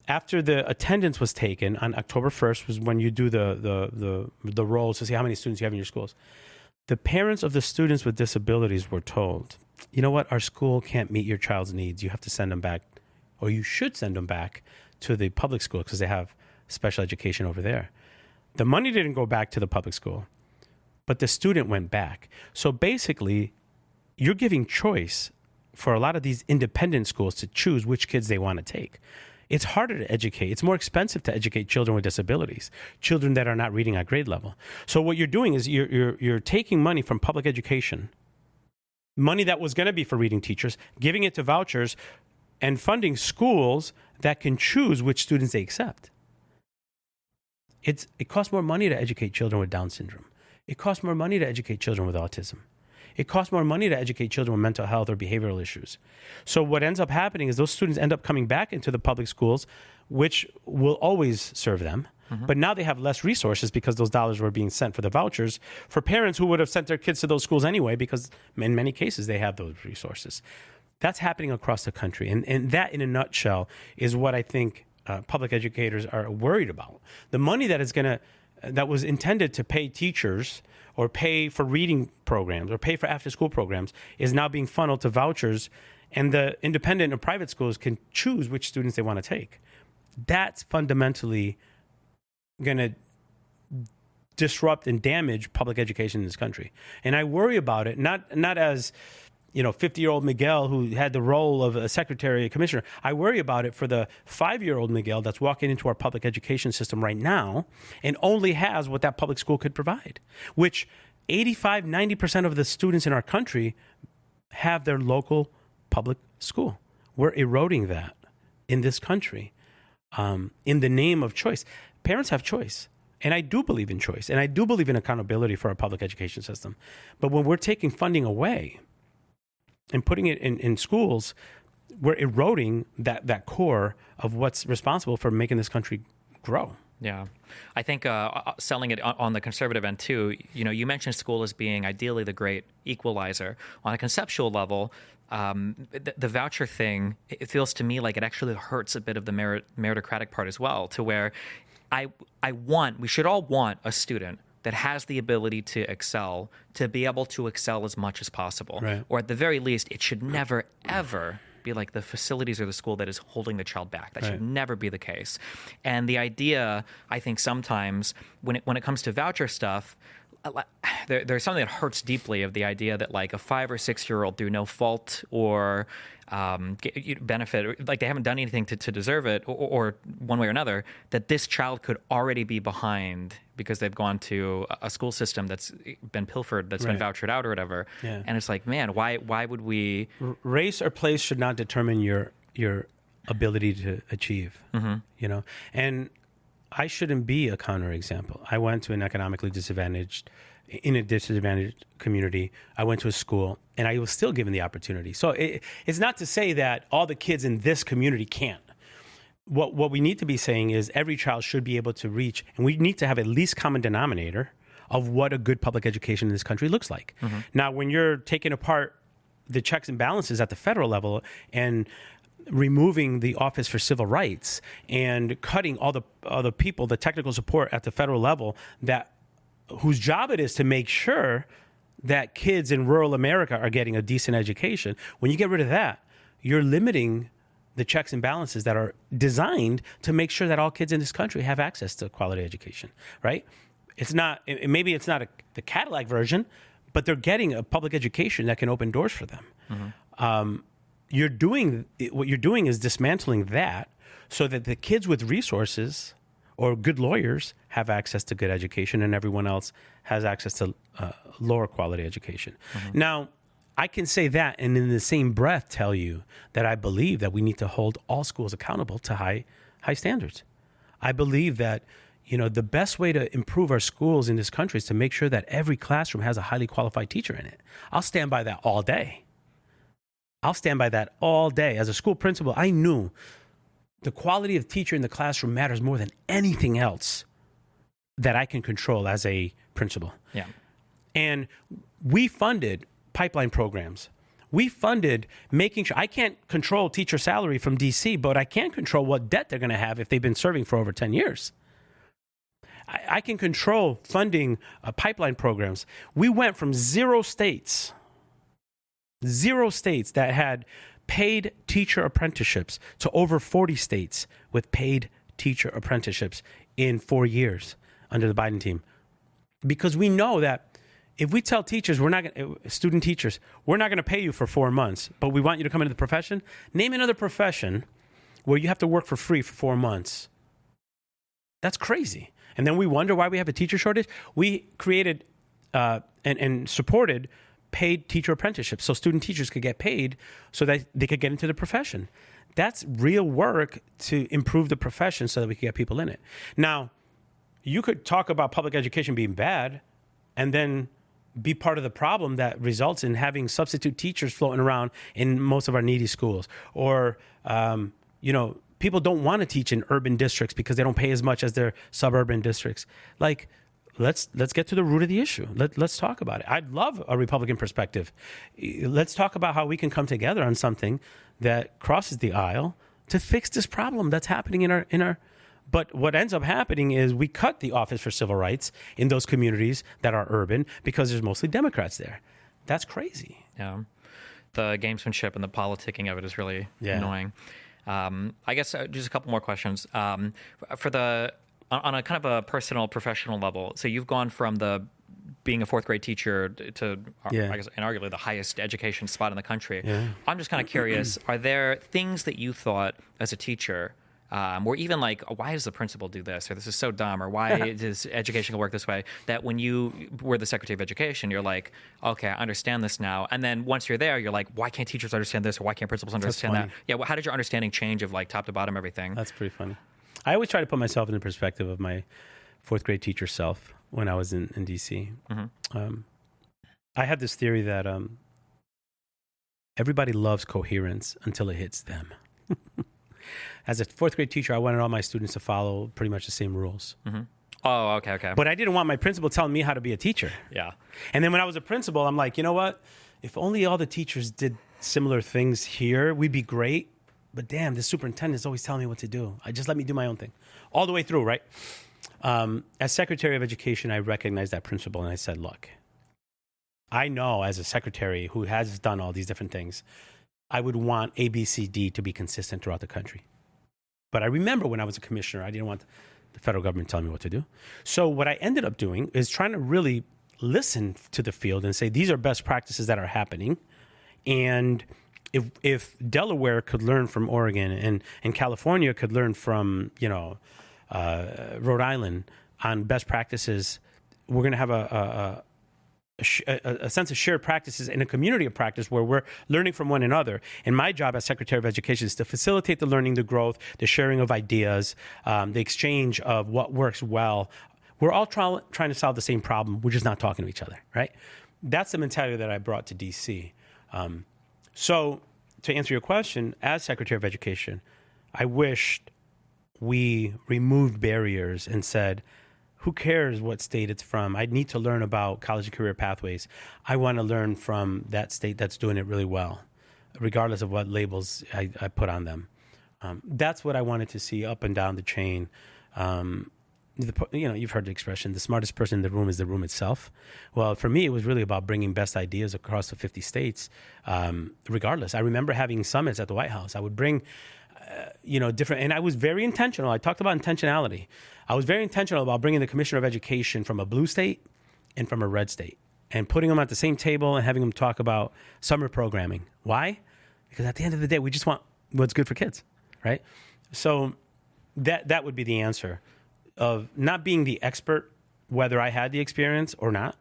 after the attendance was taken on October first, was when you do the, the, the, the rolls to see how many students you have in your schools. The parents of the students with disabilities were told, you know what, our school can't meet your child's needs. You have to send them back, or you should send them back to the public school because they have special education over there. The money didn't go back to the public school, but the student went back. So basically, you're giving choice for a lot of these independent schools to choose which kids they want to take. It's harder to educate. It's more expensive to educate children with disabilities, children that are not reading at grade level. So what you're doing is you're you're, you're taking money from public education, money that was going to be for reading teachers, giving it to vouchers, and funding schools that can choose which students they accept. It's it costs more money to educate children with Down syndrome. It costs more money to educate children with autism. It costs more money to educate children with mental health or behavioral issues. So what ends up happening is those students end up coming back into the public schools, which will always serve them. Mm-hmm. But now they have less resources because those dollars were being sent for the vouchers for parents who would have sent their kids to those schools anyway, because in many cases they have those resources. That's happening across the country. And, and that, in a nutshell, is what I think uh, public educators are worried about. The money that is going to, that was intended to pay teachers or pay for reading programs or pay for after-school programs is now being funneled to vouchers, and the independent or private schools can choose which students they want to take. That's fundamentally going to disrupt and damage public education in this country. And I worry about it, not not as, you know, fifty-year-old Miguel who had the role of a secretary, a commissioner. I worry about it for the five-year-old Miguel that's walking into our public education system right now and only has what that public school could provide, which eighty-five, ninety percent of the students in our country have their local public school. We're eroding that in this country um, in the name of choice. Parents have choice. And I do believe in choice. And I do believe in accountability for our public education system. But when we're taking funding away and putting it in, in schools, we're eroding that, that core of what's responsible for making this country grow. Yeah. I think uh, selling it on the conservative end too, you know, you mentioned school as being ideally the great equalizer. On a conceptual level, um, the, the voucher thing, it feels to me like it actually hurts a bit of the merit, meritocratic part as well, to where I I want, we should all want a student that has the ability to excel, to be able to excel as much as possible. Right. Or at the very least, it should never, ever be like the facilities or the school that is holding the child back. That Right. should never be the case. And the idea, I think sometimes when it, when it comes to voucher stuff, there, there's something that hurts deeply of the idea that like a five or six year old through no fault or um, get, benefit, like they haven't done anything to, to deserve it, or, or one way or another, that this child could already be behind because they've gone to a school system that's been pilfered, that's Right. been vouchered out or whatever. Yeah. And it's like, man, why why would we? R- race or place should not determine your your ability to achieve. Mm-hmm. You know, and I shouldn't be a counterexample. I went to an economically disadvantaged, in a disadvantaged community. I went to a school, and I was still given the opportunity. So it, it's not to say that all the kids in this community can't. What what we need to be saying is every child should be able to reach, and we need to have at least common denominator of what a good public education in this country looks like. Mm-hmm. Now, when you're taking apart the checks and balances at the federal level and removing the Office for Civil Rights and cutting all the all the people, the technical support at the federal level that whose job it is to make sure that kids in rural America are getting a decent education. When you get rid of that, you're limiting the checks and balances that are designed to make sure that all kids in this country have access to quality education, right? It's not, it, maybe it's not a, the Cadillac version, but they're getting a public education that can open doors for them. Mm-hmm. Um, you're doing, what you're doing is dismantling that so that the kids with resources or good lawyers have access to good education and everyone else has access to uh, lower quality education. Mm-hmm. Now, I can say that and in the same breath tell you that I believe that we need to hold all schools accountable to high high standards. I believe that, you know, the best way to improve our schools in this country is to make sure that every classroom has a highly qualified teacher in it. I'll stand by that all day. I'll stand by that all day. As a school principal, I knew the quality of teacher in the classroom matters more than anything else that I can control as a principal. Yeah. And we funded pipeline programs We funded making sure, I can't control teacher salary from D C, but I can control what debt they're going to have if they've been serving for over ten years. I, I can control funding uh, pipeline programs. We went from zero states, zero states that had paid teacher apprenticeships to over forty states with paid teacher apprenticeships in four years under the Biden team. Because we know that if we tell teachers, we're not going to, student teachers, we're not going to pay you for four months, but we want you to come into the profession, name another profession where you have to work for free for four months. That's crazy. And then we wonder why we have a teacher shortage. We created uh, and, and supported paid teacher apprenticeships so student teachers could get paid so that they could get into the profession. That's real work to improve the profession so that we can get people in it. Now, you could talk about public education being bad and then be part of the problem that results in having substitute teachers floating around in most of our needy schools. Or, um, you know, people don't want to teach in urban districts because they don't pay as much as their suburban districts. Like, let's let's get to the root of the issue. Let, let's talk about it. I'd love a Republican perspective. Let's talk about how we can come together on something that crosses the aisle to fix this problem that's happening in our in our. But what ends up happening is we cut the Office for Civil Rights in those communities that are urban because there's mostly Democrats there. That's crazy. Yeah. The gamesmanship and the politicking of it is really yeah. annoying. Um, I guess uh, just a couple more questions. Um, for the on, on a kind of a personal, professional level, so you've gone from the being a fourth grade teacher to, yeah. I guess, inarguably the highest education spot in the country. Yeah. I'm just kind of curious, are there things that you thought as a teacher Um, or even like, why does the principal do this? Or this is so dumb? Or why does education work this way? That when you were the Secretary of Education, you're like, okay, I understand this now. And then once you're there, you're like, why can't teachers understand this? Or why can't principals understand that? Yeah, well, how did your understanding change of like top to bottom everything? That's pretty funny. I always try to put myself in the perspective of my fourth grade teacher self when I was in, in D C. Mm-hmm. Um, I had this theory that um, everybody loves coherence until it hits them. As a fourth grade teacher, I wanted all my students to follow pretty much the same rules. Mm-hmm. Oh, okay, okay. But I didn't want my principal telling me how to be a teacher. Yeah. And then when I was a principal, I'm like, you know what? If only all the teachers did similar things here, we'd be great. But damn, the superintendent is always telling me what to do. I just let me do my own thing. All the way through, right? Um, as Secretary of Education, I recognized that principle and I said, look, I know as a secretary who has done all these different things, I would want A, B, C, D to be consistent throughout the country. But I remember when I was a commissioner, I didn't want the federal government telling me what to do. So what I ended up doing is trying to really listen to the field and say, these are best practices that are happening. And if if Delaware could learn from Oregon and, and California could learn from, you know, uh, Rhode Island on best practices, we're going to have a, a, a, a sense of shared practices in a community of practice where we're learning from one another. And my job as Secretary of Education is to facilitate the learning, the growth, the sharing of ideas, um, the exchange of what works well. We're all try- trying to solve the same problem. We're just not talking to each other, right? That's the mentality that I brought to D C. Um, so to answer your question, as Secretary of Education, I wished we removed barriers and said, who cares what state it's from? I need to learn about college and career pathways. I want to learn from that state that's doing it really well, regardless of what labels I, I put on them. Um, that's what I wanted to see up and down the chain. Um, the, you know, you've heard the expression, the smartest person in the room is the room itself. Well, for me, it was really about bringing best ideas across the fifty states, um, regardless. I remember having summits at the White House. I would bring, uh, you know, different, and I was very intentional. I talked about intentionality. I was very intentional about bringing the Commissioner of Education from a blue state and from a red state and putting them at the same table and having them talk about summer programming. Why? Because at the end of the day, we just want what's good for kids, right? So that that would be the answer of not being the expert, whether I had the experience or not.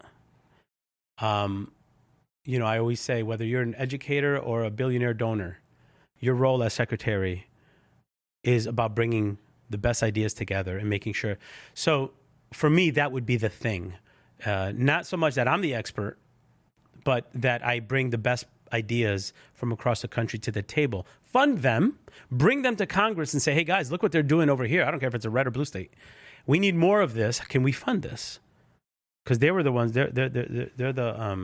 Um, you know, I always say, whether you're an educator or a billionaire donor, your role as secretary is about bringing the best ideas together and making sure. So for me, that would be the thing. Uh, not so much that I'm the expert, but that I bring the best ideas from across the country to the table, fund them, bring them to Congress and say, hey guys, look what they're doing over here. I don't care if it's a red or blue state. We need more of this. Can we fund this? Because they were the ones, they're, they're, they're, they're the um,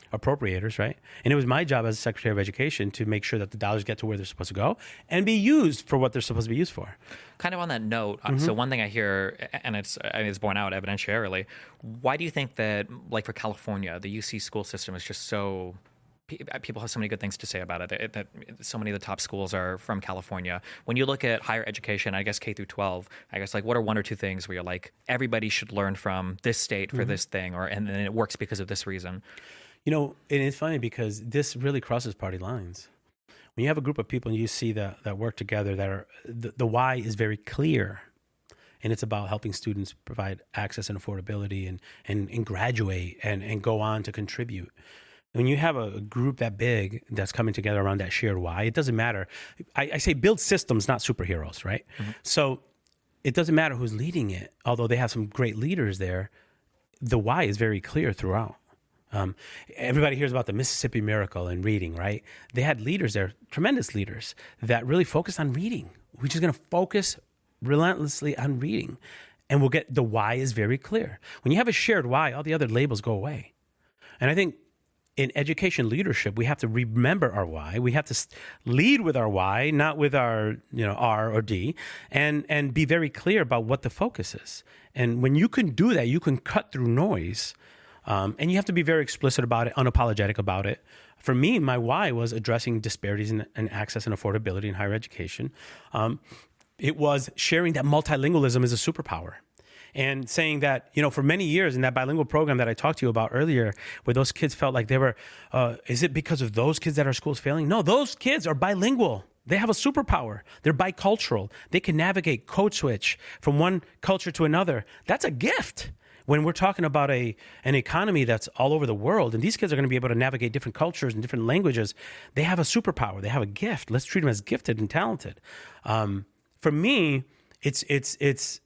appropriators, right? And it was my job as Secretary of Education to make sure that the dollars get to where they're supposed to go and be used for what they're supposed to be used for. Kind of on that note, mm-hmm. so one thing I hear, and it's I mean, it's borne out evidentiarily, why do you think that, like for California, the U C school system is just so... People have so many good things to say about it, that, that so many of the top schools are from California. When you look at higher education, I guess K through twelve, I guess like what are one or two things where you're like, everybody should learn from this state for mm-hmm. this thing, or and then it works because of this reason? You know, and it's funny because this really crosses party lines. When you have a group of people and you see that, that work together, that are the, the why is very clear. And it's about helping students provide access and affordability and, and, and graduate and, and go on to contribute. When you have a group that big that's coming together around that shared why, it doesn't matter. I, I say build systems, not superheroes, right? Mm-hmm. So it doesn't matter who's leading it, although they have some great leaders there. The why is very clear throughout. Um, everybody hears about the Mississippi Miracle and reading, right? They had leaders there, tremendous leaders, that really focused on reading. We're just going to focus relentlessly on reading. And we'll get the why is very clear. When you have a shared why, all the other labels go away. And I think in education leadership, we have to remember our why. We have to lead with our why, not with our, you know, R or D, and and be very clear about what the focus is. And when you can do that, you can cut through noise, um, and you have to be very explicit about it, unapologetic about it. For me, my why was addressing disparities in, in access and affordability in higher education. Um, it was sharing that multilingualism is a superpower. And saying that, you know, for many years in that bilingual program that I talked to you about earlier, where those kids felt like they were, uh, is it because of those kids that our school's failing? No, those kids are bilingual. They have a superpower. They're bicultural. They can navigate, code switch from one culture to another. That's a gift. When we're talking about a an economy that's all over the world, and these kids are going to be able to navigate different cultures and different languages, they have a superpower. They have a gift. Let's treat them as gifted and talented. Um, for me, it's it's it's.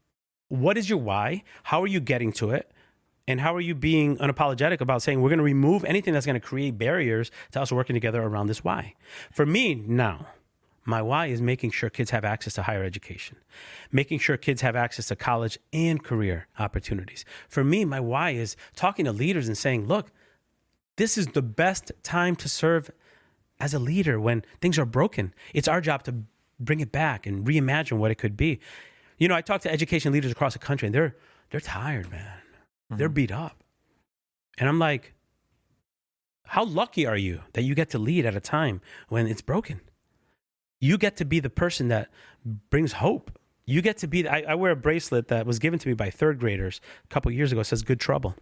What is your why? How are you getting to it? And how are you being unapologetic about saying we're going to remove anything that's going to create barriers to us working together around this why? For me now, my why is making sure kids have access to higher education, making sure kids have access to college and career opportunities. For me, my why is talking to leaders and saying, look, this is the best time to serve as a leader when things are broken. It's our job to bring it back and reimagine what it could be. You know, I talk to education leaders across the country, and they're they're tired, man. Mm-hmm. They're beat up. And I'm like, how lucky are you that you get to lead at a time when it's broken? You get to be the person that brings hope. You get to be, I, I wear a bracelet that was given to me by third graders a couple of years ago. It says good trouble.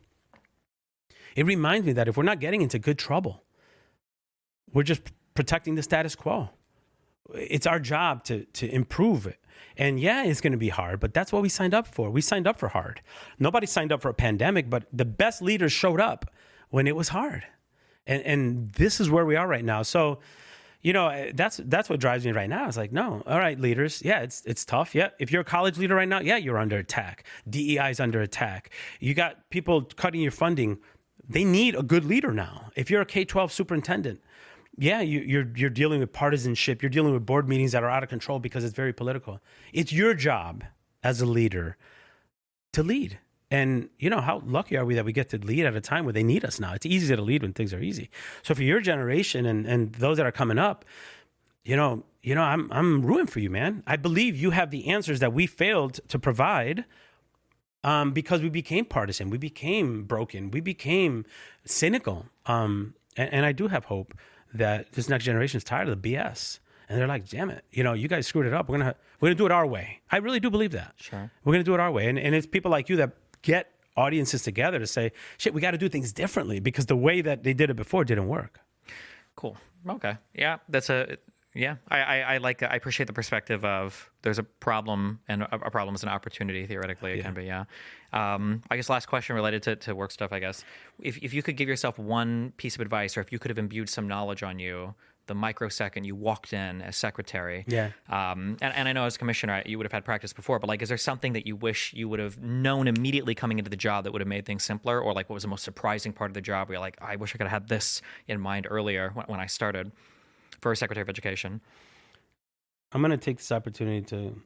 It reminds me that if we're not getting into good trouble, we're just protecting the status quo. It's our job to to improve it. And yeah, it's going to be hard, but that's what we signed up for. We signed up for hard. Nobody signed up for a pandemic, but the best leaders showed up when it was hard. And and this is where we are right now. So, you know, that's that's what drives me right now. It's like, no, all right, leaders. Yeah, it's it's tough. Yeah, if you're a college leader right now, yeah, you're under attack. D E I is under attack. You got people cutting your funding. They need a good leader now. If you're a K twelve superintendent, yeah, you, you're you're dealing with partisanship. You're dealing with board meetings that are out of control because it's very political. It's your job as a leader to lead. And, you know, how lucky are we that we get to lead at a time where they need us now? It's easy to lead when things are easy. So for your generation and, and those that are coming up, you know, you know, I'm I'm rooting for you, man. I believe you have the answers that we failed to provide um, because we became partisan. We became broken. We became cynical. Um, and, and I do have hope that this next generation is tired of the B S. And they're like, damn it, you know, you guys screwed it up. We're going to we're gonna do it our way. I really do believe that. Sure. We're going to do it our way. And, and it's people like you that get audiences together to say, shit, we got to do things differently because the way that they did it before didn't work. Cool. Okay. Yeah, that's a... Yeah, I, I, I like. I appreciate the perspective of there's a problem and a, a problem is an opportunity. Theoretically, it yeah. can be. Yeah. Um, I guess last question related to, to work stuff. I guess if if you could give yourself one piece of advice, or if you could have imbued some knowledge on you the microsecond you walked in as secretary. Yeah. Um, and, and I know as commissioner you would have had practice before, but like, is there something that you wish you would have known immediately coming into the job that would have made things simpler, or like what was the most surprising part of the job where you're like, I wish I could have had this in mind earlier when, when I started? For a Secretary of Education. I'm going to take this opportunity to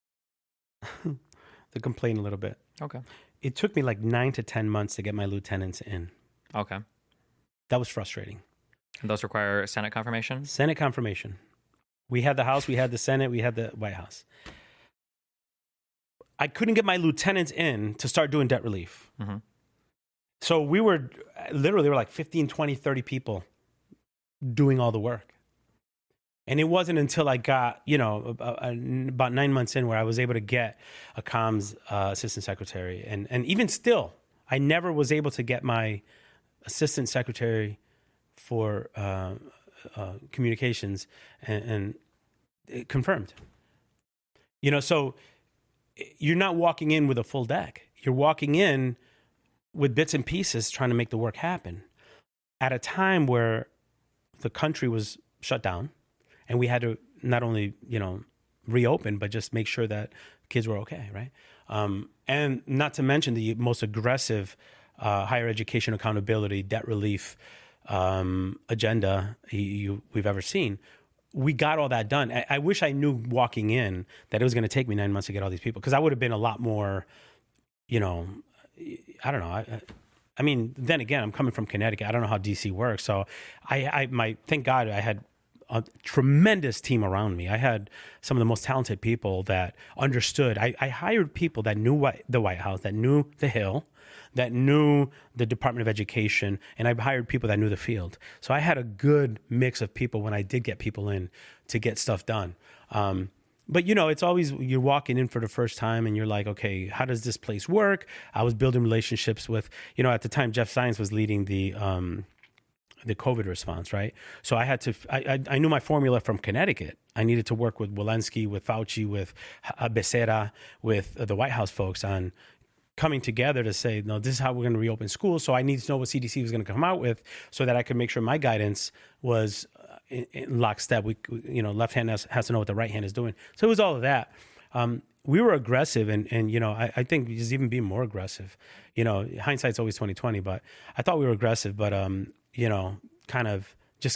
to complain a little bit. Okay. It took me like nine to ten months to get my lieutenants in. Okay. That was frustrating. And those require Senate confirmation? Senate confirmation. We had the House, we had the Senate, we had the White House. I couldn't get my lieutenants in to start doing debt relief. Mm-hmm. So we were literally, there were like fifteen, twenty, thirty people doing all the work. And it wasn't until I got, you know, about, about nine months in where I was able to get a comms uh, assistant secretary. And, and even still, I never was able to get my assistant secretary for uh, uh, communications and, and it confirmed. You know, so you're not walking in with a full deck. You're walking in with bits and pieces trying to make the work happen at a time where the country was shut down and we had to not only, you know, reopen, but just make sure that kids were okay, right? Um, and not to mention the most aggressive uh, higher education accountability, debt relief um, agenda you, you, we've ever seen. We got all that done. I, I wish I knew walking in that it was going to take me nine months to get all these people, because I would have been a lot more, you know, I don't know. I, I mean, then again, I'm coming from Connecticut. I don't know how D C works. So I, I my, thank God I had a tremendous team around me. I had some of the most talented people that understood. I, I hired people that knew what, the White House, that knew the Hill, that knew the Department of Education, and I hired people that knew the field. So I had a good mix of people when I did get people in to get stuff done. Um, but, you know, it's always, you're walking in for the first time and you're like, okay, how does this place work? I was building relationships with, you know, at the time, Jeff Zients was leading the um, the COVID response, right? So I had to, I, I, I knew my formula from Connecticut. I needed to work with Walensky, with Fauci, with Becerra, with the White House folks on coming together to say, no, this is how we're going to reopen schools. So I needed to know what C D C was going to come out with so that I could make sure my guidance was in, in lockstep. We, you know, left hand has, has to know what the right hand is doing. So it was all of that. Um, we were aggressive, and, and you know, I, I think just even being more aggressive. You know, hindsight's always twenty twenty, but I thought we were aggressive, but, um, you know, kind of just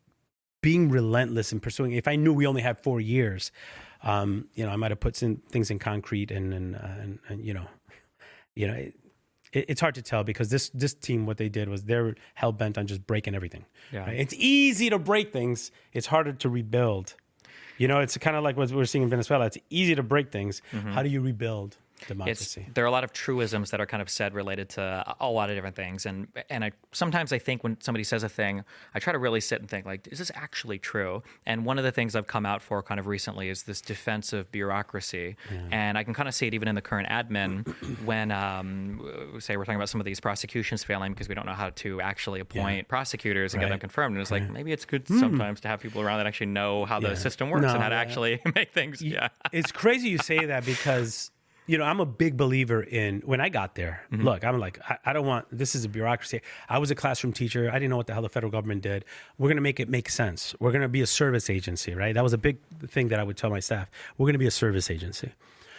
being relentless in pursuing. If I knew we only had four years, um, you know, I might have put some things in concrete and, and, uh, and, and you know, you know, it, it, it's hard to tell, because this this team, what they did was they're hell bent on just breaking everything. Yeah. Right? It's easy to break things. It's harder to rebuild. You know, it's kind of like what we're seeing in Venezuela. It's easy to break things. Mm-hmm. How do you rebuild democracy? It's, there are a lot of truisms that are kind of said related to a lot of different things. And and I sometimes I think when somebody says a thing, I try to really sit and think, like, is this actually true? And one of the things I've come out for kind of recently is this defense of bureaucracy. Yeah. And I can kind of see it even in the current admin when, um, say, we're talking about some of these prosecutions failing because we don't know how to actually appoint yeah. prosecutors and right. get them confirmed. And it's right. like, maybe it's good mm. sometimes to have people around that actually know how yeah. the system works no, and how to yeah. actually make things. Yeah. It's crazy you say that, because you know, I'm a big believer in, when I got there, mm-hmm. look, I'm like, I, I don't want, this is a bureaucracy. I was a classroom teacher. I didn't know what the hell the federal government did. We're going to make it make sense. We're going to be a service agency, right? That was a big thing that I would tell my staff. We're going to be a service agency.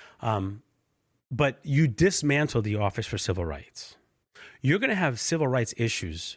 Um, but you dismantle the Office for Civil Rights. You're going to have civil rights issues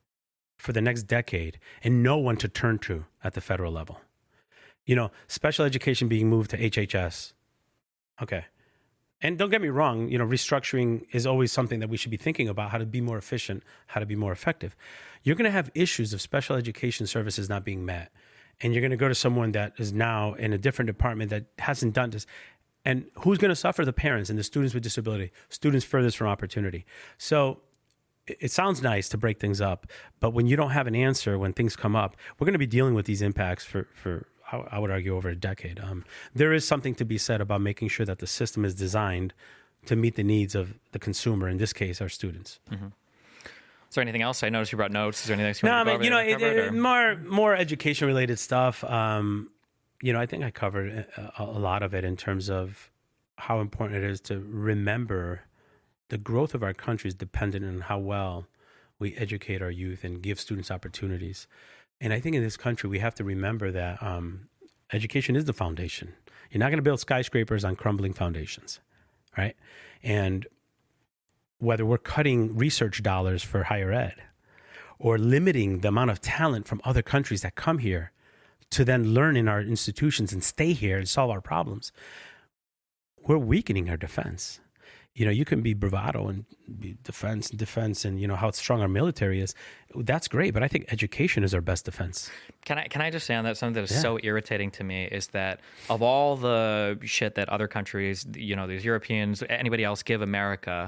for the next decade and no one to turn to at the federal level. You know, special education being moved to H H S. Okay. And don't get me wrong, you know, restructuring is always something that we should be thinking about, how to be more efficient, how to be more effective. You're going to have issues of special education services not being met. And you're going to go to someone that is now in a different department that hasn't done this. And who's going to suffer? The parents and the students with disability, students furthest from opportunity. So it, it sounds nice to break things up, but when you don't have an answer, when things come up, we're going to be dealing with these impacts for, for I would argue over a decade. Um, there is something to be said about making sure that the system is designed to meet the needs of the consumer, in this case, our students. Mm-hmm. Is there anything else? I noticed you brought notes. Is there anything else you no, want to I mean, you know, it, it, more more education related stuff. Um, you know, I think I covered a, a lot of it in terms of how important it is to remember the growth of our country is dependent on how well we educate our youth and give students opportunities. And I think in this country, we have to remember that um, education is the foundation. You're not going to build skyscrapers on crumbling foundations, right? And whether we're cutting research dollars for higher ed or limiting the amount of talent from other countries that come here to then learn in our institutions and stay here and solve our problems, we're weakening our defense. you know, you can be bravado and be defense and defense and, you know, how strong our military is. That's great. But I think education is our best defense. Can I can I just say on that, something that is Yeah. so irritating to me is that of all the shit that other countries, you know, these Europeans, anybody else give America,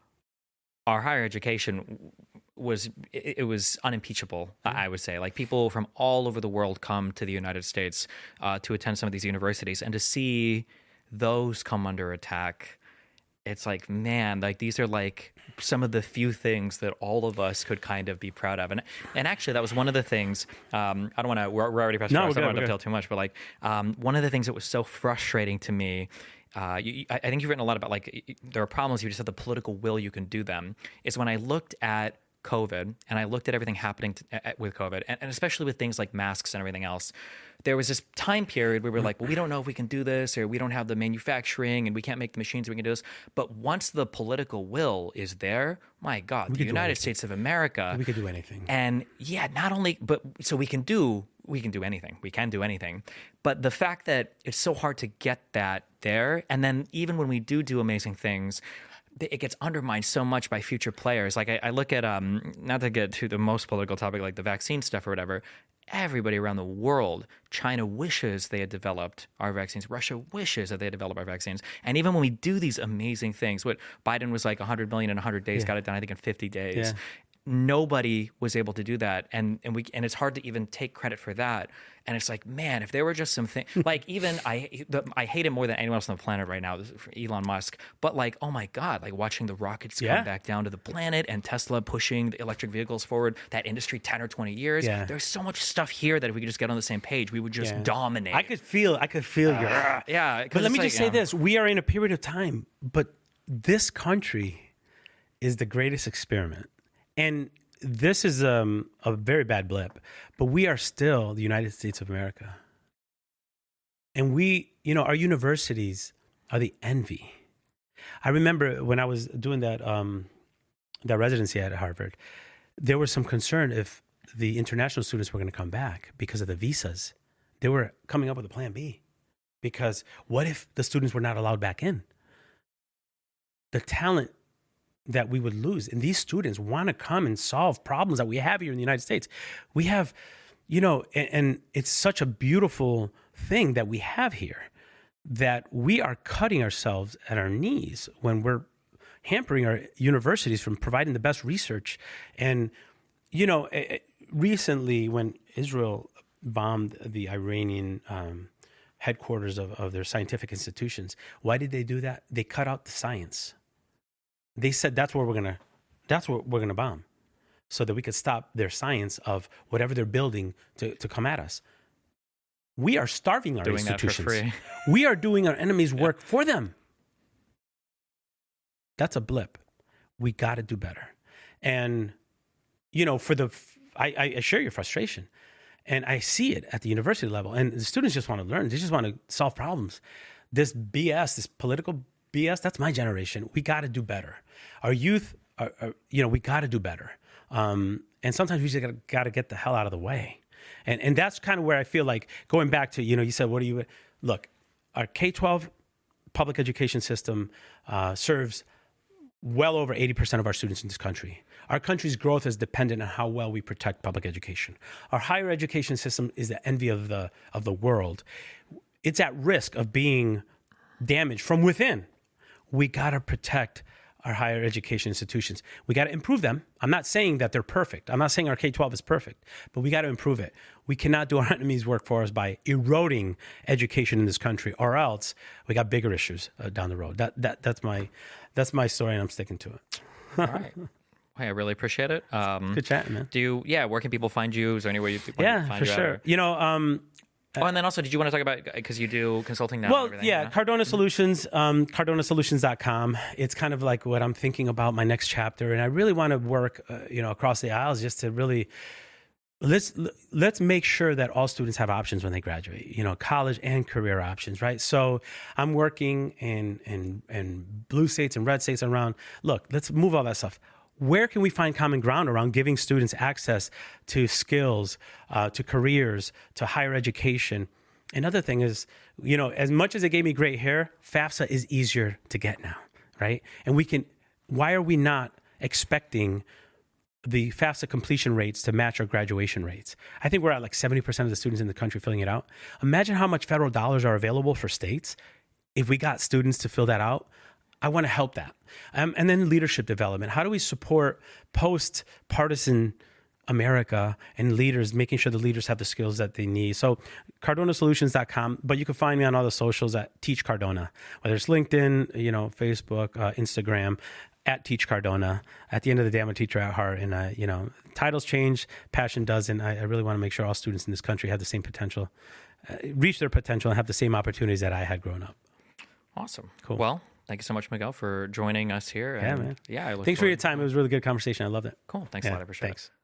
our higher education was it, it was unimpeachable. I would say, like, people from all over the world come to the United States uh, to attend some of these universities, and to see those come under attack, it's like, man, like these are like some of the few things that all of us could kind of be proud of. And and actually, that was one of the things. Um, I don't want to. We're, we're already past. No, No, I we're don't good, want to we're tell too much, but like um, one of the things that was so frustrating to me. Uh, you, I I think you've written a lot about like there are problems. You just have the political will. You can do them. Is when I looked at COVID and I looked at everything happening to, uh, with COVID, and, and especially with things like masks and everything else. There was this time period where we were like, well, we don't know if we can do this, or we don't have the manufacturing and we can't make the machines so we can do this. But once the political will is there, my God, the could do United anything. States of America. We could do anything. And yeah, not only, but so we can do, we can do anything. We can do anything. But the fact that it's so hard to get that there, and then even when we do do amazing things, it gets undermined so much by future players. Like I, I look at, um, not to get to the most political topic, like the vaccine stuff or whatever, everybody around the world, China wishes they had developed our vaccines. Russia wishes that they had developed our vaccines. And even when we do these amazing things, what Biden was like one hundred million in one hundred days, Yeah. got it done, I think, in fifty days. Yeah. Nobody was able to do that. And and we and it's hard to even take credit for that. And it's like, man, if there were just some thing, like even I the, I hate him more than anyone else on the planet right now, this is for Elon Musk. But like, oh my God, like watching the rockets Yeah. come back down to the planet and Tesla pushing the electric vehicles forward, that industry ten or twenty years. Yeah. There's so much stuff here that if we could just get on the same page, we would just Yeah. dominate. I could feel, I could feel your. yeah. 'cause But let it's me like, just say yeah. this: we are in a period of time, but this country is the greatest experiment, and this is um, a very bad blip. But we are still the United States of America, and we, you know, our universities are the envy. I remember when I was doing that um, that residency at Harvard, there was some concern if the international students were going to come back because of the visas. They were coming up with a plan B. Because what if the students were not allowed back in? The talent that we would lose. And these students want to come and solve problems that we have here in the United States. We have, you know, and, and it's such a beautiful thing that we have here, that we are cutting ourselves at our knees when we're hampering our universities from providing the best research. And, you know, eh, eh, recently when Israel bombed the Iranian um, headquarters of, of their scientific institutions, why did they do that? They cut out the science. They said that's where we're gonna, that's what we're gonna bomb, so that we could stop their science of whatever they're building to, to come at us. We are starving our Doing that for institutions. free. We are doing our enemies' work for them. That's a blip. We got to do better. And, you know, for the, I, I share your frustration. And I see it at the university level. And the students just want to learn. They just want to solve problems. This B S, this political B S, that's my generation. We got to do better. Our youth, are, are, you know, we got to do better. Um, and sometimes we just got to get the hell out of the way. And and that's kind of where I feel like going back to, you know, you said, what do you, look, our K twelve public education system uh, serves well over eighty percent of our students in this country. Our country's growth is dependent on how well we protect public education. Our higher education system is the envy of the of the world. It's at risk of being damaged from within. We got to protect our higher education institutions. We got to improve them. I'm not saying that they're perfect. I'm not saying our K twelve is perfect, but we got to improve it. We cannot do our enemies' work for us by eroding education in this country, or else we got bigger issues uh, down the road. That that that's my that's my story, and I'm sticking to it. All right. Hey, I really appreciate it. Um, Good chatting, man. Do you, yeah, where can people find you? Is there anywhere you want Yeah, to find for you sure. At? You know, um, Oh, and then also, did you want to talk about, because you do consulting now? and well, everything, yeah, Cardona Solutions, um, cardona solutions dot com. It's kind of like what I'm thinking about my next chapter. And I really want to work, uh, you know, across the aisles just to really, let's, let's make sure that all students have options when they graduate, you know, college and career options, right? So I'm working in, in, in blue states and red states around, look, let's move all that stuff. Where can we find common ground around giving students access to skills, uh, to careers, to higher education? Another thing is, you know, as much as it gave me great hair, FAFSA is easier to get now, right? And we can, why are we not expecting the FAFSA completion rates to match our graduation rates? I think we're at like seventy percent of the students in the country filling it out. Imagine how much federal dollars are available for states if we got students to fill that out. I want to help that. Um, and then leadership development. How do we support post-partisan America and leaders, making sure the leaders have the skills that they need? So Cardona Solutions dot com, but you can find me on all the socials at Teach Cardona, whether it's LinkedIn, you know, Facebook, uh, Instagram, at Teach Cardona. At the end of the day, I'm a teacher at heart, and uh, you know, titles change, passion doesn't. I, I really want to make sure all students in this country have the same potential, uh, reach their potential, and have the same opportunities that I had growing up. Awesome. Cool. Well, thank you so much, Miguel, for joining us here. Yeah, and man. Yeah, I look Thanks for forward- your time. It was a really good conversation. I loved it. Cool. Thanks Yeah, a lot. I appreciate thanks. it.